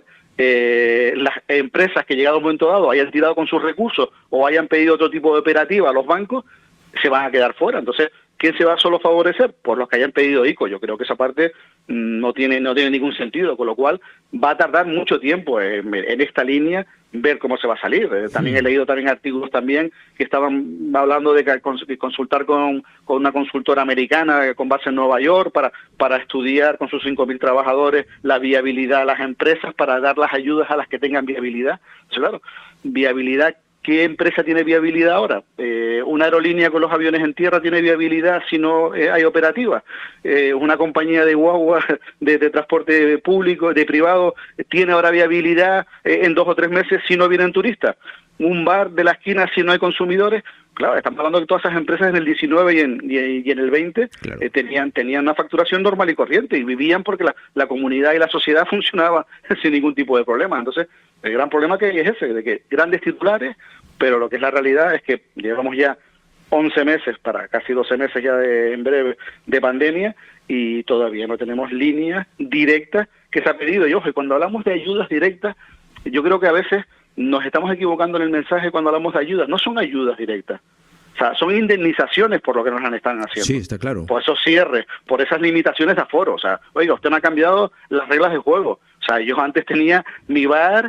las empresas que llegado a un momento dado hayan tirado con sus recursos o hayan pedido otro tipo de operativa a los bancos, se van a quedar fuera. Entonces, ¿quién se va a solo favorecer? Por los que hayan pedido ICO. Yo creo que esa parte no tiene ningún sentido, con lo cual va a tardar mucho tiempo en esta línea ver cómo se va a salir. También he leído también artículos también que estaban hablando de consultar con una consultora americana con base en Nueva York para estudiar con sus 5.000 trabajadores la viabilidad de las empresas para dar las ayudas a las que tengan viabilidad. Entonces, claro, viabilidad. ¿Qué empresa tiene viabilidad ahora? ¿Una aerolínea con los aviones en tierra tiene viabilidad si no hay operativa? ¿Una compañía de guagua de transporte público, de privado, tiene ahora viabilidad en 2 o 3 meses si no vienen turistas? ¿Un bar de la esquina si no hay consumidores? Claro, estamos hablando de que todas esas empresas en el 19 y en el 20 claro, tenían una facturación normal y corriente y vivían porque la comunidad y la sociedad funcionaba sin ningún tipo de problema. Entonces, el gran problema que hay es ese, de que grandes titulares, pero lo que es la realidad es que llevamos ya 11 meses, para casi 12 meses ya en breve, de pandemia, y todavía no tenemos líneas directas que se ha pedido. Y ojo, cuando hablamos de ayudas directas, yo creo que a veces nos estamos equivocando en el mensaje cuando hablamos de ayudas. No son ayudas directas. O sea, son indemnizaciones por lo que nos están haciendo. Sí, está claro. Por esos cierres, por esas limitaciones de aforo. O sea, oiga, usted me ha cambiado las reglas de juego. O sea, yo antes tenía mi bar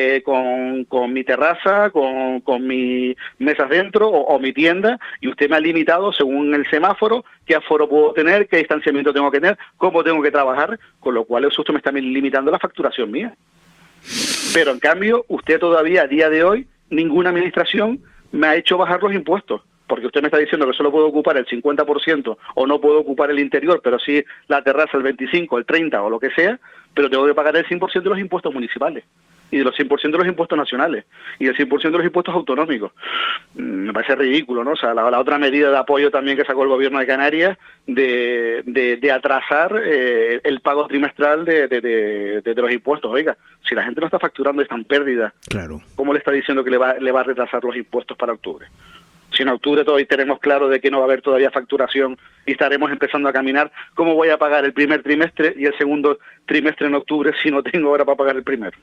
con mi terraza, con mis mesas dentro o mi tienda, y usted me ha limitado según el semáforo qué aforo puedo tener, qué distanciamiento tengo que tener, cómo tengo que trabajar, con lo cual eso usted me está limitando la facturación mía. Pero en cambio, usted todavía a día de hoy, ninguna administración me ha hecho bajar los impuestos, porque usted me está diciendo que solo puedo ocupar el 50% o no puedo ocupar el interior, pero sí la terraza el 25, el 30 o lo que sea, pero tengo que pagar el 100% de los impuestos municipales y de los 100% de los impuestos nacionales y del 100% de los impuestos autonómicos. Me parece ridículo, ¿no? O sea, la otra medida de apoyo también que sacó el gobierno de Canarias de atrasar el pago trimestral de los impuestos. Oiga, si la gente no está facturando y está en pérdida, claro, ¿cómo le está diciendo que le va a retrasar los impuestos para octubre? Si en octubre todavía tenemos claro de que no va a haber todavía facturación y estaremos empezando a caminar, ¿cómo voy a pagar el primer trimestre y el segundo trimestre en octubre si no tengo ahora para pagar el primero?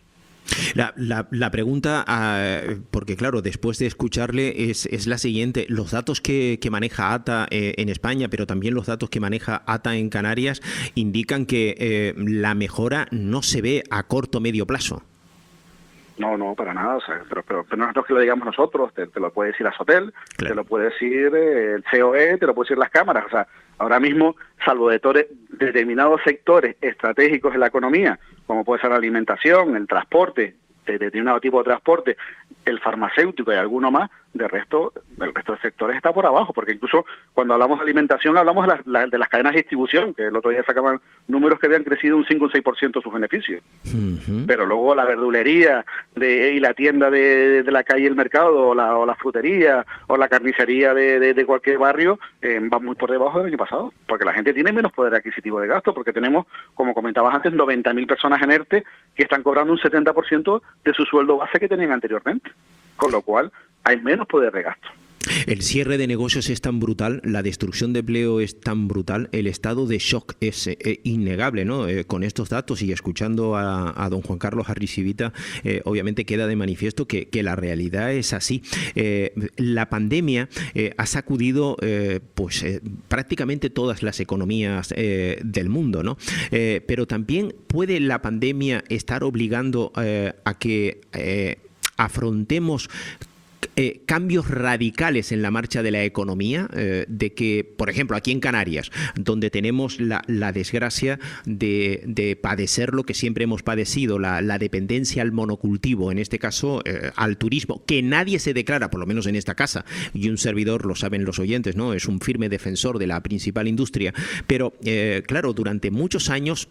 La pregunta, porque claro, después de escucharle es la siguiente. Los datos que maneja ATA en España, pero también los datos que maneja ATA en Canarias, indican que la mejora no se ve a corto o medio plazo. No, para nada. O sea, pero no es que lo digamos nosotros, te lo puede decir Azotel, claro, te lo puede decir el COE, te lo puede decir las cámaras. O sea, ahora mismo, salvo de determinados sectores estratégicos en la economía, como puede ser la alimentación, el transporte, determinado tipo de transporte, el farmacéutico y alguno más, el resto de sectores está por abajo, porque incluso cuando hablamos de alimentación hablamos de las cadenas de distribución, que el otro día sacaban números que habían crecido un 5 o un 6% sus beneficios. Uh-huh. Pero luego la verdulería y la tienda de la calle El Mercado, o la frutería, o la carnicería de cualquier barrio, van muy por debajo del año pasado, porque la gente tiene menos poder adquisitivo de gasto, porque tenemos, como comentabas antes, 90.000 personas en ERTE que están cobrando un 70% de su sueldo base que tenían anteriormente, con lo cual hay menos poder de gasto. El cierre de negocios es tan brutal, la destrucción de empleo es tan brutal, el estado de shock es innegable, ¿no? Con estos datos y escuchando a don Juan Carlos Arrixivita, obviamente queda de manifiesto que la realidad es así. La pandemia ha sacudido prácticamente todas las economías del mundo, ¿no? Pero también puede la pandemia estar obligando a que afrontemos cambios radicales en la marcha de la economía, de que, por ejemplo, aquí en Canarias, donde tenemos la desgracia de padecer lo que siempre hemos padecido, la dependencia al monocultivo, en este caso al turismo, que nadie se declara, por lo menos en esta casa, y un servidor, lo saben los oyentes, ¿no? Es un firme defensor de la principal industria, pero claro, durante muchos años,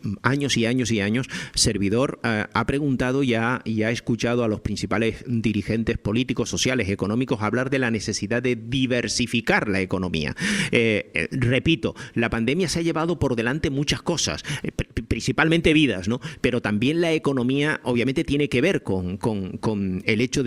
servidor ha preguntado y ha escuchado a los principales dirigentes políticos, sociales, económicos hablar de la necesidad de diversificar la economía. Repito, la pandemia se ha llevado por delante muchas cosas, principalmente vidas, ¿no? Pero también la economía obviamente tiene que ver con el hecho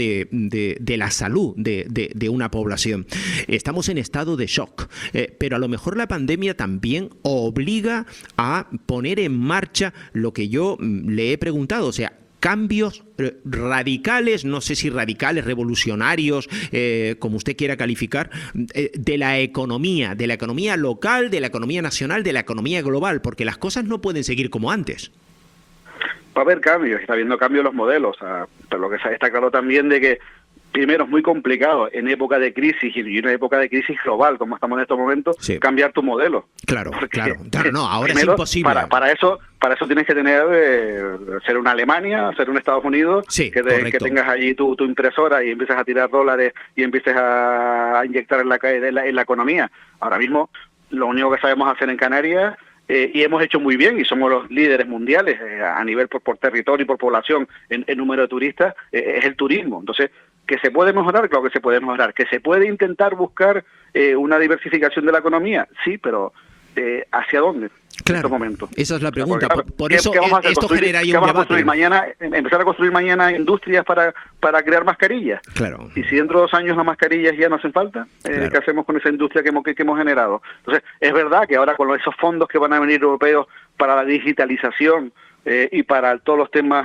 de la salud de una población. Estamos en estado de shock, pero a lo mejor la pandemia también obliga a poner en marcha lo que yo le he preguntado, o sea, cambios radicales, no sé si radicales, revolucionarios, como usted quiera calificar, de la economía local, de la economía nacional, de la economía global, porque las cosas no pueden seguir como antes. Va a haber cambios, está habiendo cambios en los modelos, pero lo que está claro también de que primero es muy complicado en época de crisis y una época de crisis global como estamos en estos momentos, sí, cambiar tu modelo. Claro, no, ahora primero, es imposible. Para eso tienes que tener ser una Alemania, ser un Estados Unidos, sí, que tengas allí tu impresora y empieces a tirar dólares y empieces a inyectar en la economía. Ahora mismo lo único que sabemos hacer en Canarias, y hemos hecho muy bien y somos los líderes mundiales a nivel por territorio y por población en número de turistas, es el turismo. Entonces, ¿que se puede mejorar? Claro que se puede mejorar. ¿Que se puede intentar buscar una diversificación de la economía? Sí, pero ¿hacia dónde? Claro, en estos momentos. Esa es la pregunta. Porque, claro, por eso vamos a hacer? Esto genera ahí un debate. Empezar a construir mañana industrias para crear mascarillas. Claro. Y si dentro de 2 años las mascarillas ya no hacen falta, claro, ¿qué hacemos con esa industria que hemos generado? Entonces, es verdad que ahora con esos fondos que van a venir europeos para la digitalización y para todos los temas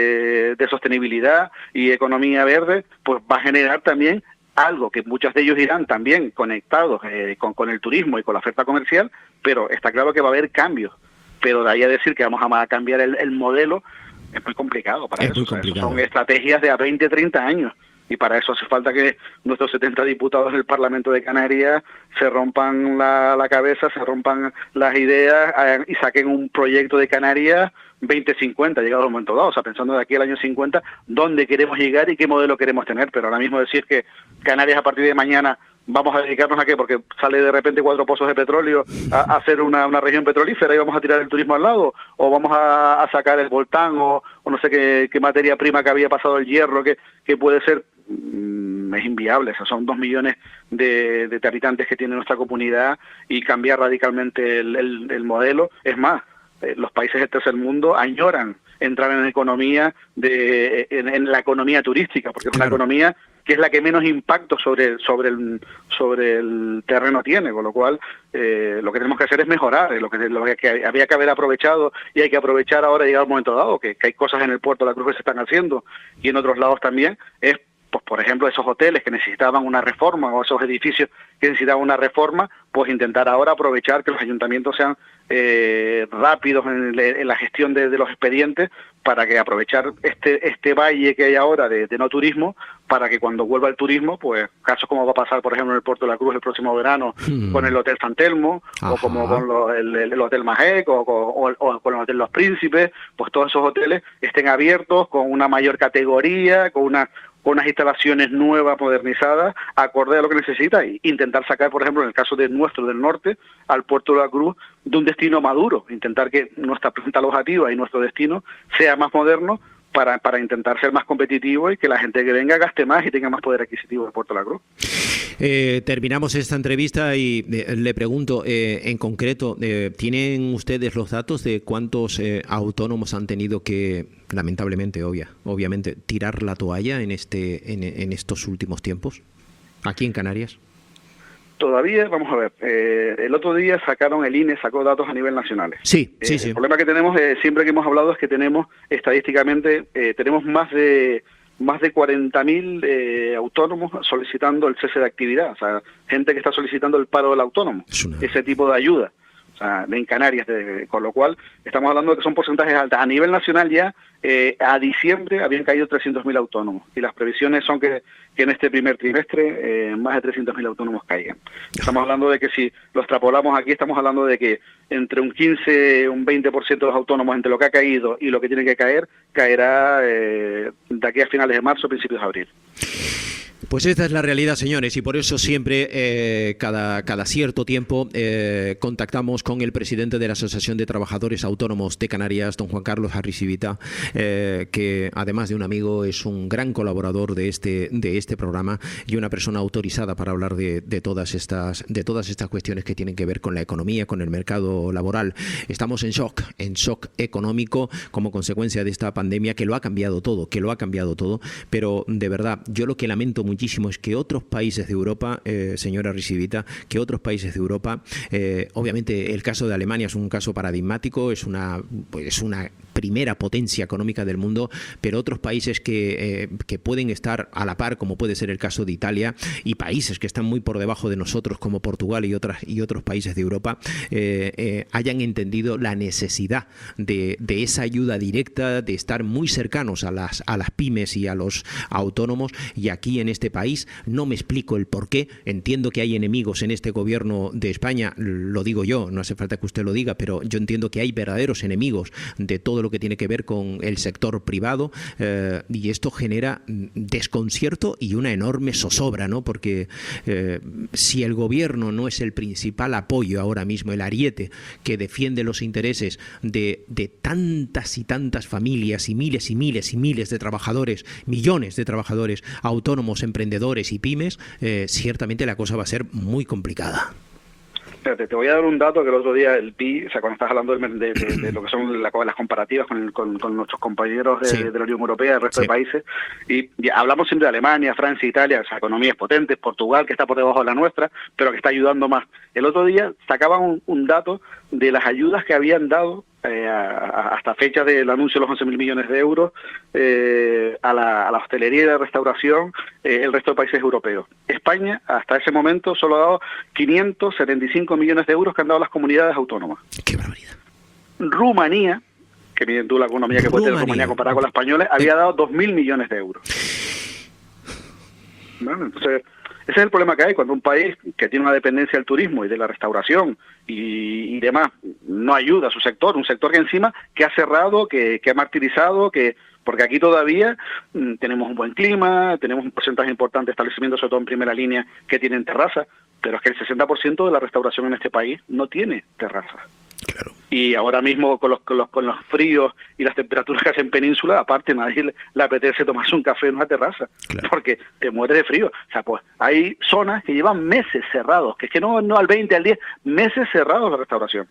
de sostenibilidad y economía verde, pues va a generar también algo que muchos de ellos irán también conectados con el turismo y con la oferta comercial, pero está claro que va a haber cambios. Pero de ahí a decir que vamos a cambiar el modelo es muy complicado. Son estrategias de a 20, 30 años. Y para eso hace falta que nuestros 70 diputados del Parlamento de Canarias se rompan la cabeza, se rompan las ideas y saquen un proyecto de Canarias 2050, llegado al momento dado, o sea, pensando de aquí al año 50, dónde queremos llegar y qué modelo queremos tener. Pero ahora mismo decir que Canarias a partir de mañana vamos a dedicarnos a qué, porque sale de repente 4 pozos de petróleo a hacer una región petrolífera y vamos a tirar el turismo al lado, o vamos a sacar el voltán o no sé qué materia prima que había pasado, el hierro, que puede ser, es inviable. O sea, son 2 millones de habitantes que tiene nuestra comunidad y cambiar radicalmente el modelo. Es más, los países del tercer mundo añoran entrar en economía en la economía turística, porque es una economía que es la que menos impacto sobre el terreno tiene, con lo cual lo que tenemos que hacer es mejorar, lo que había que haber aprovechado y hay que aprovechar ahora, llegado el momento dado, que hay cosas en el Puerto de la Cruz que se están haciendo y en otros lados también, es pues por ejemplo esos hoteles que necesitaban una reforma o esos edificios que necesitaban una reforma, pues intentar ahora aprovechar que los ayuntamientos sean rápidos en la gestión de los expedientes para que aprovechar este valle que hay ahora de no turismo, para que cuando vuelva el turismo, pues casos como va a pasar por ejemplo en el Puerto de la Cruz el próximo verano con el Hotel San Telmo, o como con el Hotel Majec o con el Hotel Los Príncipes, pues todos esos hoteles estén abiertos con una mayor categoría, con unas instalaciones nuevas, modernizadas, acorde a lo que necesita, e intentar sacar, por ejemplo, en el caso de nuestro del norte, al Puerto de la Cruz, de un destino maduro, intentar que nuestra planta alojativa y nuestro destino sea más moderno para intentar ser más competitivo y que la gente que venga gaste más y tenga más poder adquisitivo en Puerto de la Cruz. Terminamos esta entrevista y le pregunto, en concreto, ¿tienen ustedes los datos de cuántos autónomos han tenido que, lamentablemente, obviamente, tirar la toalla en estos últimos tiempos, aquí en Canarias? Todavía, vamos a ver, el otro día el INE sacó datos a nivel nacional. Sí. El problema que tenemos, siempre que hemos hablado, es que tenemos, estadísticamente, tenemos más de 40.000 autónomos solicitando el cese de actividad, o sea, gente que está solicitando el paro del autónomo, ese tipo de ayuda, o sea, en Canarias, con lo cual estamos hablando de que son porcentajes altos. A nivel nacional ya, a diciembre habían caído 300.000 autónomos, y las previsiones son que en este primer trimestre más de 300.000 autónomos caigan. Estamos hablando de que si lo extrapolamos aquí, estamos hablando de que entre un 15, un 20% de los autónomos, entre lo que ha caído y lo que tiene que caer, caerá de aquí a finales de marzo, principios de abril. Pues esta es la realidad, señores, y por eso siempre, cada cierto tiempo, contactamos con el presidente de la Asociación de Trabajadores Autónomos de Canarias, don Juan Carlos Arrissivita, que además de un amigo es un gran colaborador de este programa y una persona autorizada para hablar de todas estas cuestiones que tienen que ver con la economía, con el mercado laboral. Estamos en shock económico como consecuencia de esta pandemia que lo ha cambiado todo, pero de verdad, yo lo que lamento muchísimo es que otros países de Europa, señora Arrissivita, obviamente el caso de Alemania es un caso paradigmático, es una primera potencia económica del mundo, pero otros países que pueden estar a la par, como puede ser el caso de Italia, y países que están muy por debajo de nosotros, como Portugal y otros países de Europa, hayan entendido la necesidad de esa ayuda directa, de estar muy cercanos a las pymes y a los autónomos. Y aquí en este país no me explico el por qué. Entiendo que hay enemigos en este gobierno de España, lo digo yo, no hace falta que usted lo diga, pero yo entiendo que hay verdaderos enemigos de todo lo que tiene que ver con el sector privado, y esto genera desconcierto y una enorme zozobra, ¿no? Porque si el gobierno no es el principal apoyo ahora mismo, el ariete que defiende los intereses de tantas y tantas familias y miles de trabajadores, millones de trabajadores autónomos, emprendedores y pymes, ciertamente la cosa va a ser muy complicada. Te voy a dar un dato que el otro día el PIB, o sea, cuando estás hablando de lo que son las comparativas con nuestros compañeros de la Unión Europea, del resto de países, y hablamos siempre de Alemania, Francia, Italia, o sea, economías potentes, Portugal, que está por debajo de la nuestra, pero que está ayudando más. El otro día sacaban un dato de las ayudas que habían dado hasta fecha del anuncio de los 11.000 millones de euros a la hostelería y la restauración, el resto de países europeos. España, hasta ese momento, solo ha dado 575 millones de euros que han dado las comunidades autónomas. ¡Qué barbaridad! Rumanía, que miren tú la economía que puede tener Rumanía comparada con la española, había dado 2.000 millones de euros. Bueno, entonces, ese es el problema que hay cuando un país que tiene una dependencia del turismo y de la restauración y demás no ayuda a su sector, un sector que encima que ha cerrado, que ha martirizado, porque aquí todavía tenemos un buen clima, tenemos un porcentaje importante de establecimientos, sobre todo en primera línea, que tienen terraza, pero es que el 60% de la restauración en este país no tiene terraza. Claro. Y ahora mismo con los fríos y las temperaturas que hacen península, aparte nadie le apetece tomarse un café en una terraza, claro, porque te mueres de frío. O sea, pues hay zonas que llevan meses cerrados, que es que no al 20, al 10, meses cerrados la restauración.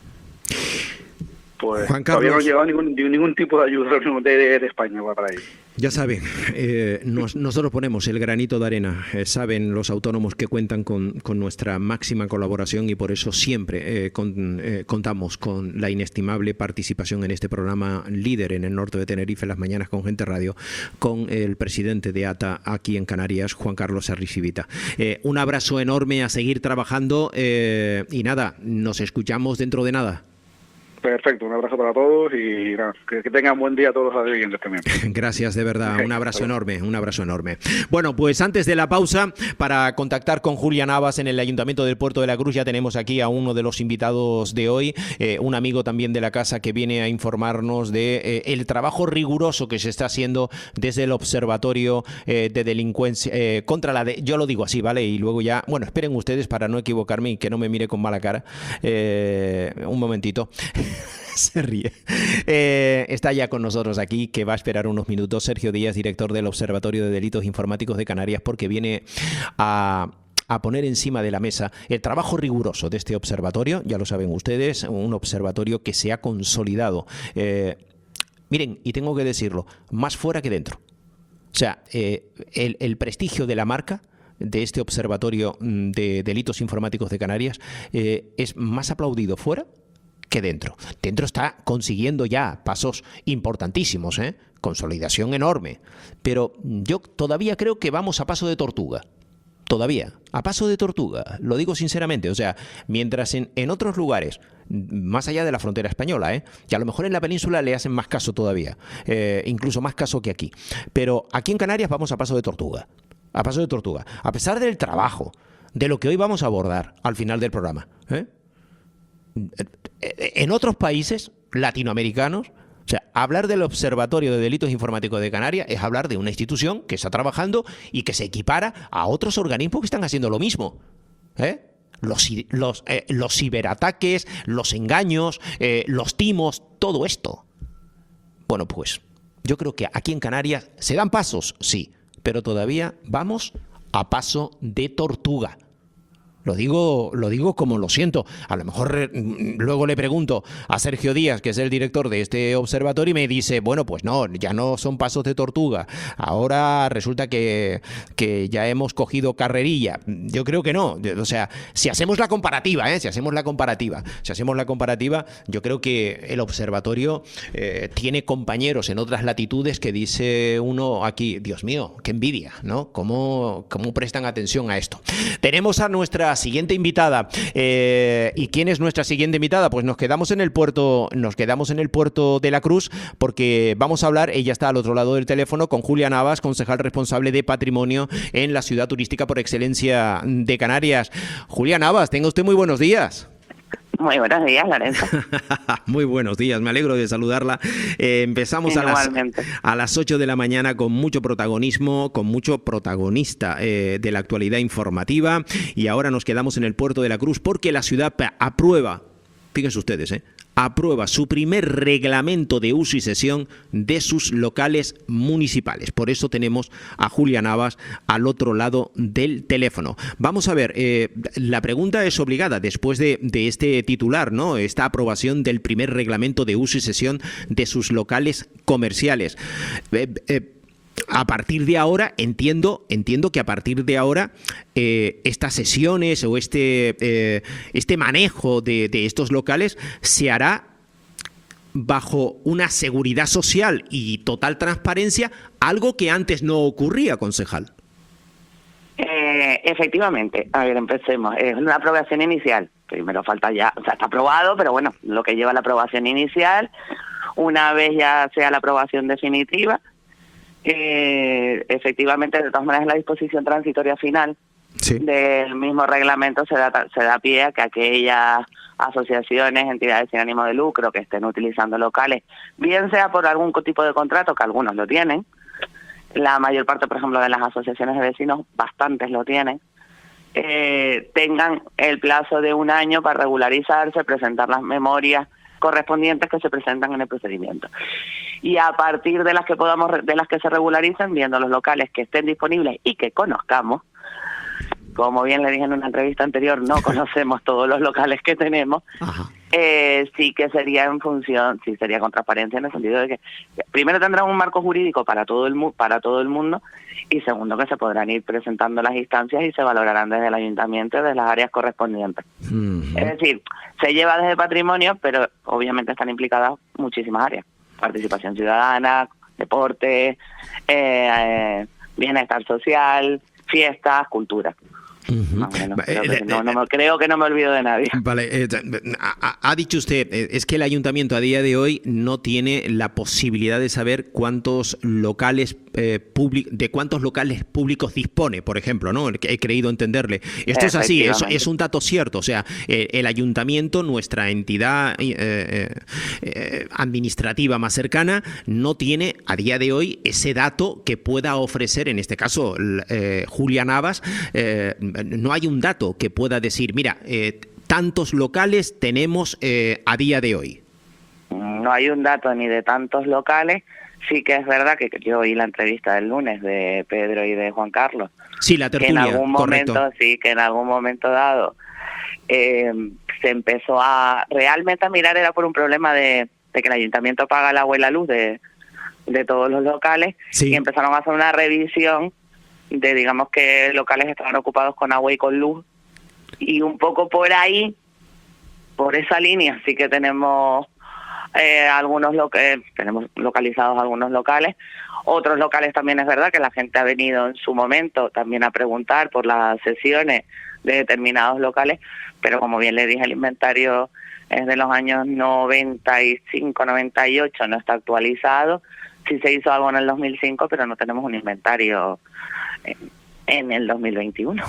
Pues Juan Carlos, todavía no ha llegado ningún tipo de ayuda de España para ello. Ya saben, nosotros ponemos el granito de arena, saben los autónomos que cuentan con nuestra máxima colaboración y por eso siempre contamos con la inestimable participación en este programa líder en el norte de Tenerife, Las Mañanas con Gente Radio, con el presidente de ATA aquí en Canarias, Juan Carlos Arrissivita. Un abrazo enorme, a seguir trabajando y nada, nos escuchamos dentro de nada. Perfecto, un abrazo para todos y nada, que tengan buen día a todos los oyentes también. Gracias, de verdad, un abrazo enorme. Bueno, pues antes de la pausa, para contactar con Julia Navas en el Ayuntamiento del Puerto de la Cruz, ya tenemos aquí a uno de los invitados de hoy, un amigo también de la casa que viene a informarnos de el trabajo riguroso que se está haciendo desde el Observatorio de Delincuencia contra yo lo digo así, ¿vale? Y luego ya, bueno, esperen ustedes para no equivocarme y que no me mire con mala cara. Un momentito. Se ríe. Está ya con nosotros aquí, que va a esperar unos minutos, Sergio Díaz, director del Observatorio de Delitos Informáticos de Canarias, porque viene a poner encima de la mesa el trabajo riguroso de este observatorio. Ya lo saben ustedes, un observatorio que se ha consolidado. Miren, y tengo que decirlo, más fuera que dentro. O sea, el prestigio de la marca de este Observatorio de Delitos Informáticos de Canarias es más aplaudido fuera que dentro. Dentro está consiguiendo ya pasos importantísimos, consolidación enorme, pero yo todavía creo que vamos a paso de tortuga. Todavía, a paso de tortuga, lo digo sinceramente. O sea, mientras en otros lugares, más allá de la frontera española, y a lo mejor en la península le hacen más caso todavía, incluso más caso que aquí. Pero aquí en Canarias vamos a paso de tortuga, a paso de tortuga. A pesar del trabajo, de lo que hoy vamos a abordar al final del programa. En otros países latinoamericanos, o sea, hablar del Observatorio de Delitos Informáticos de Canarias es hablar de una institución que está trabajando y que se equipara a otros organismos que están haciendo lo mismo. Los ciberataques, los engaños, los timos, todo esto. Bueno, pues yo creo que aquí en Canarias se dan pasos, sí, pero todavía vamos a paso de tortuga. Lo digo como lo siento. A lo mejor luego le pregunto a Sergio Díaz, que es el director de este observatorio, y me dice, bueno, pues no, ya no son pasos de tortuga. Ahora resulta que ya hemos cogido carrerilla. Yo creo que no. O sea, si hacemos la comparativa, yo creo que el observatorio tiene compañeros en otras latitudes que dice uno aquí, Dios mío, qué envidia, ¿no? ¿Cómo prestan atención a esto? Tenemos a nuestra siguiente invitada. ¿Y quién es nuestra siguiente invitada? Pues nos quedamos en el puerto de la Cruz, porque vamos a hablar, ella está al otro lado del teléfono, con Julia Navas, concejal responsable de patrimonio en la ciudad turística por excelencia de Canarias. Julia Navas, tenga usted muy buenos días. Muy buenos días, Lorenzo. Muy buenos días, me alegro de saludarla. Empezamos a las 8 de la mañana con mucho protagonismo, con mucho protagonista de la actualidad informativa, y ahora nos quedamos en el Puerto de la Cruz porque la ciudad aprueba, fíjense ustedes, aprueba su primer reglamento de uso y cesión de sus locales municipales. Por eso tenemos a Julia Navas al otro lado del teléfono. Vamos a ver, la pregunta es obligada después de este titular, ¿no? Esta aprobación del primer reglamento de uso y cesión de sus locales comerciales. A partir de ahora, entiendo que a partir de ahora estas sesiones o este manejo de estos locales se hará bajo una seguridad social y total transparencia, algo que antes no ocurría, concejal. Efectivamente, a ver, empecemos. Es una aprobación inicial. Primero falta ya, o sea, está aprobado, pero bueno, lo que lleva la aprobación inicial, una vez ya sea la aprobación definitiva, efectivamente, de todas maneras, la disposición transitoria final del mismo reglamento se da pie a que aquellas asociaciones, entidades sin ánimo de lucro que estén utilizando locales, bien sea por algún tipo de contrato, que algunos lo tienen, la mayor parte, por ejemplo, de las asociaciones de vecinos, bastantes lo tienen, tengan el plazo de 1 año para regularizarse, presentar las memorias correspondientes que se presentan en el procedimiento. Y a partir de las que se regularicen, viendo los locales que estén disponibles y que conozcamos, como bien le dije en una entrevista anterior, no conocemos todos los locales que tenemos, sí que sería sería con transparencia, en el sentido de que primero tendrán un marco jurídico para todo el mundo, y segundo, que se podrán ir presentando las instancias y se valorarán desde el ayuntamiento y desde las áreas correspondientes. Es decir, se lleva desde patrimonio, pero obviamente están implicadas muchísimas áreas: participación ciudadana, deporte, bienestar social, fiestas, cultura. Creo que no me olvido de nadie. Vale, ha dicho usted, es que el ayuntamiento a día de hoy no tiene la posibilidad de saber cuántos locales públicos dispone, por ejemplo, ¿no? He creído entenderle. Esto es así, es un dato cierto. O sea, el ayuntamiento, nuestra entidad administrativa más cercana, no tiene a día de hoy ese dato que pueda ofrecer, en este caso, Julia Navas. No hay un dato que pueda decir, mira, tantos locales tenemos a día de hoy. No hay un dato ni de tantos locales. Sí que es verdad que yo oí la entrevista del lunes de Pedro y de Juan Carlos. Sí, la tertulia, que en algún momento dado se empezó a realmente a mirar, era por un problema de que el ayuntamiento paga el agua y la luz de todos los locales, y empezaron a hacer una revisión digamos que locales estaban ocupados con agua y con luz, y un poco por ahí, por esa línea, sí que tenemos tenemos localizados algunos locales. Otros locales también es verdad que la gente ha venido en su momento también a preguntar por las sesiones de determinados locales, pero como bien le dije, el inventario es de los años 95, 98, no está actualizado. Sí se hizo algo en el 2005, pero no tenemos un inventario en el 2021.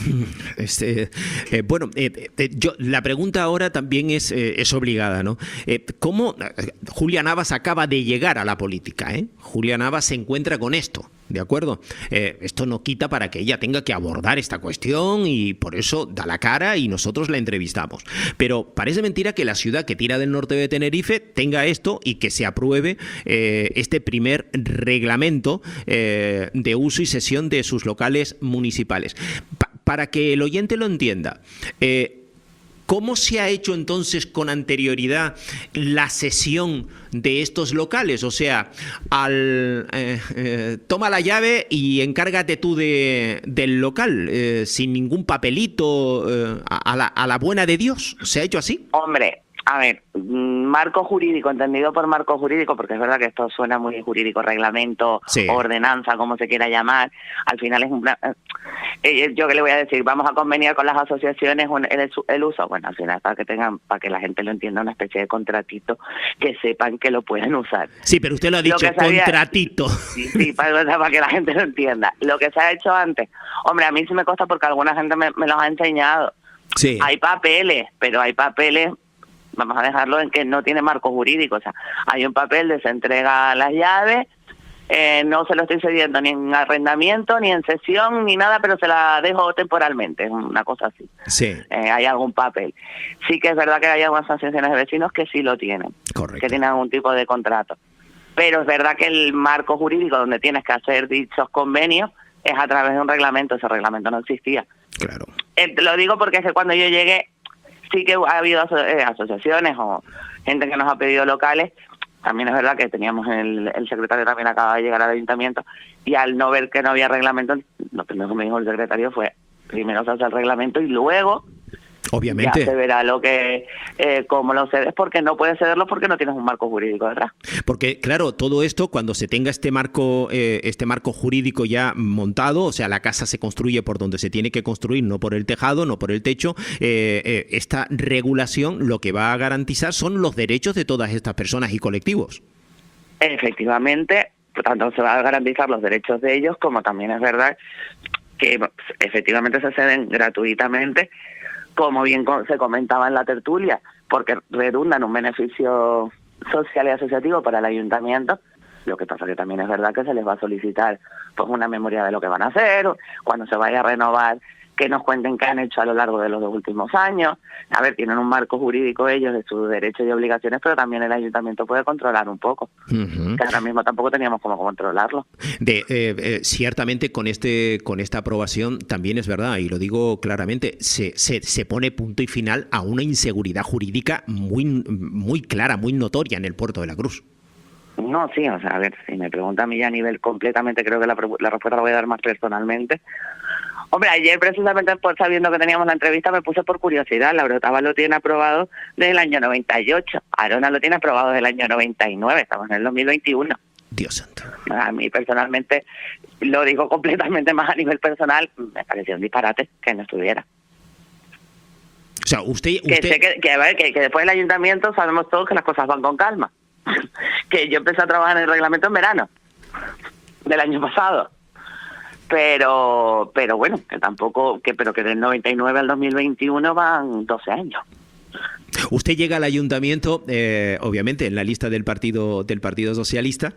La pregunta ahora también es obligada, ¿no? ¿Cómo Julia Navas acaba de llegar a la política? Julia Navas se encuentra con esto, ¿de acuerdo? Esto no quita para que ella tenga que abordar esta cuestión y por eso da la cara y nosotros la entrevistamos. Pero parece mentira que la ciudad que tira del norte de Tenerife tenga esto y que se apruebe este primer reglamento de uso y sesión de sus locales municipales. Para que el oyente lo entienda, ¿cómo se ha hecho entonces con anterioridad la cesión de estos locales? O sea, toma la llave y encárgate tú del local, sin ningún papelito, a la buena de Dios. ¿Se ha hecho así? Hombre, a ver, marco jurídico, entendido por marco jurídico, porque es verdad que esto suena muy jurídico, reglamento, sí, ordenanza, como se quiera llamar, al final es yo qué le voy a decir, vamos a conveniar con las asociaciones el uso, bueno, al final para que la gente lo entienda, una especie de contratito, que sepan que lo pueden usar. Sí, pero usted lo ha dicho, contratito. Sí, para que la gente lo entienda. Lo que se ha hecho antes, hombre, a mí sí me consta porque alguna gente me los ha enseñado. Sí. Hay papeles, pero hay papeles, vamos a dejarlo en que no tiene marco jurídico, o sea, hay un papel de se entrega las llaves, no se lo estoy cediendo ni en arrendamiento, ni en cesión, ni nada, pero se la dejo temporalmente, una cosa así. Sí. Hay algún papel. Sí que es verdad que hay algunas asociaciones de vecinos que sí lo tienen. Correcto. Que tienen algún tipo de contrato. Pero es verdad que el marco jurídico donde tienes que hacer dichos convenios es a través de un reglamento. Ese reglamento no existía. Claro. Lo digo porque es que cuando yo llegué, sí que ha habido asociaciones o gente que nos ha pedido locales. También es verdad que teníamos el secretario también acaba de llegar al ayuntamiento y al no ver que no había reglamento, lo primero que me dijo el secretario fue primero se hace el reglamento y luego obviamente ya se verá lo que cómo lo cedes, porque no puedes cederlo porque no tienes un marco jurídico detrás. Porque claro, todo esto cuando se tenga este marco jurídico ya montado, o sea, la casa se construye por donde se tiene que construir, no por el tejado, no por el techo, esta regulación lo que va a garantizar son los derechos de todas estas personas y colectivos. Efectivamente, tanto se va a garantizar los derechos de ellos como también es verdad que efectivamente se ceden gratuitamente, como bien se comentaba en la tertulia, porque redunda en un beneficio social y asociativo para el ayuntamiento. Lo que pasa que también es verdad que se les va a solicitar pues una memoria de lo que van a hacer, cuando se vaya a renovar, que nos cuenten qué han hecho a lo largo de los 2 últimos años. A ver, tienen un marco jurídico ellos de sus derechos y obligaciones, pero también el ayuntamiento puede controlar un poco, que ahora mismo tampoco teníamos cómo controlarlo. Ciertamente con esta aprobación también es verdad, y lo digo claramente, se pone punto y final a una inseguridad jurídica muy clara, muy notoria en el puerto de la Cruz. No, sí, o sea, a ver, si me pregunta a mí ya a nivel completamente, creo que la respuesta la voy a dar más personalmente. Hombre, ayer precisamente por sabiendo que teníamos la entrevista me puse por curiosidad. La Orotava lo tiene aprobado desde el año 98. Arona lo tiene aprobado desde el año 99. Estamos en el 2021. Dios santo. A mí personalmente, lo digo completamente más a nivel personal, me pareció un disparate que no estuviera. O sea, usted... Que después del ayuntamiento sabemos todos que las cosas van con calma. Que yo empecé a trabajar en el reglamento en verano del año pasado. Pero bueno, pero que del 99 al 2021 van 12 años. Usted llega al ayuntamiento, obviamente, en la lista del Partido Socialista,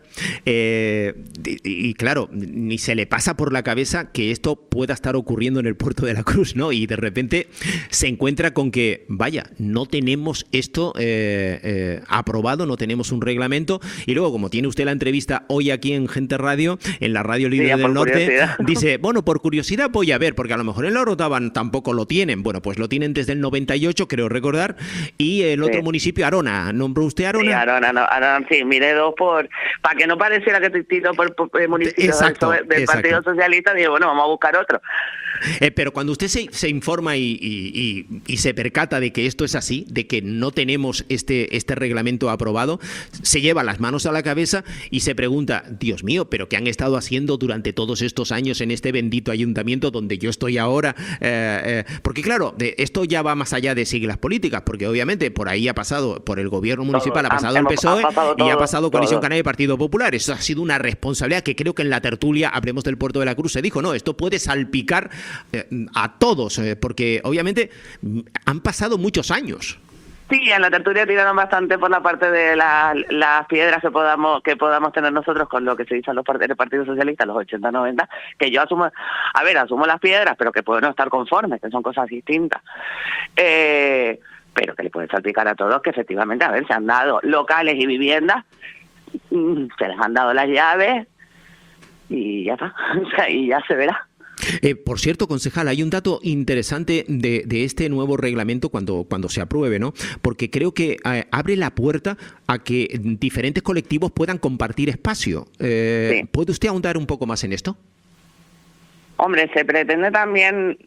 y claro, ni se le pasa por la cabeza que esto pueda estar ocurriendo en el puerto de la Cruz, ¿no? Y de repente se encuentra con que, vaya, no tenemos esto aprobado, no tenemos un reglamento, y luego, como tiene usted la entrevista hoy aquí en Gente Radio, en la Radio Libre del Norte, dice, bueno, por curiosidad voy a ver, porque a lo mejor en la Orotava tampoco lo tienen. Bueno, pues lo tienen desde el 98, creo recordar, aquí el otro municipio, Arona. ¿Nombró usted Arona? Sí, Arona, sí, miré 2 para que no pareciera que te tiro por municipio del Partido Socialista, digo, bueno, vamos a buscar otro. Pero cuando usted se informa y se percata de que esto es así, de que no tenemos este reglamento aprobado, se lleva las manos a la cabeza y se pregunta, Dios mío, ¿pero qué han estado haciendo durante todos estos años en este bendito ayuntamiento donde yo estoy ahora? Porque claro, esto ya va más allá de siglas políticas, porque obviamente por ahí ha pasado, por el gobierno municipal ha pasado el PSOE y ha pasado Coalición Canaria y Partido Popular. Eso ha sido una responsabilidad que creo que en la tertulia, hablemos del Puerto de la Cruz, se dijo, no, esto puede salpicar a todos, porque obviamente han pasado muchos años. Sí, en la tertulia tiraron bastante por la parte de las piedras que podamos tener nosotros con lo que se hizo en el Partido Socialista, los 80, 90, que yo asumo las piedras, pero que puedo no estar conforme, que son cosas distintas. Pero que le puede salpicar a todos, que efectivamente, se han dado locales y viviendas, se les han dado las llaves y ya está, y ya se verá. Por cierto, concejal, hay un dato interesante de este nuevo reglamento cuando se apruebe, ¿no? Porque creo que abre la puerta a que diferentes colectivos puedan compartir espacio. Sí. ¿Puede usted ahondar un poco más en esto? Hombre, se pretende también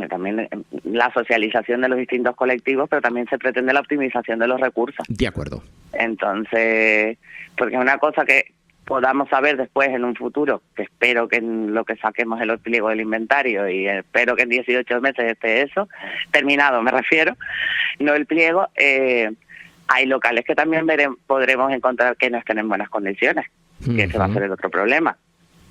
la socialización de los distintos colectivos, pero también se pretende la optimización de los recursos. De acuerdo. Entonces, porque es una cosa que podamos saber después en un futuro, que espero que en lo que saquemos el pliego del inventario y espero que en 18 meses esté eso terminado, me refiero, no el pliego. Hay locales que también podremos encontrar que no estén en buenas condiciones, que ese va a ser el otro problema.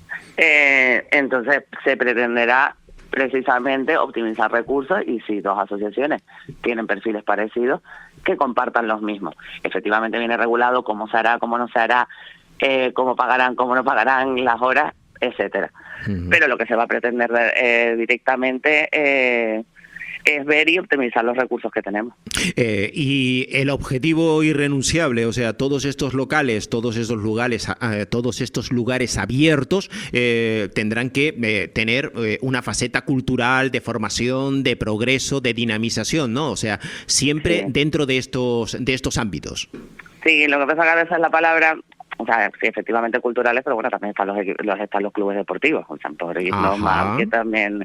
Entonces se pretenderá precisamente optimizar recursos y si 2 asociaciones tienen perfiles parecidos, que compartan los mismos. Efectivamente viene regulado cómo se hará, cómo no se hará, cómo pagarán, cómo no pagarán, las horas, etcétera. Pero lo que se va a pretender directamente es ver y optimizar los recursos que tenemos. Y el objetivo irrenunciable, o sea, todos estos locales, todos estos lugares abiertos tendrán que tener una faceta cultural, de formación, de progreso, de dinamización, ¿no? O sea, siempre dentro de estos ámbitos. Sí, lo que pasa que a veces la palabra, o sea, sí, efectivamente culturales, pero bueno, también están los clubes deportivos, o sea, por ejemplo, más que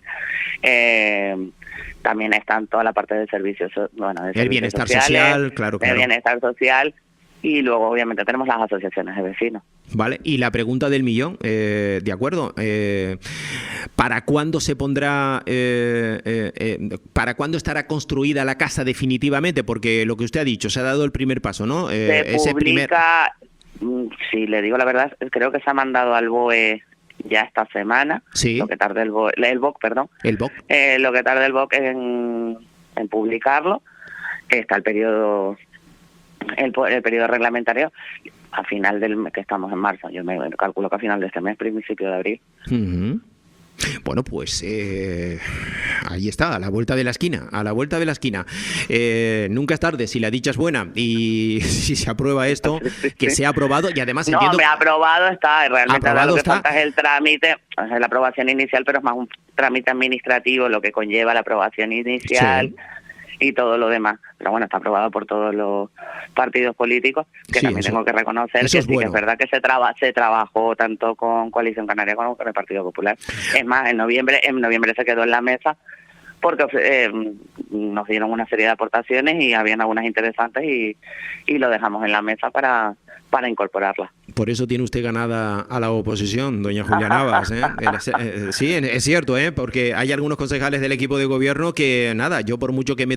también están toda la parte de servicios, el bienestar social, claro. El bienestar social, y luego obviamente tenemos las asociaciones de vecinos. Vale, y la pregunta del millón, de acuerdo, ¿para cuándo se pondrá, para cuándo estará construida la casa definitivamente? Porque lo que usted ha dicho, se ha dado el primer paso, ¿no? Se publica, si le digo la verdad, creo que se ha mandado al BOE ya esta semana, sí. Lo que tarde el BOC, lo que tarde el BOC en publicarlo, está el periodo reglamentario a final del mes, que estamos en marzo, yo me calculo que a final de este mes, principio de abril. Bueno, pues ahí está, a la vuelta de la esquina, nunca es tarde, si la dicha es buena, y si se aprueba esto, que sea aprobado, y además entiendo... No, aprobado está, realmente lo que falta es el trámite, es la aprobación inicial, pero es más un trámite administrativo lo que conlleva la aprobación inicial. Sí. Y todo lo demás, pero bueno, está aprobado por todos los partidos políticos, que sí, también tengo que reconocer que sí, que es verdad que se trabajó tanto con Coalición Canaria como con el Partido Popular. Es más, en noviembre se quedó en la mesa porque nos dieron una serie de aportaciones y habían algunas interesantes y lo dejamos en la mesa para incorporarlas. Por eso tiene usted ganada a la oposición, doña Julia Navas, ¿eh? Sí, es cierto, porque hay algunos concejales del equipo de gobierno que, nada, yo por mucho que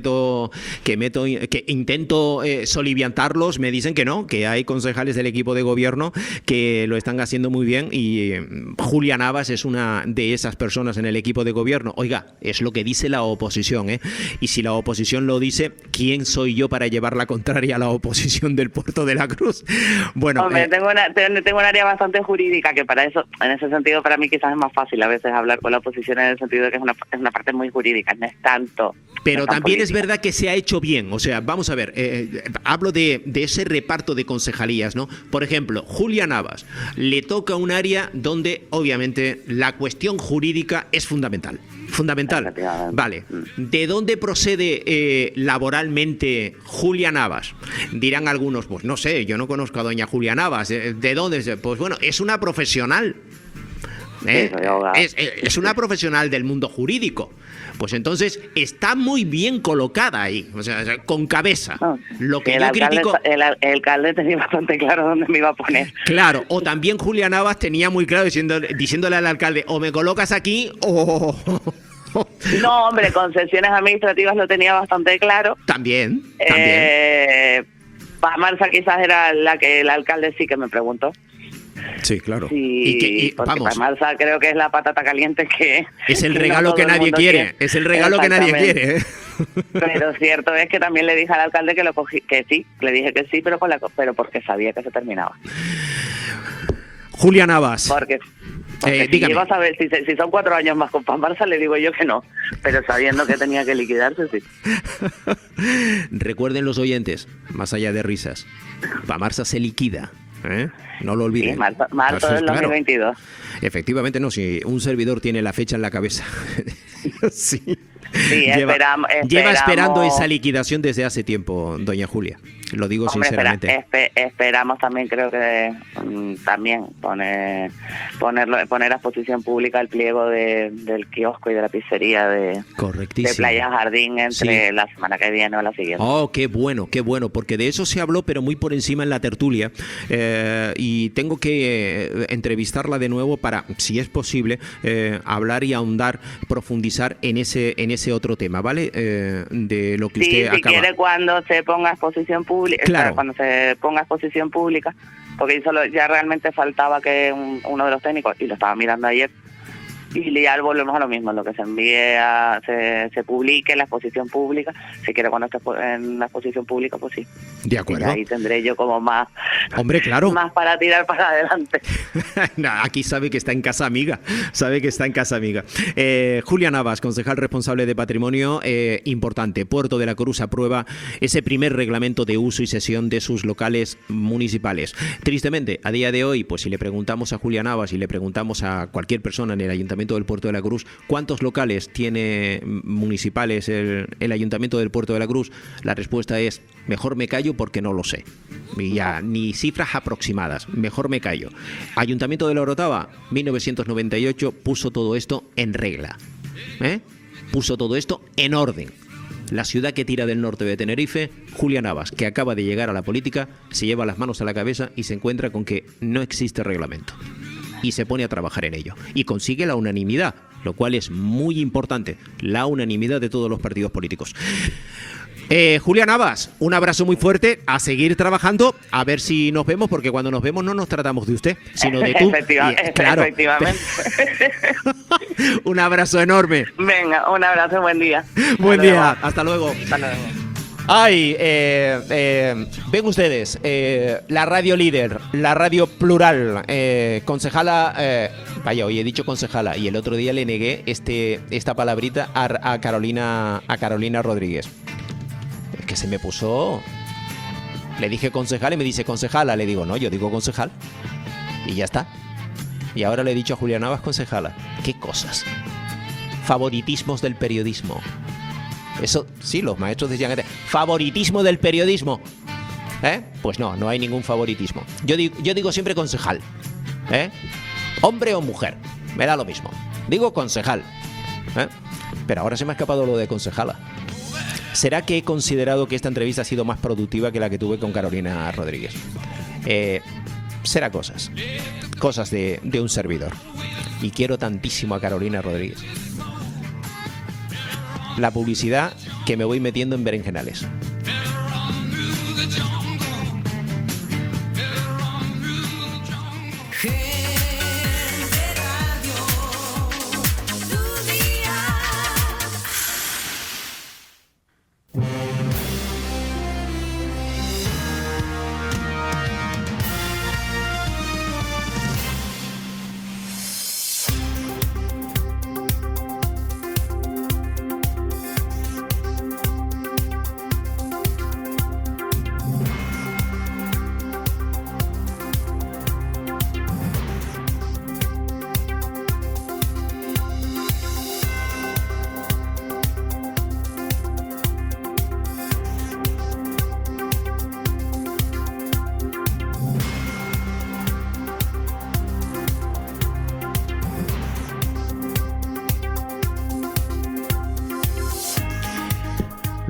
intento soliviantarlos, me dicen que no, que hay concejales del equipo de gobierno que lo están haciendo muy bien y Julia Navas es una de esas personas en el equipo de gobierno. Oiga, es lo que dice la oposición, y si la oposición lo dice, ¿quién soy yo para llevar la contraria a la oposición del Puerto de la Cruz? Bueno, hombre, tengo un área bastante jurídica que para eso, en ese sentido, para mí quizás es más fácil a veces hablar con la oposición en el sentido de que es una parte muy jurídica, no es tanto. Pero no también política. Es verdad que se ha hecho bien, o sea, vamos a ver, hablo de ese reparto de concejalías, ¿no? Por ejemplo, Julia Navas, le toca un área donde obviamente la cuestión jurídica es fundamental. Fundamental. Vale. ¿De dónde procede laboralmente Julia Navas? Dirán algunos, pues no sé, yo no conozco a doña Julia Navas. ¿De dónde? Pues bueno, es una profesional. Es una profesional del mundo jurídico. Pues entonces está muy bien colocada ahí, o sea, con cabeza. Lo que yo critico... El alcalde tenía bastante claro dónde me iba a poner. Claro, o también Julia Navas tenía muy claro diciéndole al alcalde, o me colocas aquí o... No, hombre, concesiones administrativas lo tenía bastante claro. También. Marza quizás era la que el alcalde sí que me preguntó. Sí, claro. Sí, vamos. Marza creo que es la patata caliente que... Es el regalo que nadie quiere. Es el regalo que nadie quiere. Pero cierto es que también le dije al alcalde que lo cogí, que sí, le dije que sí, pero porque sabía que se terminaba. Julia Navas. Porque si ibas a ver, si son 4 años más con Marza, le digo yo que no, pero sabiendo que tenía que liquidarse, sí. Recuerden los oyentes, más allá de risas, Marza se liquida. No lo olviden. Sí, marzo del 2022. Efectivamente, no, si un servidor tiene la fecha en la cabeza. Sí. Lleva esperando esa liquidación desde hace tiempo, doña Julia. Lo digo sinceramente. Esperamos también, creo que también poner a exposición pública el pliego del kiosco y de la pizzería de Playa Jardín entre la semana que viene o la siguiente. Oh, qué bueno, porque de eso se habló, pero muy por encima en la tertulia. Y tengo que entrevistarla de nuevo para, si es posible, hablar y ahondar, profundizar en ese otro tema, ¿vale? De lo que usted acaba. Si quiere, cuando se ponga a exposición pública, claro. Cuando se ponga a exposición pública, porque ya realmente faltaba que uno de los técnicos, y lo estaba mirando ayer, y ya volvemos a lo mismo, lo que se envíe se publique en la exposición pública. Si quiere, cuando esté en la exposición pública, pues sí. De acuerdo. Y ahí tendré yo como más... Hombre, claro. Más para tirar para adelante. Aquí sabe que está en casa amiga. Julia Navas, concejal responsable de Patrimonio, importante. Puerto de la Cruz aprueba ese primer reglamento de uso y cesión de sus locales municipales. Tristemente, a día de hoy, pues si le preguntamos a Julia Navas y le preguntamos a cualquier persona en el Ayuntamiento del Puerto de la Cruz, ¿cuántos locales tiene municipales el Ayuntamiento del Puerto de la Cruz? La respuesta es, mejor me callo porque no lo sé. Y ya, ni cifras aproximadas, mejor me callo. Ayuntamiento de La Orotava, 1998, puso todo esto en regla. Puso todo esto en orden. La ciudad que tira del norte de Tenerife, Julia Navas, que acaba de llegar a la política, se lleva las manos a la cabeza y se encuentra con que no existe reglamento. Y se pone a trabajar en ello. Y consigue la unanimidad, lo cual es muy importante, la unanimidad de todos los partidos políticos. Julia Navas, un abrazo muy fuerte, a seguir trabajando, a ver si nos vemos, porque cuando nos vemos no nos tratamos de usted, sino de tú. Efectivamente. Un abrazo enorme. Venga, un abrazo, buen día. Buen día, hasta luego. Hasta luego. Ay, ven ustedes, la radio líder, la radio plural, concejala, vaya, hoy he dicho concejala y el otro día le negué esta palabrita a Carolina Rodríguez. Es que se me puso, le dije concejal y me dice concejala, le digo no, yo digo concejal y ya está. Y ahora le he dicho a Julia Navas concejala. ¿Qué cosas? Favoritismos del periodismo. Eso, sí, los maestros decían favoritismo del periodismo. Pues no hay ningún favoritismo. Yo digo siempre concejal. Hombre o mujer, me da lo mismo. Digo concejal. Pero ahora se me ha escapado lo de concejala. ¿Será que he considerado que esta entrevista ha sido más productiva que la que tuve con Carolina Rodríguez? Será cosas de un servidor. Y quiero tantísimo a Carolina Rodríguez. La publicidad que me voy metiendo en berenjenales.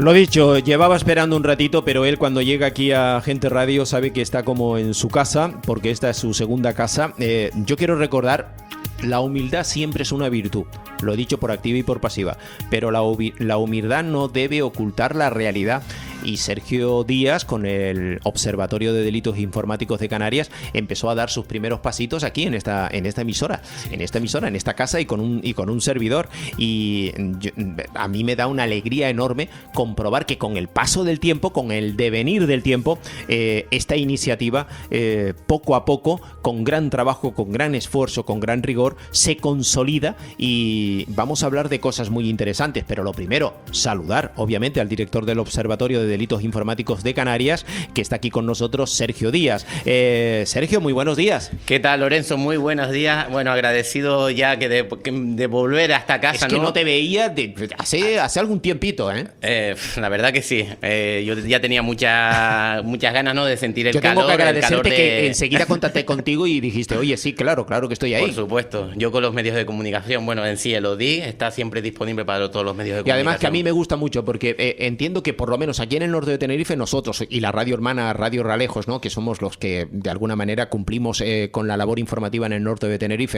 Lo dicho, llevaba esperando un ratito, pero él cuando llega aquí a Gente Radio sabe que está como en su casa, porque esta es su segunda casa. Yo quiero recordar, la humildad siempre es una virtud, lo he dicho por activa y por pasiva, pero la humildad no debe ocultar la realidad. Y Sergio Díaz, con el Observatorio de Delitos Informáticos de Canarias, empezó a dar sus primeros pasitos aquí en esta emisora, en esta casa y con un servidor. Y a mí me da una alegría enorme comprobar que con el paso del tiempo, con el devenir del tiempo, esta iniciativa, poco a poco, con gran trabajo, con gran esfuerzo, con gran rigor, se consolida y vamos a hablar de cosas muy interesantes. Pero lo primero, saludar, obviamente, al director del Observatorio de Delitos Informáticos de Canarias, que está aquí con nosotros, Sergio Díaz. Sergio, muy buenos días. ¿Qué tal, Lorenzo? Muy buenos días. Bueno, agradecido ya que de volver a esta casa. Es que no te veía hace algún tiempito, ¿eh? La verdad que sí. Yo ya tenía muchas ganas, ¿no?, de sentir el calor. Yo tengo que agradecerte que enseguida contacté contigo y dijiste, oye, sí, claro que estoy ahí. Por supuesto. Yo con los medios de comunicación, bueno, en sí, el ODI está siempre disponible para todos los medios de comunicación. Y además que a mí me gusta mucho porque entiendo que por lo menos aquí en el norte de Tenerife, nosotros y la radio hermana Radio Ralejos, ¿no?, que somos los que de alguna manera cumplimos con la labor informativa en el norte de Tenerife,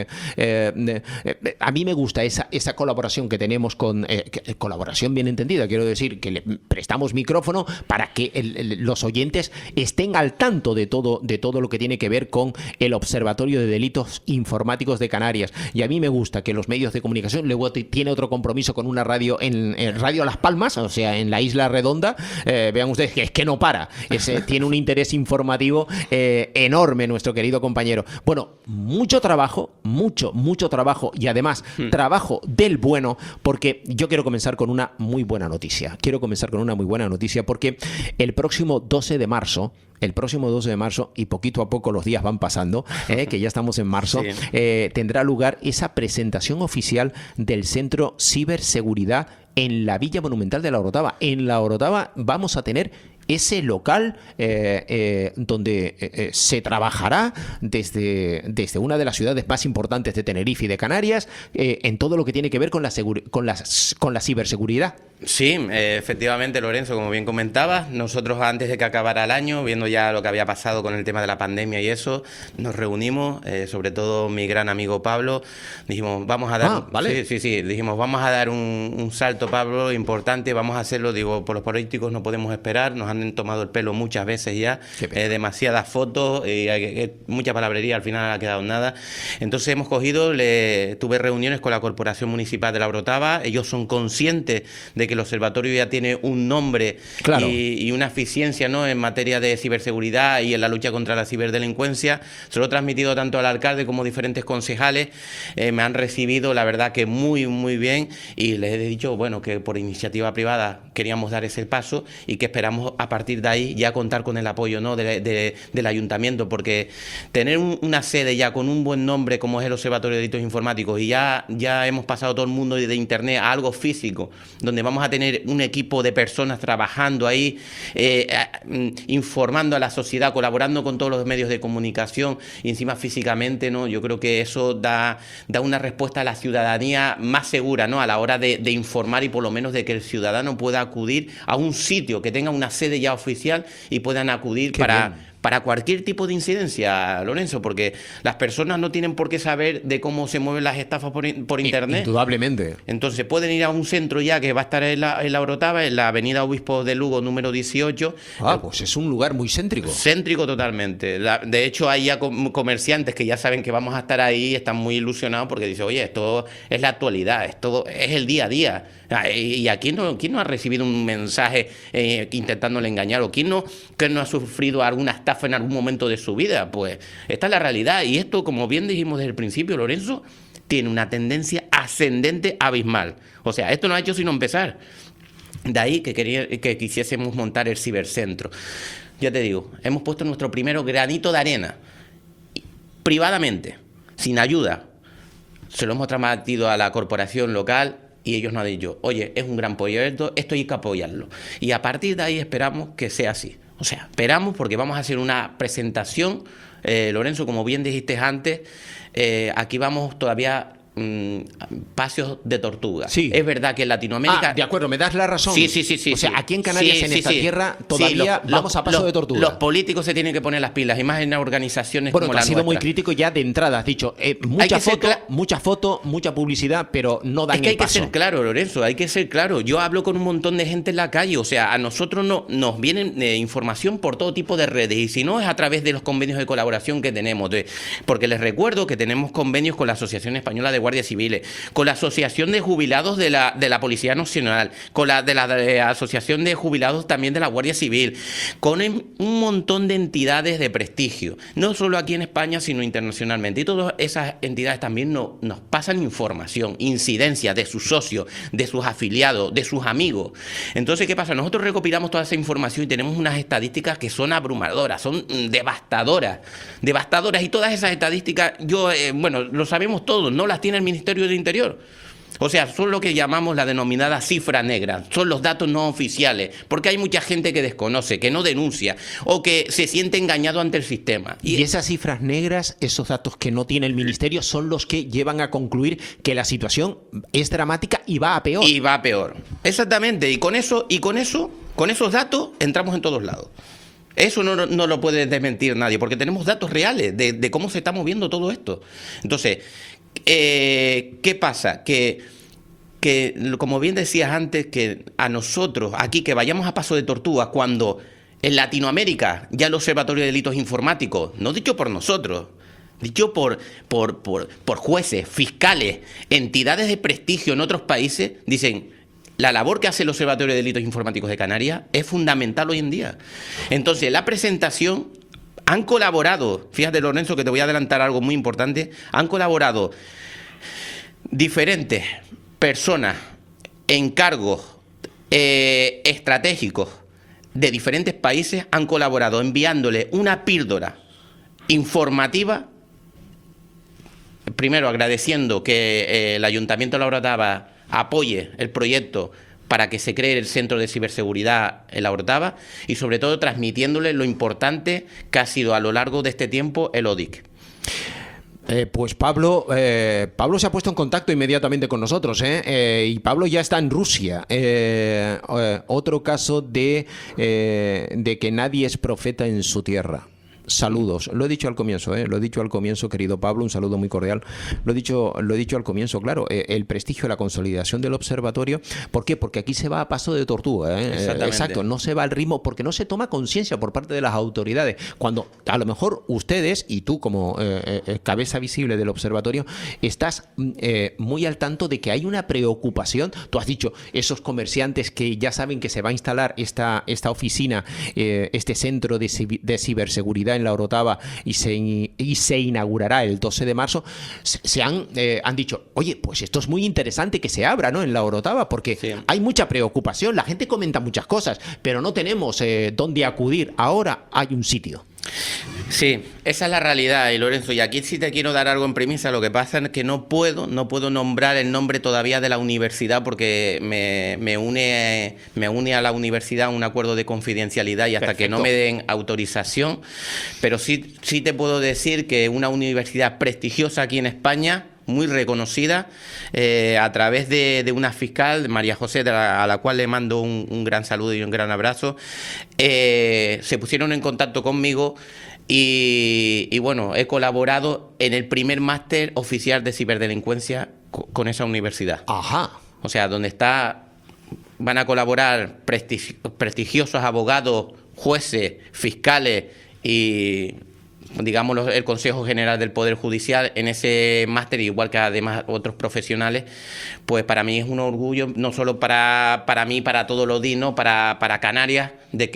a mí me gusta esa colaboración que tenemos colaboración bien entendida, quiero decir, que le prestamos micrófono para que los oyentes estén al tanto de todo lo que tiene que ver con el Observatorio de Delitos Informáticos de Canarias. Y a mí me gusta que los medios de comunicación, luego tiene otro compromiso con una radio en Radio Las Palmas, o sea, en la Isla Redonda. Vean ustedes que es que no para. Tiene un interés informativo enorme nuestro querido compañero. Bueno, mucho trabajo y además trabajo del bueno, porque yo quiero comenzar con una muy buena noticia. Porque el próximo 12 de marzo, y poquito a poco los días van pasando, que ya estamos en marzo, sí, tendrá lugar esa presentación oficial del Centro Ciberseguridad en la Villa Monumental de La Orotava. En La Orotava vamos a tener ese local donde se trabajará desde una de las ciudades más importantes de Tenerife y de Canarias, en todo lo que tiene que ver con la ciberseguridad. Sí, efectivamente, Lorenzo, como bien comentabas, nosotros antes de que acabara el año, viendo ya lo que había pasado con el tema de la pandemia y eso, nos reunimos, sobre todo mi gran amigo Pablo, dijimos, vamos a dar... ¿vale? Sí, dijimos, vamos a dar un salto, Pablo, importante, vamos a hacerlo, digo, por los políticos no podemos esperar, nos han tomado el pelo muchas veces ya, demasiadas fotos, mucha palabrería, al final no ha quedado nada. Entonces hemos cogido, tuve reuniones con la Corporación Municipal de La Orotava, ellos son conscientes de que el observatorio ya tiene un nombre, claro, y una eficiencia, ¿no?, en materia de ciberseguridad y en la lucha contra la ciberdelincuencia. Se lo he transmitido tanto al alcalde como diferentes concejales, me han recibido, la verdad, que muy bien, y les he dicho, bueno, que por iniciativa privada queríamos dar ese paso y que esperamos a partir de ahí ya contar con el apoyo, ¿no?, del ayuntamiento, porque tener una sede ya con un buen nombre como es el Observatorio de Delitos Informáticos, y ya hemos pasado todo el mundo de internet a algo físico, donde vamos a tener un equipo de personas trabajando ahí, informando a la sociedad, colaborando con todos los medios de comunicación, y encima físicamente, ¿no? Yo creo que eso da una respuesta a la ciudadanía más segura, ¿no?, a la hora de informar, y por lo menos de que el ciudadano pueda acudir a un sitio que tenga una sede ya oficial y puedan acudir para cualquier tipo de incidencia, Lorenzo, porque las personas no tienen por qué saber de cómo se mueven las estafas por internet. Indudablemente. Entonces pueden ir a un centro ya que va a estar en la Orotava, en la avenida Obispo de Lugo número 18. Pues es un lugar muy céntrico. Céntrico totalmente. De hecho hay ya comerciantes que ya saben que vamos a estar ahí, están muy ilusionados porque dicen, oye, esto es la actualidad, esto es el día a día. ¿Y a quién no ha recibido un mensaje intentándole engañar? ¿O quién no ha sufrido alguna estafa en algún momento de su vida? Pues esta es la realidad. Y esto, como bien dijimos desde el principio, Lorenzo, tiene una tendencia ascendente abismal. O sea, esto no ha hecho sino empezar. De ahí que quisiésemos montar el cibercentro. Ya te digo, hemos puesto nuestro primero granito de arena, privadamente, sin ayuda. Se lo hemos transmitido a la corporación local, y ellos nos han dicho, oye, es un gran proyecto, esto hay que apoyarlo. Y a partir de ahí esperamos que sea así. O sea, esperamos porque vamos a hacer una presentación, Lorenzo, como bien dijiste antes, aquí vamos todavía paseos de tortuga. Sí. Es verdad que en Latinoamérica... De acuerdo, me das la razón. Sí. O sea, aquí en Canarias, en esta tierra, todavía vamos a paso de tortuga. Los políticos se tienen que poner las pilas, y más en organizaciones como la nuestra. Has sido muy crítico ya de entrada. Has dicho, mucha foto, mucha publicidad, pero no dan el paso. Es que hay que ser claro, Lorenzo, hay que ser claro. Yo hablo con un montón de gente en la calle, o sea, a nosotros nos vienen información por todo tipo de redes, y si no es a través de los convenios de colaboración que tenemos, porque les recuerdo que tenemos convenios con la Asociación Española de Guardias Civiles, con la Asociación de Jubilados de la Policía Nacional, con la Asociación de Jubilados también de la Guardia Civil, con un montón de entidades de prestigio, no solo aquí en España, sino internacionalmente. Y todas esas entidades también nos pasan información, incidencias de sus socios, de sus afiliados, de sus amigos. Entonces, ¿qué pasa? Nosotros recopilamos toda esa información y tenemos unas estadísticas que son abrumadoras, son devastadoras, y todas esas estadísticas, lo sabemos todos, no las tiene el Ministerio del Interior. O sea, son lo que llamamos la denominada cifra negra, son los datos no oficiales, porque hay mucha gente que desconoce, que no denuncia o que se siente engañado ante el sistema. Y esas cifras negras, esos datos que no tiene el Ministerio, son los que llevan a concluir que la situación es dramática y va a peor. Y va a peor, exactamente, y con esos datos entramos en todos lados. Eso no lo puede desmentir nadie, porque tenemos datos reales de cómo se está moviendo todo esto. Entonces, ¿qué pasa? Que, como bien decías antes, que a nosotros aquí, que vayamos a paso de tortuga, cuando en Latinoamérica ya el Observatorio de Delitos Informáticos, no dicho por nosotros, dicho por jueces, fiscales, entidades de prestigio en otros países, dicen: la labor que hace el Observatorio de Delitos Informáticos de Canarias es fundamental hoy en día. Entonces, la presentación han colaborado, fíjate, Lorenzo, que te voy a adelantar algo muy importante, han colaborado diferentes personas en cargos estratégicos de diferentes países, han colaborado enviándole una píldora informativa, primero agradeciendo que el Ayuntamiento de La Orotava apoye el proyecto para que se cree el Centro de Ciberseguridad en La Orotava, y sobre todo transmitiéndole lo importante que ha sido a lo largo de este tiempo el ODIC. Pues Pablo se ha puesto en contacto inmediatamente con nosotros, y Pablo ya está en Rusia. Otro caso de que nadie es profeta en su tierra. Saludos, lo he dicho al comienzo, querido Pablo, un saludo muy cordial. Lo he dicho al comienzo, claro, el prestigio, la consolidación del observatorio. ¿Por qué? Porque aquí se va a paso de tortuga, exacto, no se va al ritmo, porque no se toma conciencia por parte de las autoridades. Cuando a lo mejor ustedes y tú, como cabeza visible del observatorio, estás muy al tanto de que hay una preocupación. Tú has dicho, esos comerciantes que ya saben que se va a instalar esta oficina, este centro de ciberseguridad en La Orotava, y se inaugurará el 12 de marzo, han dicho, oye, pues esto es muy interesante que se abra, ¿no?, en La Orotava, porque hay mucha preocupación, la gente comenta muchas cosas, pero no tenemos dónde acudir. Ahora hay un sitio. Sí, esa es la realidad, y Lorenzo, y aquí sí te quiero dar algo en premisa. Lo que pasa es que no puedo nombrar el nombre todavía de la universidad, porque me une a la universidad un acuerdo de confidencialidad, y hasta que no me den autorización, pero sí te puedo decir que una universidad prestigiosa aquí en España, muy reconocida, a través de una fiscal, María José, a la cual le mando un gran saludo y un gran abrazo, se pusieron en contacto conmigo y bueno, he colaborado en el primer máster oficial de ciberdelincuencia con esa universidad. Ajá. O sea, donde van a colaborar prestigiosos abogados, jueces, fiscales y, digamos, el Consejo General del Poder Judicial en ese máster, igual que además otros profesionales. Pues para mí es un orgullo, no solo para mí, para todos los dinos, para Canarias, de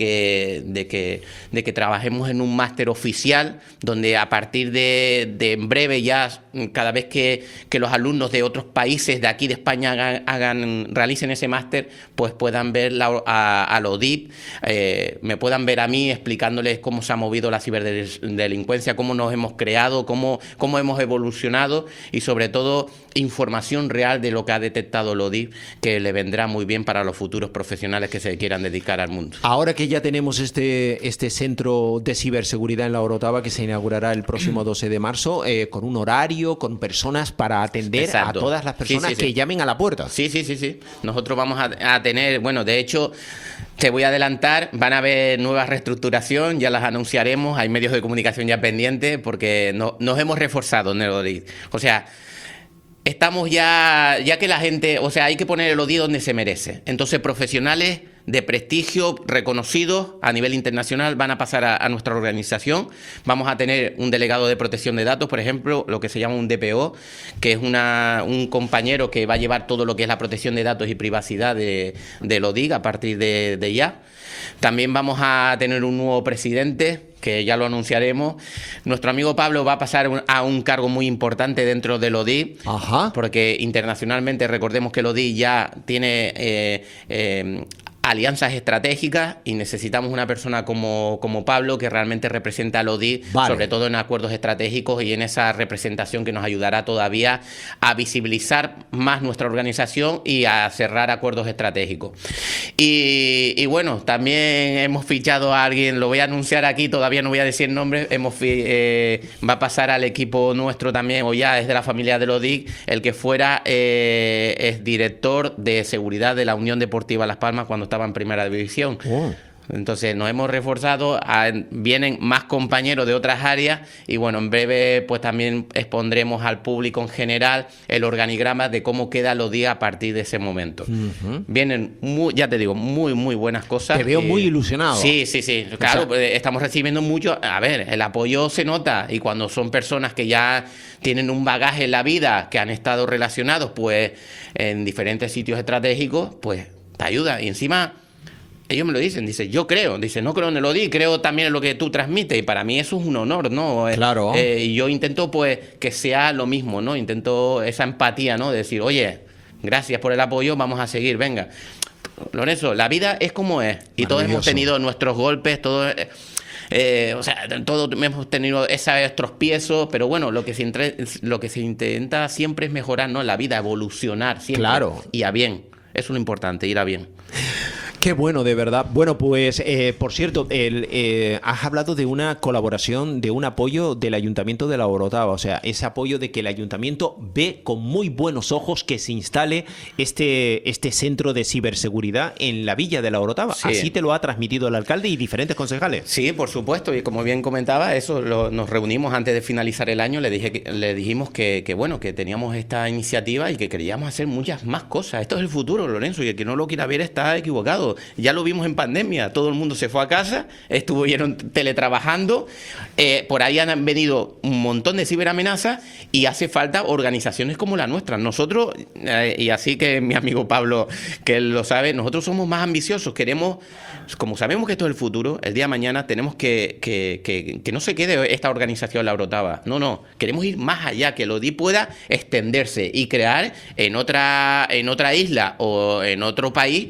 que trabajemos en un máster oficial, donde a partir de en breve ya, cada vez que los alumnos de otros países de aquí de España realicen ese máster, pues puedan ver a la ODIP, me puedan ver a mí explicándoles cómo se ha movido la ciberdelincuencia delincuencia, cómo nos hemos creado, cómo hemos evolucionado y sobre todo información real de lo que ha detectado el ODIP, que le vendrá muy bien para los futuros profesionales que se quieran dedicar al mundo. Ahora que ya tenemos este centro de ciberseguridad en la Orotava, que se inaugurará el próximo 12 de marzo, con un horario, con personas para atender Exacto. a todas las personas que llamen a la puerta. Sí. Nosotros vamos a tener, bueno, de hecho, te voy a adelantar, van a haber nuevas reestructuración, ya las anunciaremos, hay medios de comunicación ya pendientes, porque nos hemos reforzado en el ODIP. O sea, estamos ya que la gente, o sea, hay que poner el ODIP donde se merece. Entonces, profesionales de prestigio, reconocidos a nivel internacional, van a pasar a nuestra organización. Vamos a tener un delegado de protección de datos, por ejemplo, lo que se llama un DPO, que es un compañero que va a llevar todo lo que es la protección de datos y privacidad de ODIP a partir de ya. También vamos a tener un nuevo presidente, que ya lo anunciaremos. Nuestro amigo Pablo va a pasar a un cargo muy importante dentro del ODIP, porque internacionalmente recordemos que el ODIP ya tiene alianzas estratégicas y necesitamos una persona como Pablo que realmente representa al ODIP, sobre todo en acuerdos estratégicos y en esa representación que nos ayudará todavía a visibilizar más nuestra organización y a cerrar acuerdos estratégicos. Y bueno, también hemos fichado a alguien, lo voy a anunciar aquí, todavía no voy a decir nombres, va a pasar al equipo nuestro también, o ya es de la familia del ODIP, el que fuera es director de seguridad de la Unión Deportiva Las Palmas cuando estaba en primera división. Entonces nos hemos reforzado, vienen más compañeros de otras áreas y bueno, en breve pues también expondremos al público en general el organigrama de cómo queda los días a partir de ese momento. Vienen, ya te digo, muy buenas cosas. Te veo muy ilusionado. Sí, claro, pues, estamos recibiendo mucho. A ver, el apoyo se nota y cuando son personas que ya tienen un bagaje en la vida, que han estado relacionados pues en diferentes sitios estratégicos, pues te ayuda. Y encima ellos me lo dicen, no creo en el ODIP, creo también en lo que tú transmites, y para mí eso es un honor, ¿no? Claro. Y yo intento pues que sea lo mismo, ¿no? Intento esa empatía, ¿no? De decir, oye, gracias por el apoyo, vamos a seguir, venga. Lorenzo, la vida es como es, y todos hemos tenido nuestros golpes, todos hemos tenido esos tropiezos, pero bueno, lo que se intenta siempre es mejorar, ¿no? La vida, evolucionar siempre. Claro. Y a bien, eso es lo importante, ir a bien. Qué bueno, de verdad. Bueno, pues, por cierto, has hablado de una colaboración, de un apoyo del Ayuntamiento de la Orotava. O sea, ese apoyo de que el Ayuntamiento ve con muy buenos ojos que se instale este centro de ciberseguridad en la villa de la Orotava. Sí. Así te lo ha transmitido el alcalde y diferentes concejales. Sí, por supuesto. Y como bien comentaba, nos reunimos antes de finalizar el año. Le dijimos que teníamos esta iniciativa y que queríamos hacer muchas más cosas. Esto es el futuro, Lorenzo, y el que no lo quiera ver está equivocado. Ya lo vimos en pandemia, todo el mundo se fue a casa, estuvieron teletrabajando, por ahí han venido un montón de ciberamenazas y hace falta organizaciones como la nuestra. Nosotros, y así que mi amigo Pablo, que él lo sabe, nosotros somos más ambiciosos, queremos, como sabemos que esto es el futuro, el día de mañana tenemos que no se quede esta organización la Orotava, no, queremos ir más allá, que el ODIP pueda extenderse y crear en otra isla o en otro país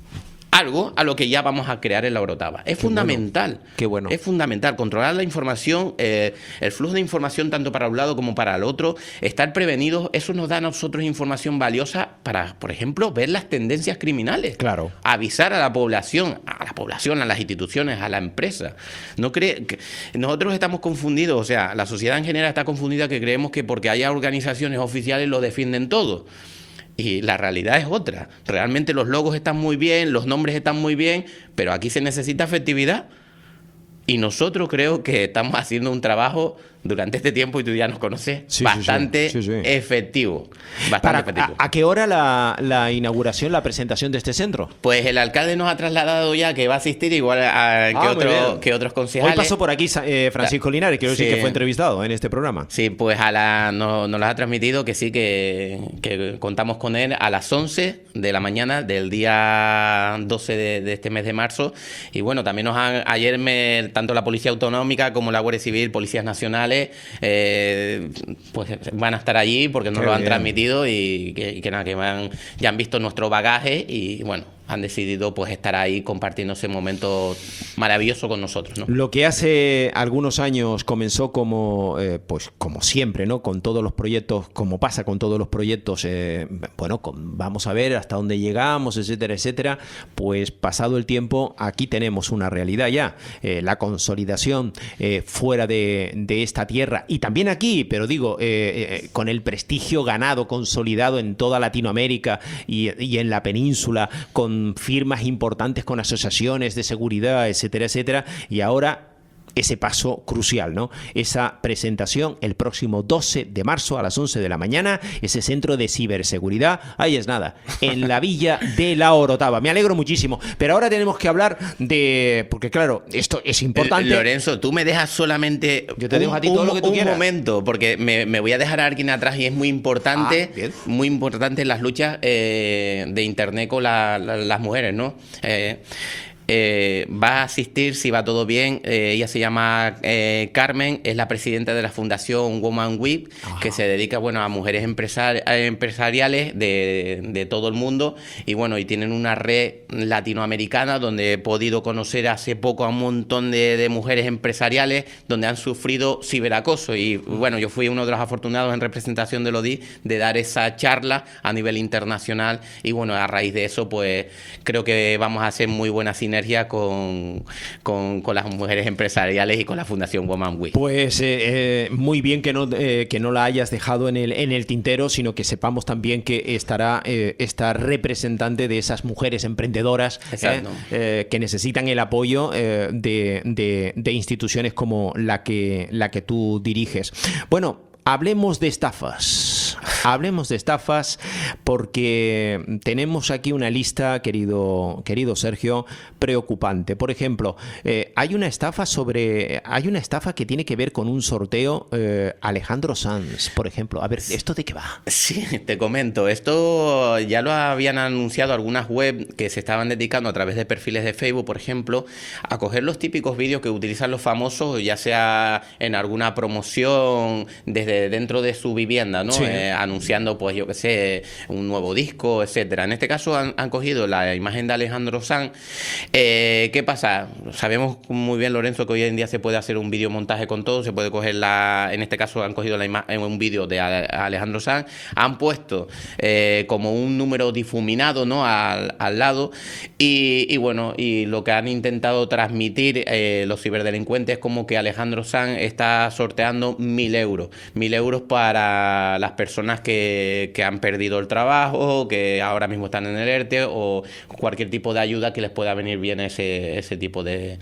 algo a lo que ya vamos a crear en la Orotava. Es fundamental. Qué bueno. Es fundamental controlar la información, el flujo de información tanto para un lado como para el otro, estar prevenidos. Eso nos da a nosotros información valiosa para, por ejemplo, ver las tendencias criminales. Claro. Avisar a la población, a las instituciones, a la empresa. Nosotros estamos confundidos, o sea, la sociedad en general está confundida, que creemos que porque haya organizaciones oficiales lo defienden todo. Y la realidad es otra. Realmente los logos están muy bien, los nombres están muy bien, pero aquí se necesita efectividad. Y nosotros creo que estamos haciendo un trabajo durante este tiempo, y tú ya nos conoces, bastante efectivo. ¿A qué hora la inauguración, la presentación de este centro? Pues el alcalde nos ha trasladado ya que va a asistir, igual que otros concejales. Hoy pasó por aquí Francisco Linares, quiero decir que fue entrevistado en este programa. Sí, pues nos lo ha transmitido que sí, que contamos con él a las 11 de la mañana del día 12 de este mes de marzo. Y bueno, también ayer tanto la Policía Autonómica como la Guardia Civil, Policías Nacionales, pues van a estar allí porque nos lo han transmitido y que ya han visto nuestro bagaje y bueno, han decidido pues estar ahí compartiendo ese momento maravilloso con nosotros, ¿no? Lo que hace algunos años comenzó como pues como siempre, ¿no? Con todos los proyectos, como pasa con todos los proyectos, vamos a ver hasta dónde llegamos, etcétera, etcétera. Pues pasado el tiempo, aquí tenemos una realidad ya, la consolidación fuera de esta tierra y también aquí, pero digo, con el prestigio ganado, consolidado en toda Latinoamérica y en la península, con firmas importantes, con asociaciones de seguridad, etcétera, etcétera, y ahora ese paso crucial, ¿no? Esa presentación el próximo 12 de marzo a las 11 de la mañana, ese centro de ciberseguridad, ahí es nada, en la Villa de la Orotava. Me alegro muchísimo, pero ahora tenemos que hablar de... Porque claro, esto es importante. Lorenzo, tú me dejas solamente Yo te dejo a ti todo lo que tú quieras. Un momento, porque me voy a dejar a alguien atrás y es muy importante, las luchas de Internet con las mujeres, ¿no? Va a asistir, si va todo bien, ella se llama Carmen, es la presidenta de la Fundación Woman Week, que se dedica, bueno, a mujeres empresariales de todo el mundo, y bueno, y tienen una red latinoamericana donde he podido conocer hace poco a un montón de mujeres empresariales donde han sufrido ciberacoso, y bueno, yo fui uno de los afortunados en representación de LODI de dar esa charla a nivel internacional, y bueno, a raíz de eso, pues creo que vamos a hacer muy buena sinergia con las mujeres empresariales y con la Fundación Woman Week. Pues muy bien que no la hayas dejado en el tintero, sino que sepamos también que estará esta representante de esas mujeres emprendedoras que necesitan el apoyo de instituciones como la que tú diriges. Bueno, hablemos de estafas. Hablemos de estafas porque tenemos aquí una lista, querido Sergio, preocupante. Por ejemplo, hay una estafa que tiene que ver con un sorteo Alejandro Sanz, por ejemplo. A ver, ¿esto de qué va? Sí, te comento. Esto ya lo habían anunciado algunas web que se estaban dedicando a través de perfiles de Facebook, por ejemplo, a coger los típicos vídeos que utilizan los famosos, ya sea en alguna promoción desde dentro de su vivienda, ¿no? Sí. Anunciando, pues yo qué sé, un nuevo disco, etcétera. En este caso han cogido la imagen de Alejandro Sanz. ¿Qué pasa? Sabemos muy bien, Lorenzo, que hoy en día se puede hacer un videomontaje con todo, se puede coger en este caso han cogido un vídeo de Alejandro Sanz, han puesto como un número difuminado, ¿no? al lado, y bueno, y lo que han intentado transmitir los ciberdelincuentes es como que Alejandro Sanz está sorteando 1.000 euros. 1.000 euros para las personas que han perdido el trabajo, que ahora mismo están en el ERTE, o cualquier tipo de ayuda que les pueda venir bien ese tipo de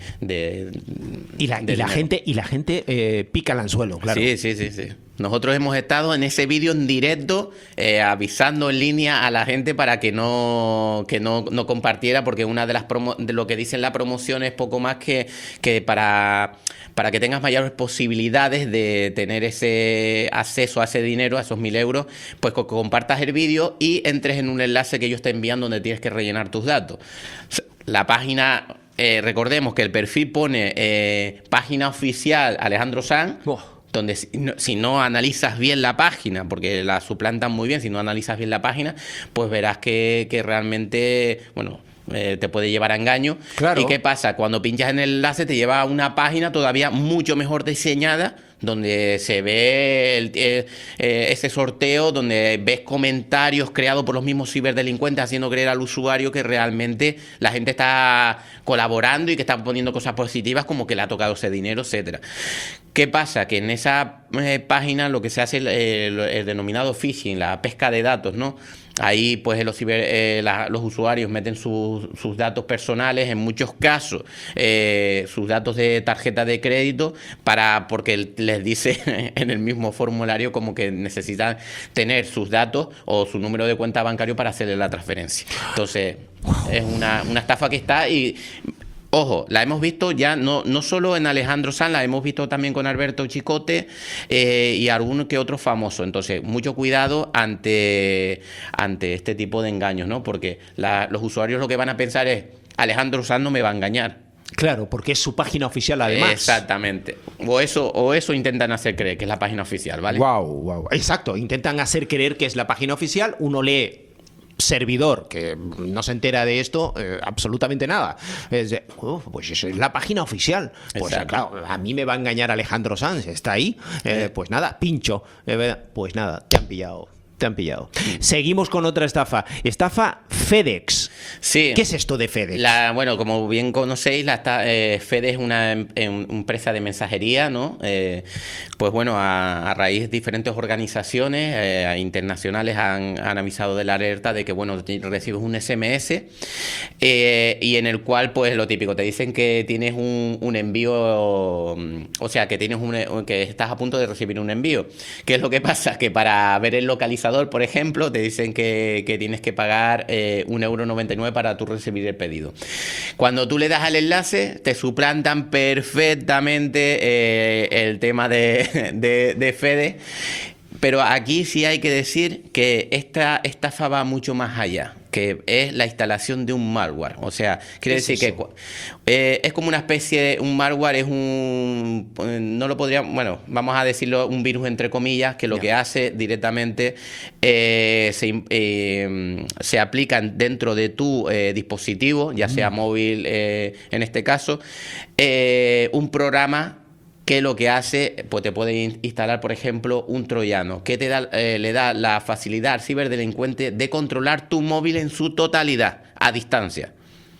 y la gente pica el anzuelo, claro. Sí. Nosotros hemos estado en ese vídeo en directo avisando en línea a la gente para que no compartiera, porque una de lo que dice en la promoción es poco más que para que tengas mayores posibilidades de tener ese acceso a ese dinero, a esos 1.000 euros, pues que compartas el vídeo y entres en un enlace que ellos te envían donde tienes que rellenar tus datos. La página, recordemos que el perfil pone página oficial Alejandro Sanz, donde si no analizas bien la página, porque la suplantan muy bien, si no analizas bien la página, pues verás que realmente, bueno, te puede llevar a engaño. Claro. ¿Y qué pasa? Cuando pinchas en el enlace te lleva a una página todavía mucho mejor diseñada, donde se ve ese sorteo, donde ves comentarios creados por los mismos ciberdelincuentes haciendo creer al usuario que realmente la gente está colaborando y que está poniendo cosas positivas, como que le ha tocado ese dinero, etcétera. ¿Qué pasa? Que en esa página lo que se hace el denominado phishing, la pesca de datos, ¿no? Ahí pues los usuarios meten sus datos personales, en muchos casos sus datos de tarjeta de crédito, porque les dice en el mismo formulario como que necesitan tener sus datos o su número de cuenta bancario para hacerle la transferencia. Entonces es una estafa que está y... Ojo, la hemos visto ya no solo en Alejandro Sanz, la hemos visto también con Alberto Chicote y algún que otro famoso. Entonces, mucho cuidado ante este tipo de engaños, ¿no? Porque los usuarios lo que van a pensar es, Alejandro Sanz no me va a engañar. Claro, porque es su página oficial además. Exactamente. O eso intentan hacer creer, que es la página oficial, ¿vale? Wow. Exacto, intentan hacer creer que es la página oficial, uno lee servidor que no se entera de esto absolutamente nada. Es de, pues eso es la página oficial. Pues claro, a mí me va a engañar Alejandro Sanz, está ahí. Pues nada, pincho. Pues nada, te han pillado. Seguimos con otra estafa. Estafa FedEx. Sí. ¿Qué es esto de FedEx? Bueno, como bien conocéis, FedEx es una empresa de mensajería, ¿no? Pues bueno, a raíz de diferentes organizaciones internacionales han avisado de la alerta de que, bueno, recibes un SMS y en el cual, pues lo típico, te dicen que tienes un envío, o sea, que que estás a punto de recibir un envío. ¿Qué es lo que pasa? Que para ver el localizador, por ejemplo, te dicen que tienes que pagar 1,99 € para tú recibir el pedido. Cuando tú le das al enlace, te suplantan perfectamente el tema de FedEx. Pero aquí sí hay que decir que esta estafa va mucho más allá, que es la instalación de un malware. O sea, quiere decir que es como una especie de un malware, no lo podríamos, bueno, vamos a decirlo, un virus entre comillas, que lo que hace directamente se aplican dentro de tu dispositivo, ya sea móvil en este caso, un programa que lo que hace, pues te puede instalar, por ejemplo, un troyano, que le da la facilidad al ciberdelincuente de controlar tu móvil en su totalidad, a distancia.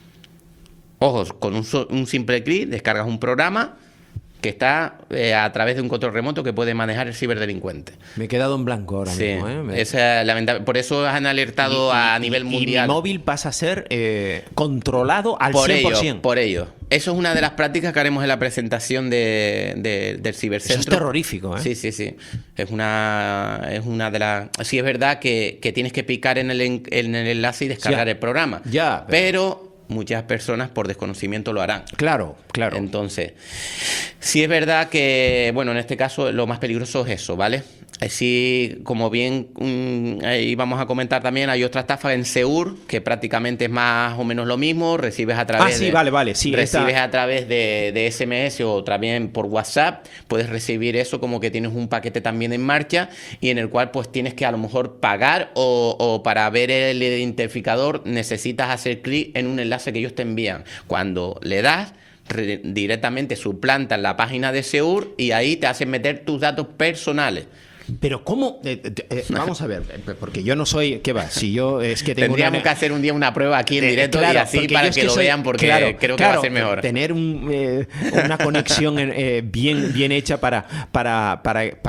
Ojo, con un simple clic descargas un programa que está a través de un control remoto que puede manejar el ciberdelincuente. Me he quedado en blanco ahora mismo. Por eso han alertado a nivel mundial. Y mi móvil pasa a ser controlado al por 100%. Por ello. Eso es una de las prácticas que haremos en la presentación del cibercentro. Eso es terrorífico, ¿eh? Sí. Es una de las... Sí, es verdad que tienes que picar en el enlace y descargar el programa. Pero muchas personas por desconocimiento lo harán. Claro. Entonces, sí es verdad que, bueno, en este caso lo más peligroso es eso, ¿vale? Sí, como bien ahí vamos a comentar también, hay otra estafa en Seur, que prácticamente es más o menos lo mismo, recibes a través a través de SMS o también por WhatsApp, puedes recibir eso como que tienes un paquete también en marcha y en el cual pues tienes que a lo mejor pagar o para ver el identificador necesitas hacer clic en un enlace que ellos te envían. Cuando le das, directamente suplantan la página de Seur y ahí te hacen meter tus datos personales. Pero ¿cómo? Vamos a ver, porque yo no soy... ¿Qué va? Si yo es que tengo Tendríamos que hacer un día una prueba aquí en directo y así para que lo vean, porque creo que va a ser mejor. Tener una conexión bien hecha para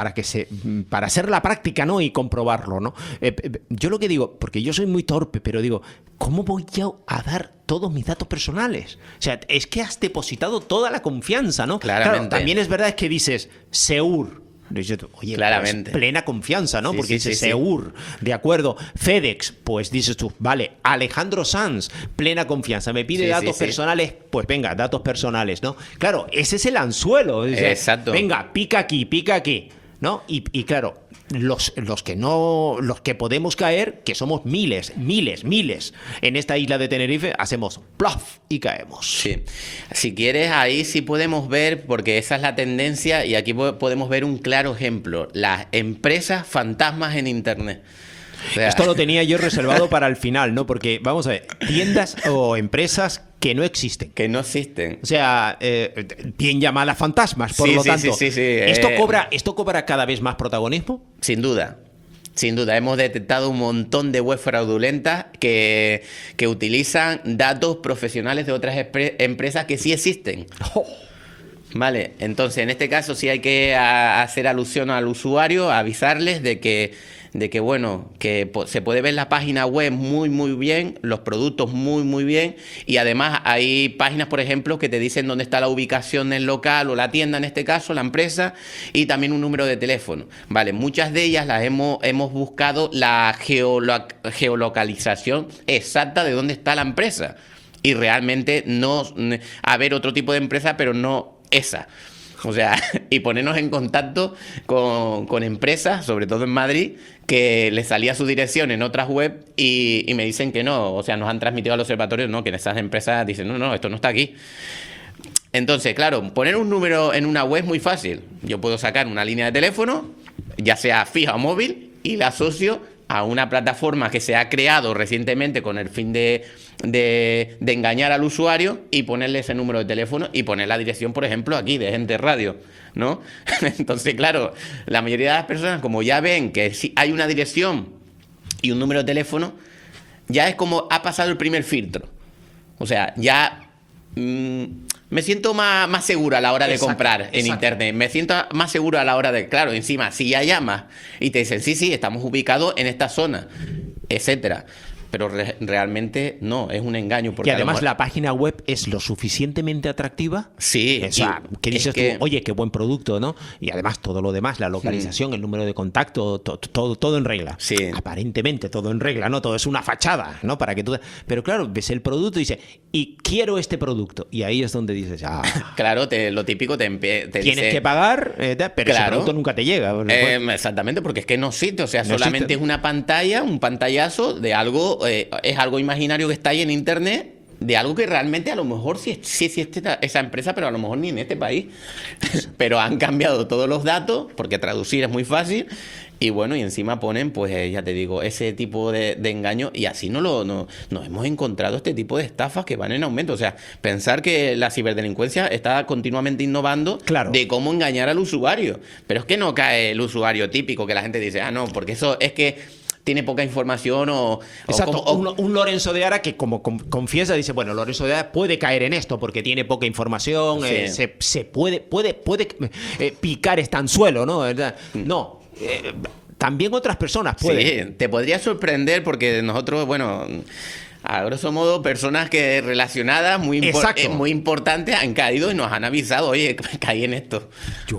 hacer la práctica, ¿no? Y comprobarlo, ¿no? Yo lo que digo, porque yo soy muy torpe, pero digo, ¿cómo voy yo a dar todos mis datos personales? O sea, es que has depositado toda la confianza, ¿no? Claramente. Claro, también es verdad que dices, Seur. Oye, claramente. Pues plena confianza, ¿no? Sí, porque sí, dices sí, Seur, de acuerdo. FedEx, pues dices tú, vale. Alejandro Sanz, plena confianza. Me pide datos personales, pues venga, datos personales, ¿no? Claro, ese es el anzuelo. Exacto. Venga, pica aquí, ¿no? Y claro, los que podemos caer, que somos miles, en esta isla de Tenerife, hacemos plof y caemos. Sí. Si quieres, ahí sí podemos ver, porque esa es la tendencia, y aquí podemos ver un claro ejemplo: las empresas fantasmas en Internet. O sea, esto lo tenía yo reservado para el final, ¿no? Porque, vamos a ver, tiendas o empresas que no existen. O sea, bien llamadas fantasmas, por lo tanto. Sí. ¿Esto cobra cada vez más protagonismo? Sin duda. Hemos detectado un montón de web fraudulentas que utilizan datos profesionales de otras empresas que sí existen. Vale, entonces en este caso sí hay que hacer alusión al usuario, avisarles de que bueno, que se puede ver la página web muy bien, los productos muy bien, y además hay páginas, por ejemplo, que te dicen dónde está la ubicación del local o la tienda, en este caso, la empresa, y también un número de teléfono. Vale, muchas de ellas las hemos buscado la geolocalización exacta de dónde está la empresa, y realmente no haber otro tipo de empresa, pero no esa. O sea, y ponernos en contacto con empresas, sobre todo en Madrid, que les salía su dirección en otras web y me dicen que no. O sea, nos han transmitido al observatorio, no, que en esas empresas dicen, no, esto no está aquí. Entonces, claro, poner un número en una web es muy fácil. Yo puedo sacar una línea de teléfono, ya sea fija o móvil, y la asocio a una plataforma que se ha creado recientemente con el fin de engañar al usuario y ponerle ese número de teléfono y poner la dirección, por ejemplo, aquí de Gente Radio, ¿no? Entonces, claro, la mayoría de las personas, como ya ven que si hay una dirección y un número de teléfono, ya es como ha pasado el primer filtro. O sea, ya me siento más seguro a la hora de comprar en internet. Me siento más seguro a la hora de... Claro, encima, si ya llamas y te dicen, sí, estamos ubicados en esta zona, etcétera. Pero realmente no, es un engaño. Porque y además la página web es lo suficientemente atractiva. Sí. O sea, que dices tú, oye, qué buen producto, ¿no? Y además todo lo demás, la localización, el número de contacto, todo en regla. Sí. Aparentemente todo en regla, ¿no? Todo es una fachada, ¿no? Para que tú... Pero claro, ves el producto y dices, y quiero este producto. Y ahí es donde dices, claro, lo típico te tienes dice, que pagar, pero ese producto nunca te llega. Exactamente, porque es que no existe. O sea, no solamente existe. Es una pantalla, un pantallazo de algo... es algo imaginario que está ahí en internet, de algo que realmente a lo mejor sí existe esa empresa, pero a lo mejor ni en este país. Pero han cambiado todos los datos, porque traducir es muy fácil, y bueno, y encima ponen, pues ya te digo, ese tipo de engaño, y así nos hemos encontrado este tipo de estafas que van en aumento. O sea, pensar que la ciberdelicuencia está continuamente innovando de cómo engañar al usuario. Pero es que no cae el usuario típico, que la gente dice, no, porque eso es que tiene poca información Exacto, un Lorenzo de Ara que como confiesa, dice, bueno, Lorenzo de Ara puede caer en esto porque tiene poca información, se puede picar este anzuelo, ¿no? ¿Verdad? No, también otras personas pueden. Sí, te podría sorprender porque nosotros, bueno... A grosso modo, personas que relacionadas muy importantes han caído y nos han avisado, oye, caí en esto.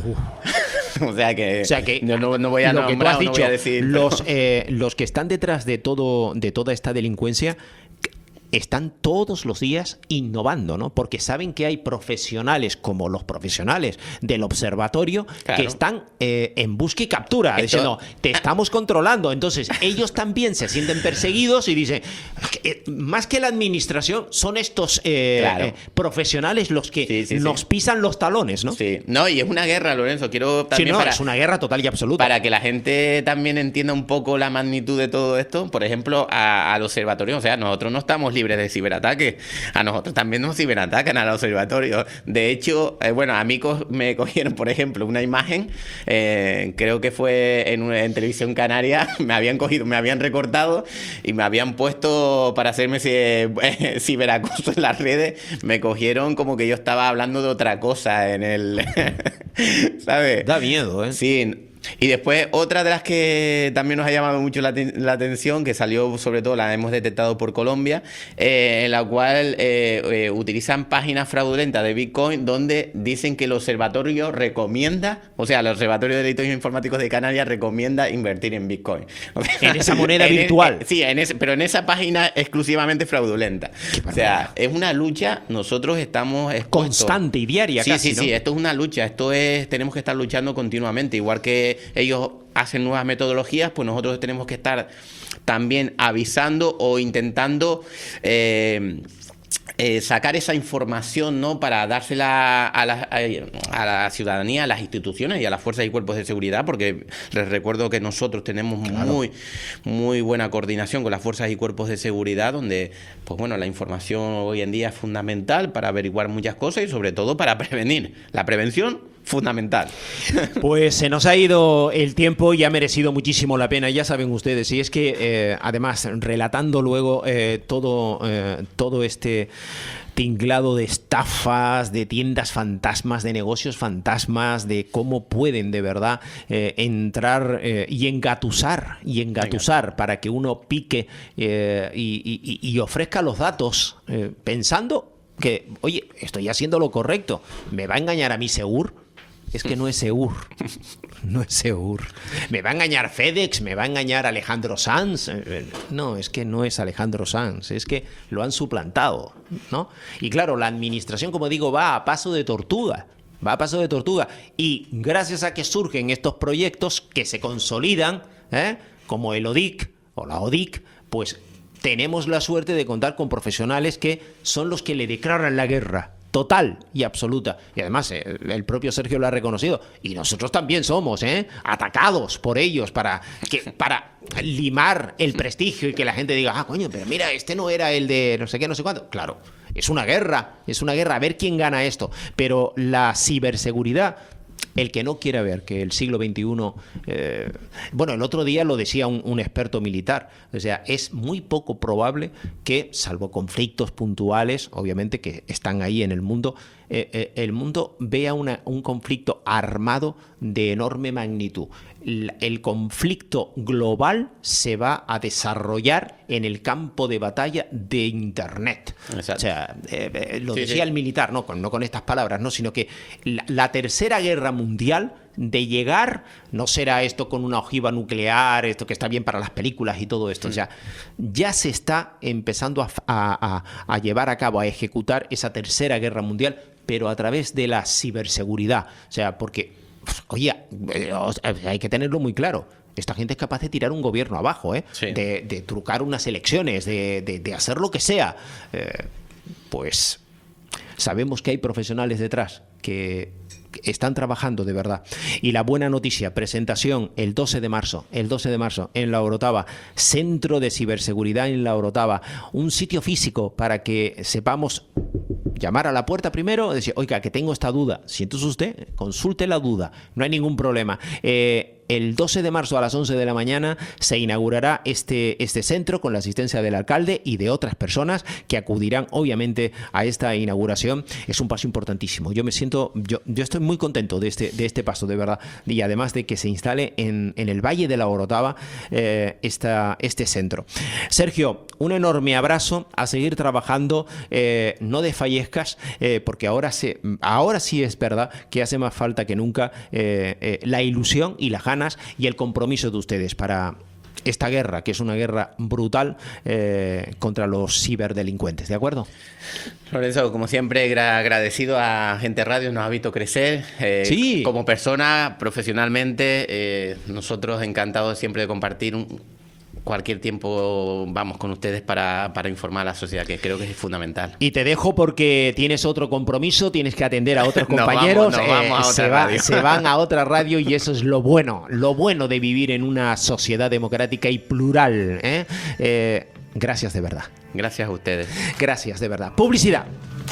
O sea que no voy a lo nombrar, que tú has dicho, no voy a decir. Los que están detrás de toda esta delincuencia están todos los días innovando, ¿no? Porque saben que hay profesionales como los profesionales del observatorio que están en busca y captura, diciendo, te estamos controlando. Entonces, ellos también se sienten perseguidos y dicen, más que la administración, son estos profesionales los que nos pisan los talones, ¿no? Sí, no, y es una guerra, Lorenzo. Quiero también es una guerra total y absoluta. Para que la gente también entienda un poco la magnitud de todo esto, por ejemplo, al observatorio, o sea, nosotros no estamos libres de ciberataques. A nosotros también nos ciberatacan al observatorio. De hecho, bueno, a mí me cogieron, por ejemplo, una imagen, creo que fue en Televisión Canaria, me habían recortado y me habían puesto para hacerme ciberacoso en las redes. Me cogieron como que yo estaba hablando de otra cosa en el... ¿sabes? Da miedo, ¿eh? Sí. Y después, otra de las que también nos ha llamado mucho la atención, que salió, sobre todo, la hemos detectado por Colombia, en la cual utilizan páginas fraudulentas de Bitcoin donde dicen que el observatorio recomienda, o sea, el Observatorio de Delitos Informáticos de Canarias recomienda invertir en Bitcoin. O sea, en esa moneda virtual. Sí, pero en esa página exclusivamente fraudulenta. O sea, es una lucha, nosotros estamos expuestos. Constante y diaria casi, ¿no? Sí, esto es una lucha, tenemos que estar luchando continuamente, igual que ellos hacen nuevas metodologías, pues nosotros tenemos que estar también avisando o intentando sacar esa información, ¿no? Para dársela a la ciudadanía, a las instituciones y a las fuerzas y cuerpos de seguridad, porque les recuerdo que nosotros tenemos muy buena coordinación con las fuerzas y cuerpos de seguridad, donde, pues bueno, la información hoy en día es fundamental para averiguar muchas cosas y sobre todo para prevenir. La prevención, fundamental. Pues se nos ha ido el tiempo y ha merecido muchísimo la pena, ya saben ustedes. Y es que, además, relatando luego todo este tinglado de estafas, de tiendas fantasmas, de negocios fantasmas, de cómo pueden de verdad entrar y engatusar para que uno pique y ofrezca los datos pensando que, oye, estoy haciendo lo correcto, ¿me va a engañar a mí Segur? Es que no es Segur, no es Segur. Me va a engañar FedEx, me va a engañar Alejandro Sanz. No, es que no es Alejandro Sanz, es que lo han suplantado, ¿no? Y claro, la administración, como digo, va a paso de tortuga. Y gracias a que surgen estos proyectos que se consolidan, como el ODIC o la ODIC, pues tenemos la suerte de contar con profesionales que son los que le declaran la guerra total y absoluta. Y además el propio Sergio lo ha reconocido. Y nosotros también somos atacados por ellos para limar el prestigio y que la gente diga, coño, pero mira, este no era el de no sé qué, no sé cuánto. Claro, es una guerra, a ver quién gana esto. Pero la ciberseguridad, el que no quiera ver que el siglo XXI... bueno, el otro día lo decía un experto militar. O sea, es muy poco probable que, salvo conflictos puntuales, obviamente, que están ahí en el mundo, el mundo vea un conflicto armado de enorme magnitud. El conflicto global se va a desarrollar en el campo de batalla de Internet. Exacto. O sea, lo decía el militar, no con estas palabras, no, sino que la tercera guerra mundial, de llegar, no será esto con una ojiva nuclear, esto que está bien para las películas y todo esto. O sea, ya se está empezando a llevar a cabo, a ejecutar esa tercera guerra mundial, pero a través de la ciberseguridad. O sea, porque, oye, hay que tenerlo muy claro. Esta gente es capaz de tirar un gobierno abajo, de trucar unas elecciones, de hacer lo que sea. Pues sabemos que hay profesionales detrás que están trabajando de verdad. Y la buena noticia, presentación el 12 de marzo en La Orotava, Centro de Ciberseguridad en La Orotava, un sitio físico para que sepamos llamar a la puerta primero, decir, oiga, que tengo esta duda. Si entonces usted consulte la duda, no hay ningún problema. El 12 de marzo a las 11 de la mañana se inaugurará este centro con la asistencia del alcalde y de otras personas que acudirán obviamente a esta inauguración. Es un paso importantísimo. Yo estoy muy contento de este paso, de verdad. Y además de que se instale en el Valle de la Orotava este centro. Sergio, un enorme abrazo, a seguir trabajando, no desfallezcas, porque ahora sí es verdad que hace más falta que nunca la ilusión y las ganas y el compromiso de ustedes para esta guerra, que es una guerra brutal contra los ciberdelincuentes, ¿de acuerdo? Lorenzo, como siempre, agradecido a Gente Radio, nos ha visto crecer como persona, profesionalmente, nosotros encantados siempre de compartir cualquier tiempo vamos con ustedes para informar a la sociedad, que creo que es fundamental. Y te dejo porque tienes otro compromiso, tienes que atender a otros compañeros. Se van a otra radio y eso es lo bueno de vivir en una sociedad democrática y plural. Gracias de verdad. Gracias a ustedes. Gracias de verdad. Publicidad.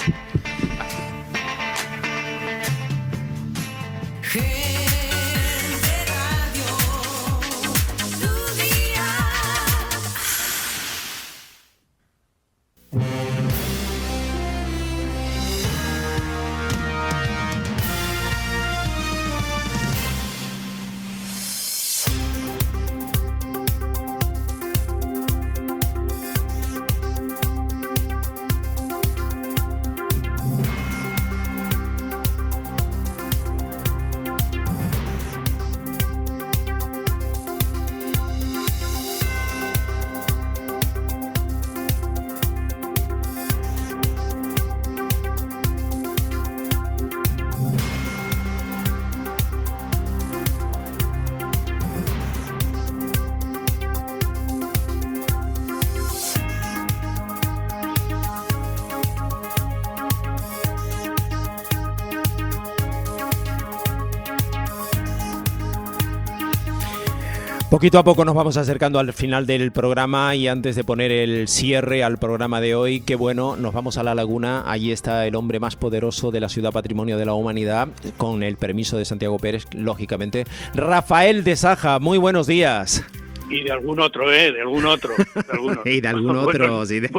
Poquito a poco nos vamos acercando al final del programa y antes de poner el cierre al programa de hoy, qué bueno, nos vamos a La Laguna. Allí está el hombre más poderoso de la ciudad patrimonio de la humanidad, con el permiso de Santiago Pérez, lógicamente. Rafael de Saja, muy buenos días. Y de algún otro, de algún otro. Y de algún otro, bueno, sí.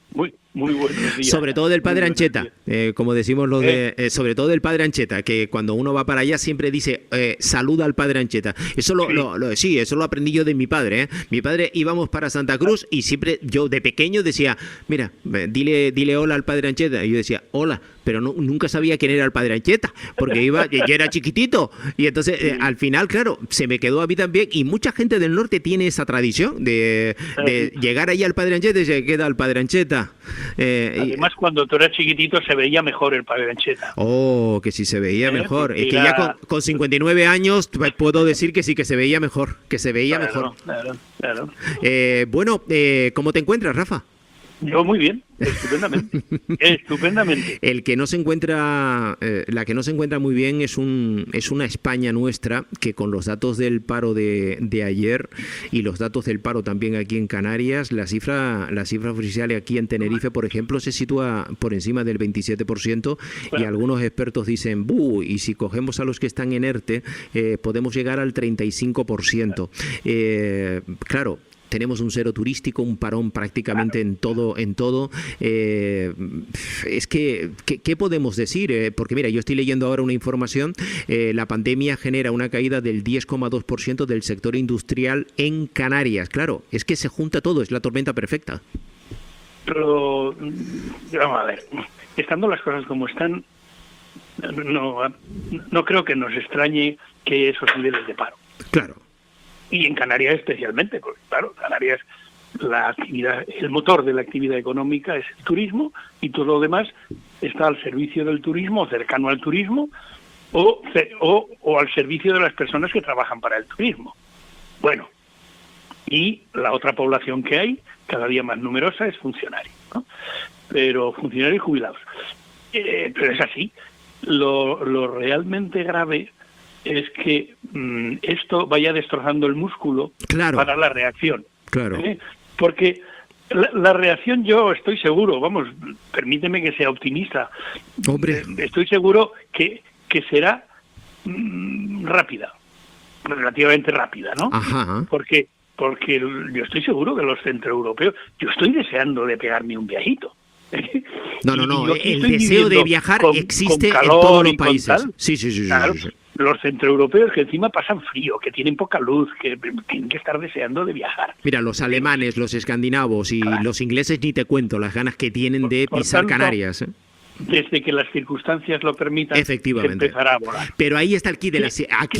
Muy buenos días. Sobre todo del padre Ancheta, como decimos sobre todo del padre Ancheta, que cuando uno va para allá siempre dice saluda al padre Ancheta. Eso eso lo aprendí yo de mi padre. Mi padre íbamos para Santa Cruz y siempre yo de pequeño decía, mira, dile hola al padre Ancheta. Y yo decía, hola, pero nunca sabía quién era el padre Ancheta, porque yo era chiquitito. Y entonces al final, claro, se me quedó a mí también. Y mucha gente del norte tiene esa tradición de llegar allá al padre Ancheta y se queda al padre Ancheta. Además, cuando tú eras chiquitito se veía mejor el padre Ancheta. Oh, que sí se veía mejor. Es que ya con 59 años puedo decir que sí que se veía mejor. Claro. Bueno, ¿cómo te encuentras, Rafa? Yo muy bien, estupendamente. Estupendamente. El que no se encuentra, la que no se encuentra muy bien es una España nuestra que con los datos del paro de ayer y los datos del paro también aquí en Canarias, la cifra oficial aquí en Tenerife, por ejemplo, se sitúa por encima del 27% y algunos expertos dicen, y si cogemos a los que están en ERTE, podemos llegar al 35%. Claro, tenemos un cero turístico, un parón prácticamente en todo. Es que, ¿qué podemos decir? Porque mira, yo estoy leyendo ahora una información, la pandemia genera una caída del 10,2% del sector industrial en Canarias. Claro, es que se junta todo, es la tormenta perfecta. Pero, vamos a ver, estando las cosas como están, no creo que nos extrañe que esos niveles de paro. Claro. Y en Canarias especialmente, porque claro, Canarias, la actividad, el motor de la actividad económica es el turismo y todo lo demás está al servicio del turismo, cercano al turismo o al servicio de las personas que trabajan para el turismo. Bueno, y la otra población que hay, cada día más numerosa, es funcionaria, ¿no? Pero funcionarios jubilados. Pero es así. Lo realmente grave es que esto vaya destrozando el músculo para la reacción. Claro. Porque la reacción, yo estoy seguro, vamos, permíteme que sea optimista. Hombre. Estoy seguro que será rápida, relativamente rápida, ¿no? Ajá. Porque yo estoy seguro que los centroeuropeos, yo estoy deseando de pegarme un viajito. No, el deseo de viajar existe en todos los países. Sí. Claro, los centroeuropeos que encima pasan frío, que tienen poca luz, que tienen que estar deseando de viajar. Mira, los alemanes, los escandinavos y los ingleses ni te cuento las ganas que tienen de pisar tanto, Canarias. Desde que las circunstancias lo permitan, efectivamente, se empezará a volar. Pero ahí está el kit de las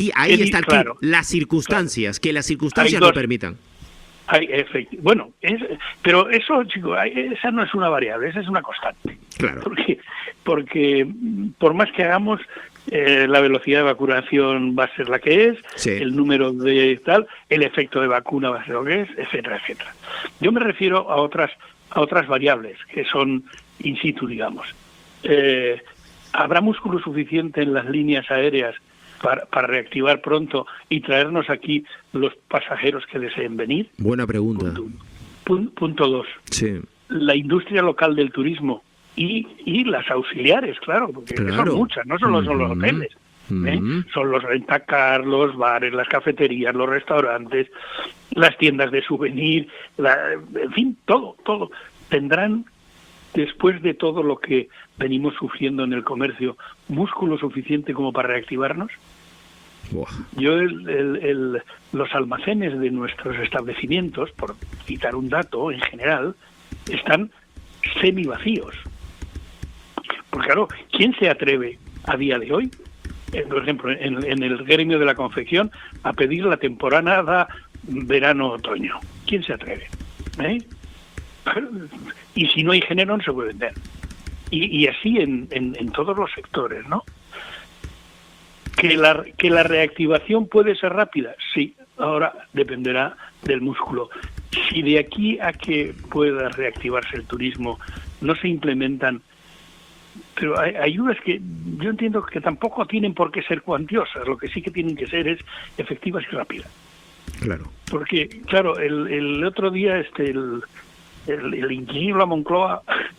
circunstancias, que las circunstancias lo permitan. Bueno, pero eso, chicos, esa no es una variable, esa es una constante. Claro. Porque por más que hagamos, la velocidad de vacunación va a ser la que es, el número de tal, el efecto de vacuna va a ser lo que es, etcétera, etcétera. Yo me refiero a otras variables que son in situ, digamos. ¿Habrá músculo suficiente en las líneas aéreas para reactivar pronto y traernos aquí los pasajeros que deseen venir? Buena pregunta. Punto 2. Sí. La industria local del turismo y las auxiliares, claro, porque son muchas, no solo son los hoteles. Son los rentacar, los bares, las cafeterías, los restaurantes, las tiendas de souvenir, en fin, todo. Tendrán, después de todo lo que venimos sufriendo en el comercio, músculo suficiente como para reactivarnos. Yo los almacenes de nuestros establecimientos, por citar un dato en general, están semivacíos. Porque claro, ¿quién se atreve a día de hoy, por ejemplo, en el gremio de la confección, a pedir la temporada verano-otoño? ¿Quién se atreve? Y si no hay género no se puede vender. Y así en todos los sectores, ¿no? Que la reactivación puede ser rápida, sí. Ahora dependerá del músculo. Si de aquí a que pueda reactivarse el turismo no se implementan, pero hay ayudas que yo entiendo que tampoco tienen por qué ser cuantiosas, lo que sí que tienen que ser es efectivas y rápidas. Claro. Porque, claro, el otro día el ingeniero La Moncloa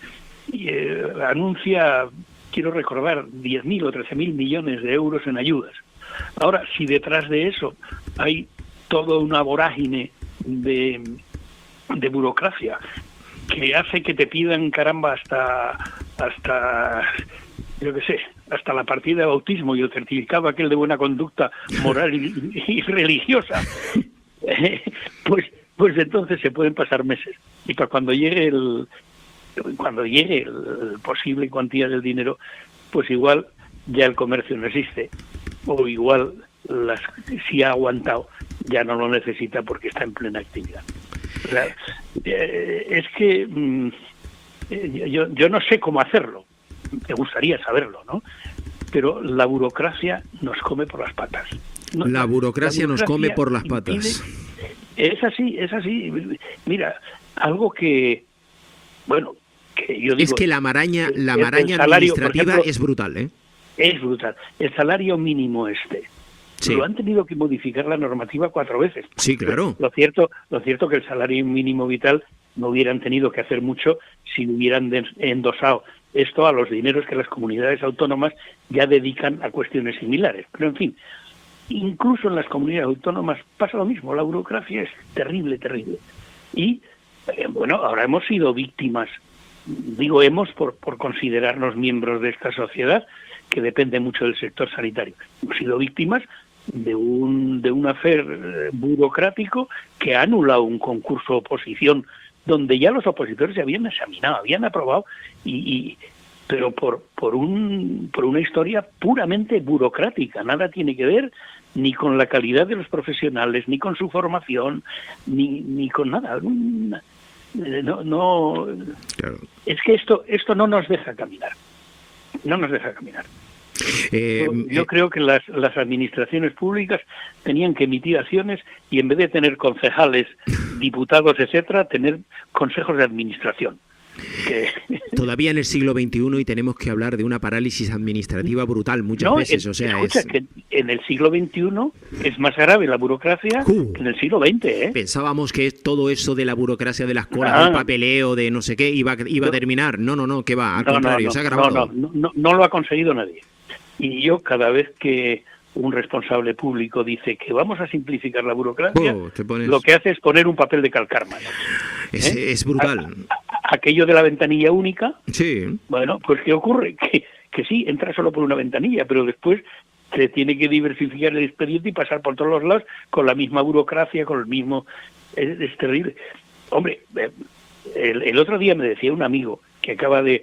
anuncia, quiero recordar, 10.000 o 13.000 millones de euros en ayudas. Ahora, si detrás de eso hay toda una vorágine de burocracia que hace que te pidan, caramba, hasta yo qué sé, hasta la partida de bautismo y el certificado aquel de buena conducta moral y religiosa, pues entonces se pueden pasar meses. Y para cuando llegue el posible cuantía del dinero, pues igual ya el comercio no existe, o igual si ha aguantado ya no lo necesita porque está en plena actividad. O sea, es que yo no sé cómo hacerlo, me gustaría saberlo, ¿no? Pero la burocracia nos come por las patas. La burocracia nos come por las patas. Es así. Mira, algo que Bueno, que yo digo... Es que la maraña salario, administrativa por ejemplo, es brutal, ¿eh? Es brutal. El salario mínimo Sí. lo han tenido que modificar la normativa 4 veces. Sí, claro. Lo cierto que el salario mínimo vital no hubieran tenido que hacer mucho si hubieran endosado esto a los dineros que las comunidades autónomas ya dedican a cuestiones similares. Pero, en fin, incluso en las comunidades autónomas pasa lo mismo. La burocracia es terrible, terrible. Y, bueno, ahora hemos sido víctimas, digo hemos por considerarnos miembros de esta sociedad, que depende mucho del sector sanitario. Hemos sido víctimas de un afer burocrático que ha anulado un concurso de oposición donde ya los opositores se habían examinado, habían aprobado, pero por una historia puramente burocrática. Nada tiene que ver ni con la calidad de los profesionales, ni con su formación, ni con nada. No, claro. Es que esto no nos deja caminar. No nos deja caminar. Yo creo que las administraciones públicas tenían que emitir acciones y en vez de tener concejales, diputados, etcétera, tener consejos de administración. Todavía en el siglo XXI y tenemos que hablar de una parálisis administrativa brutal muchas veces. Que en el siglo XXI es más grave la burocracia que en el siglo XX. Pensábamos que todo eso de la burocracia de las colas, del papeleo, de no sé qué, iba a terminar. No, que va, al contrario, se ha agravado. No lo ha conseguido nadie. Y yo cada vez que un responsable público dice que vamos a simplificar la burocracia, lo que hace es poner un papel de calcar más. Es brutal. Aquello de la ventanilla única, sí. Bueno, pues ¿qué ocurre? Que sí, entra solo por una ventanilla, pero después se tiene que diversificar el expediente y pasar por todos los lados con la misma burocracia, con el mismo... Es terrible. Hombre, el otro día me decía un amigo que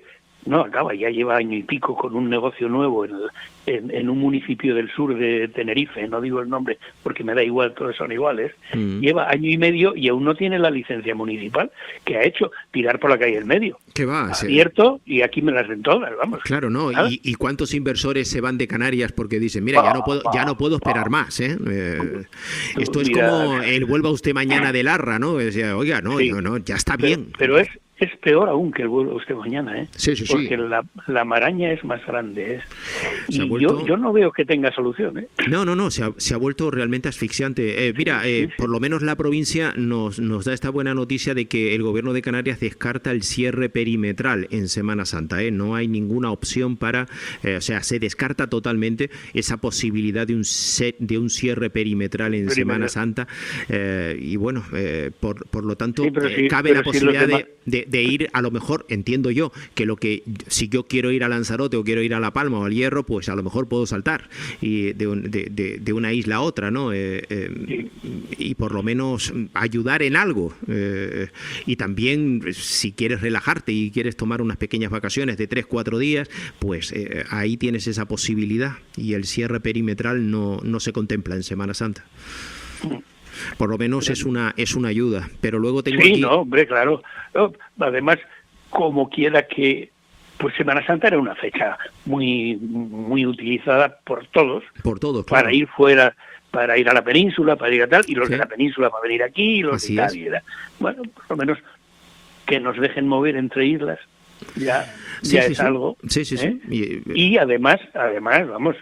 ya lleva año y pico con un negocio nuevo en un municipio del sur de Tenerife, no digo el nombre porque me da igual, todos son iguales, lleva año y medio y aún no tiene la licencia municipal, que ha hecho tirar por la calle del medio. ¿Qué va? Abierto, y aquí me las den todas, vamos. Claro, no, ¿y cuántos inversores se van de Canarias porque dicen, mira, ya no puedo esperar más, esto es como el vuelva usted mañana de Larra, ¿no? Decía, oiga, no, ya está bien. Pero es peor aún que el vuelva usted mañana, Sí. Porque la maraña es más grande, Y yo no veo que tenga solución, No, se ha vuelto realmente asfixiante. Por lo menos la provincia nos da esta buena noticia de que el gobierno de Canarias descarta el cierre perimetral en Semana Santa, No hay ninguna opción para, se descarta totalmente esa posibilidad de un cierre perimetral en Semana Santa, y bueno, por lo tanto cabe la posibilidad de ir, a lo mejor, entiendo yo, que si yo quiero ir a Lanzarote o quiero ir a La Palma o al Hierro, pues a lo mejor puedo saltar y de una isla a otra, ¿no? Y por lo menos ayudar en algo. Y también, si quieres relajarte y quieres tomar unas pequeñas vacaciones de 3-4 días, pues ahí tienes esa posibilidad, y el cierre perimetral no se contempla en Semana Santa. Por lo menos es una ayuda, pero luego tengo aquí... no, hombre, claro. Además, como quiera que... Pues Semana Santa era una fecha muy muy utilizada por todos. Claro. Para ir fuera, para ir a la península, para ir a tal, y los de la península para venir aquí, y los de tal, bueno, por lo menos que nos dejen mover entre islas, ya es algo. Sí. Y además, vamos...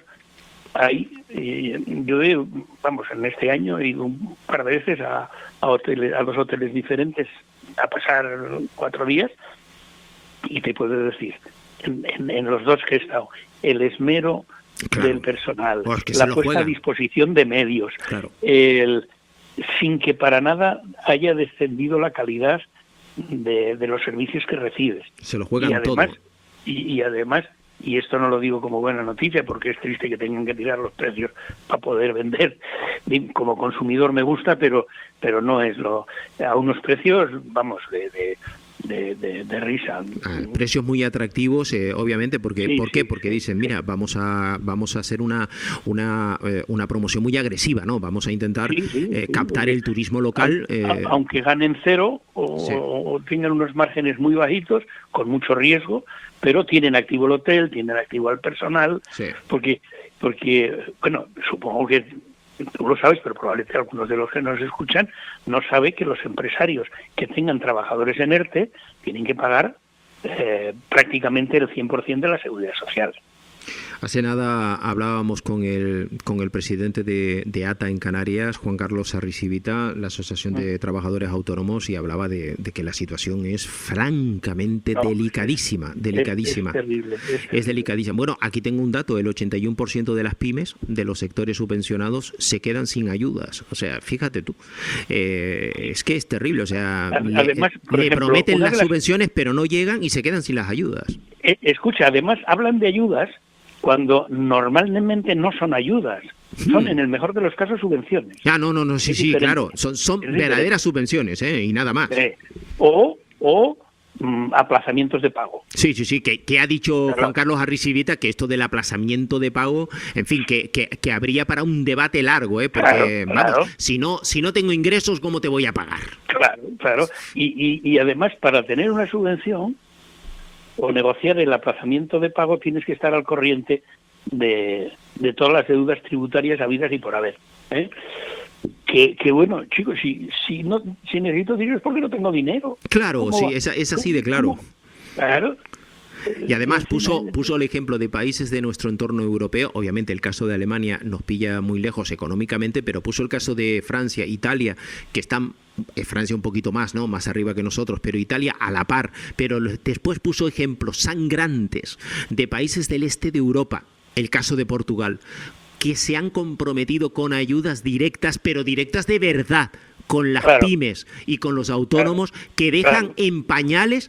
yo en este año he ido un par de veces a 2 hoteles diferentes a pasar 4 días, y te puedo decir, en los 2 que he estado, el esmero del personal, la puesta a disposición de medios, sin que para nada haya descendido la calidad de los servicios que recibes. Se lo juegan todo. Y además, y esto no lo digo como buena noticia porque es triste que tengan que tirar los precios para poder vender. Como consumidor me gusta, pero no es a unos precios, vamos, de risa. Precios muy atractivos, obviamente, porque ¿por qué? Porque dicen, mira, vamos a hacer una promoción muy agresiva, ¿no? Vamos a intentar captar el turismo local. Aunque ganen cero o tengan unos márgenes muy bajitos, con mucho riesgo, pero tienen activo el hotel, tienen activo al personal, porque bueno, supongo que tú lo sabes, pero probablemente algunos de los que nos escuchan no saben que los empresarios que tengan trabajadores en ERTE tienen que pagar prácticamente el 100% de la seguridad social. Hace nada hablábamos con el presidente de ATA en Canarias, Juan Carlos Arrisibita, la Asociación de Trabajadores Autónomos, y hablaba de que la situación es francamente delicadísima. Es terrible. Es delicadísima. Bueno, aquí tengo un dato, el 81% de las pymes de los sectores subvencionados se quedan sin ayudas. O sea, fíjate tú, es que es terrible. O sea, además, le prometen las subvenciones, pero no llegan y se quedan sin las ayudas. Escucha, además hablan de ayudas cuando normalmente no son ayudas, son en el mejor de los casos subvenciones. Sí, claro, son verdaderas subvenciones, y nada más. O aplazamientos de pago. Sí, que ha dicho Juan Carlos Arrisibita que esto del aplazamiento de pago, en fin, que habría para un debate largo, porque vamos, si no tengo ingresos, ¿cómo te voy a pagar? Claro. Y además, para tener una subvención o negociar el aplazamiento de pago, tienes que estar al corriente de todas las deudas tributarias habidas y por haber. Que bueno, chicos, si necesito dinero es porque no tengo dinero. Claro, sí, es así de claro. Claro. Y además puso el ejemplo de países de nuestro entorno europeo. Obviamente el caso de Alemania nos pilla muy lejos económicamente, pero puso el caso de Francia, Italia, que están, Francia un poquito más, ¿no?, más arriba que nosotros, pero Italia a la par. Pero después puso ejemplos sangrantes de países del este de Europa, el caso de Portugal, que se han comprometido con ayudas directas, pero directas de verdad, con las pymes y con los autónomos, que dejan en pañales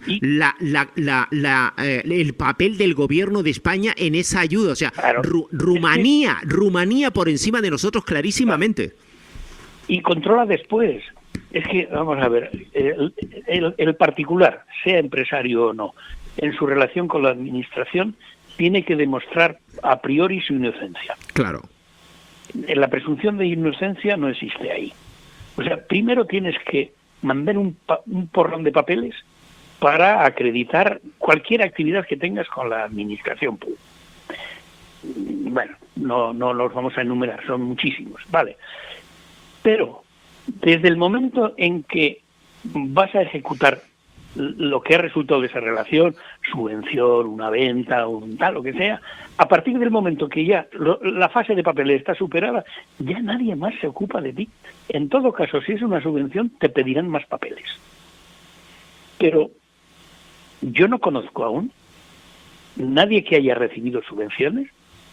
el papel del gobierno de España en esa ayuda. O sea, Rumanía por encima de nosotros clarísimamente. Y controla después. Es que, vamos a ver, el particular, sea empresario o no, en su relación con la administración, tiene que demostrar a priori su inocencia. Claro. La presunción de inocencia no existe ahí. O sea, primero tienes que mandar un porrón de papeles para acreditar cualquier actividad que tengas con la administración pública. Bueno, no los vamos a enumerar, son muchísimos, vale. Pero desde el momento en que vas a ejecutar lo que ha resultado de esa relación, subvención, una venta, un tal, lo que sea, a partir del momento que ya la fase de papel está superada, ya nadie más se ocupa de ti. En todo caso, si es una subvención, te pedirán más papeles. Pero yo no conozco aún nadie que haya recibido subvenciones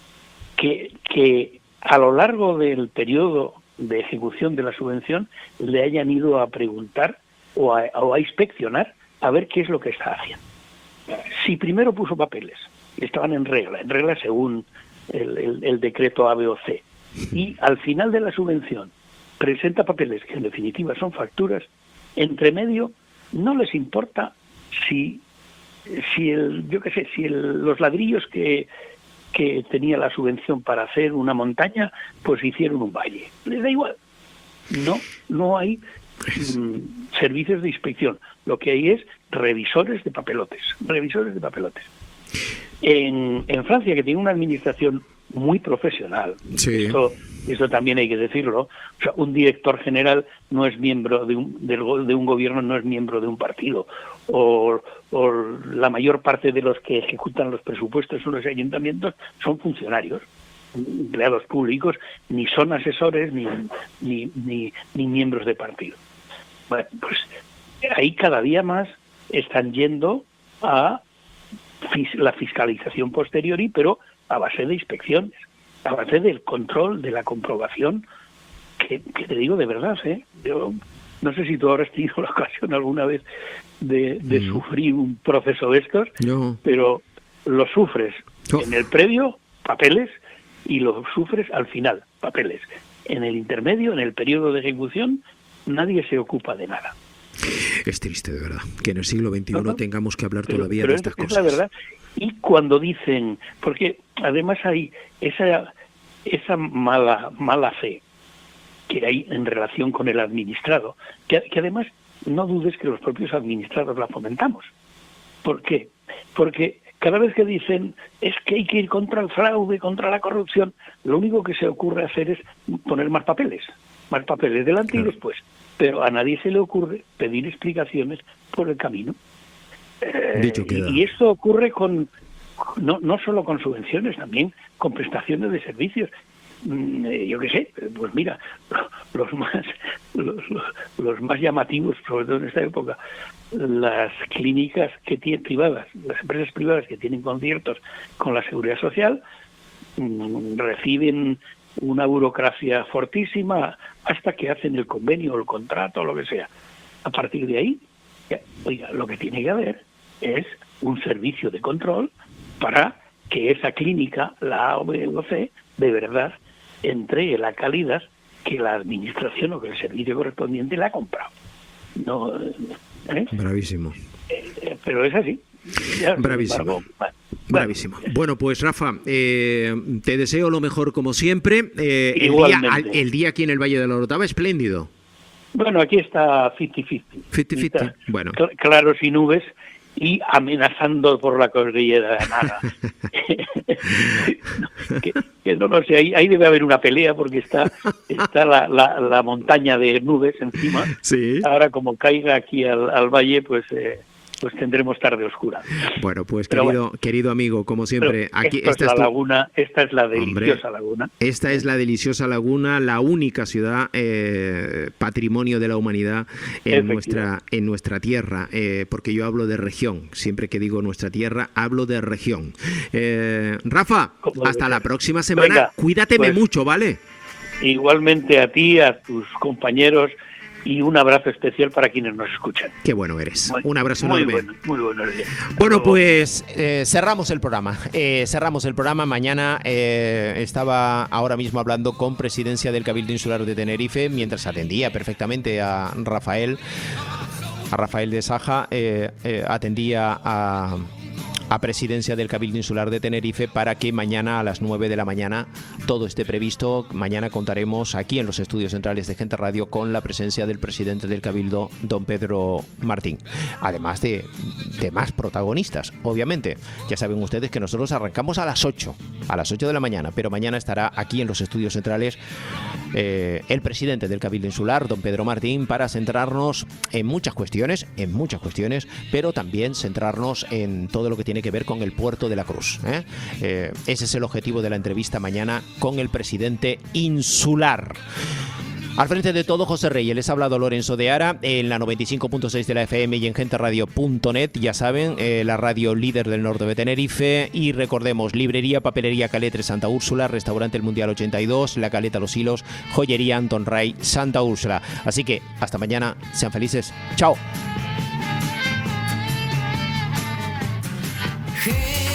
que a lo largo del periodo de ejecución de la subvención le hayan ido a preguntar o a inspeccionar a ver qué es lo que está haciendo. Si primero puso papeles, estaban en regla según el decreto A, B o C, y al final de la subvención presenta papeles que en definitiva son facturas, entre medio no les importa si los ladrillos que tenía la subvención para hacer una montaña, pues hicieron un valle. Les da igual. No hay servicios de inspección. Lo que hay es revisores de papelotes. En Francia, que tiene una administración muy profesional, esto también hay que decirlo, o sea, un director general no es miembro de un gobierno, no es miembro de un partido, o la mayor parte de los que ejecutan los presupuestos en los ayuntamientos son funcionarios, empleados públicos, ni son asesores ni miembros de partido. Bueno, pues ahí cada día más están yendo a la fiscalización posteriori, pero a base de inspecciones, a base del control, de la comprobación, que te digo de verdad, yo no sé si tú habrás tenido la ocasión alguna vez de sufrir un proceso de estos, pero lo sufres en el previo, papeles, y lo sufres al final, papeles. En el intermedio, en el periodo de ejecución, nadie se ocupa de nada. Es triste, de verdad, que en el siglo XXI tengamos que hablar todavía de estas cosas. Es la verdad. Y cuando dicen, porque además hay esa mala fe que hay en relación con el administrado, que además no dudes que los propios administrados la fomentamos. ¿Por qué? Porque cada vez que dicen es que hay que ir contra el fraude, contra la corrupción, lo único que se ocurre hacer es poner más papeles delante y después. Pero a nadie se le ocurre pedir explicaciones por el camino. Dicho queda. Y esto ocurre no solo con subvenciones, también con prestaciones de servicios. Yo qué sé, pues mira, los más llamativos, sobre todo en esta época, las clínicas que tienen privadas, las empresas privadas que tienen conciertos con la Seguridad Social, reciben una burocracia fortísima hasta que hacen el convenio o el contrato o lo que sea. A partir de ahí, oiga, lo que tiene que haber es un servicio de control para que esa clínica, la A o B o C, de verdad entregue la calidad que la administración o que el servicio correspondiente le ha comprado. No, Bravísimo. Pero es así. Bravísimo. Bravísimo. Bueno, pues Rafa, te deseo lo mejor como siempre. El día aquí en el Valle de la Orotava, espléndido. Bueno, aquí está 50-50. 50-50, bueno. Claros y nubes, y amenazando por la cordillera de Naga. que no lo sé, ahí debe haber una pelea porque está la montaña de nubes encima. Sí. Ahora como caiga aquí al valle, pues tendremos tarde oscura. Bueno, pues querido amigo, como siempre, aquí esta es la laguna, esta es la deliciosa laguna. Esta es la deliciosa laguna, la única ciudad patrimonio de la humanidad en nuestra tierra, porque yo hablo de región, siempre que digo nuestra tierra, hablo de región. Rafa, hasta la próxima semana. Venga, cuídateme mucho, ¿vale? Igualmente a ti, a tus compañeros, y un abrazo especial para quienes nos escuchan. Qué bueno eres. Un abrazo enorme. Muy bueno. Bueno, pues cerramos el programa. Mañana estaba ahora mismo hablando con Presidencia del Cabildo Insular de Tenerife, mientras atendía perfectamente a Rafael de Saja, atendía a Presidencia del Cabildo Insular de Tenerife para que mañana a las 9 de la mañana todo esté previsto. Mañana contaremos aquí en los estudios centrales de Gente Radio con la presencia del presidente del Cabildo, don Pedro Martín. Además de más protagonistas, obviamente. Ya saben ustedes que nosotros arrancamos a las 8 de la mañana, pero mañana estará aquí en los estudios centrales el presidente del Cabildo Insular, don Pedro Martín, para centrarnos en muchas cuestiones, pero también centrarnos en todo lo que tiene que ver con el puerto de la Cruz. Ese es el objetivo de la entrevista mañana con el presidente insular. Al frente de todo, José Reyes, les ha hablado Lorenzo de Ara en la 95.6 de la FM y en genteradio.net, ya saben, la radio líder del norte de Tenerife. Y recordemos, librería, papelería Caletre Santa Úrsula, restaurante El Mundial 82, La Caleta Los Hilos, joyería Anton Ray Santa Úrsula. Así que hasta mañana, sean felices, chao. Hey.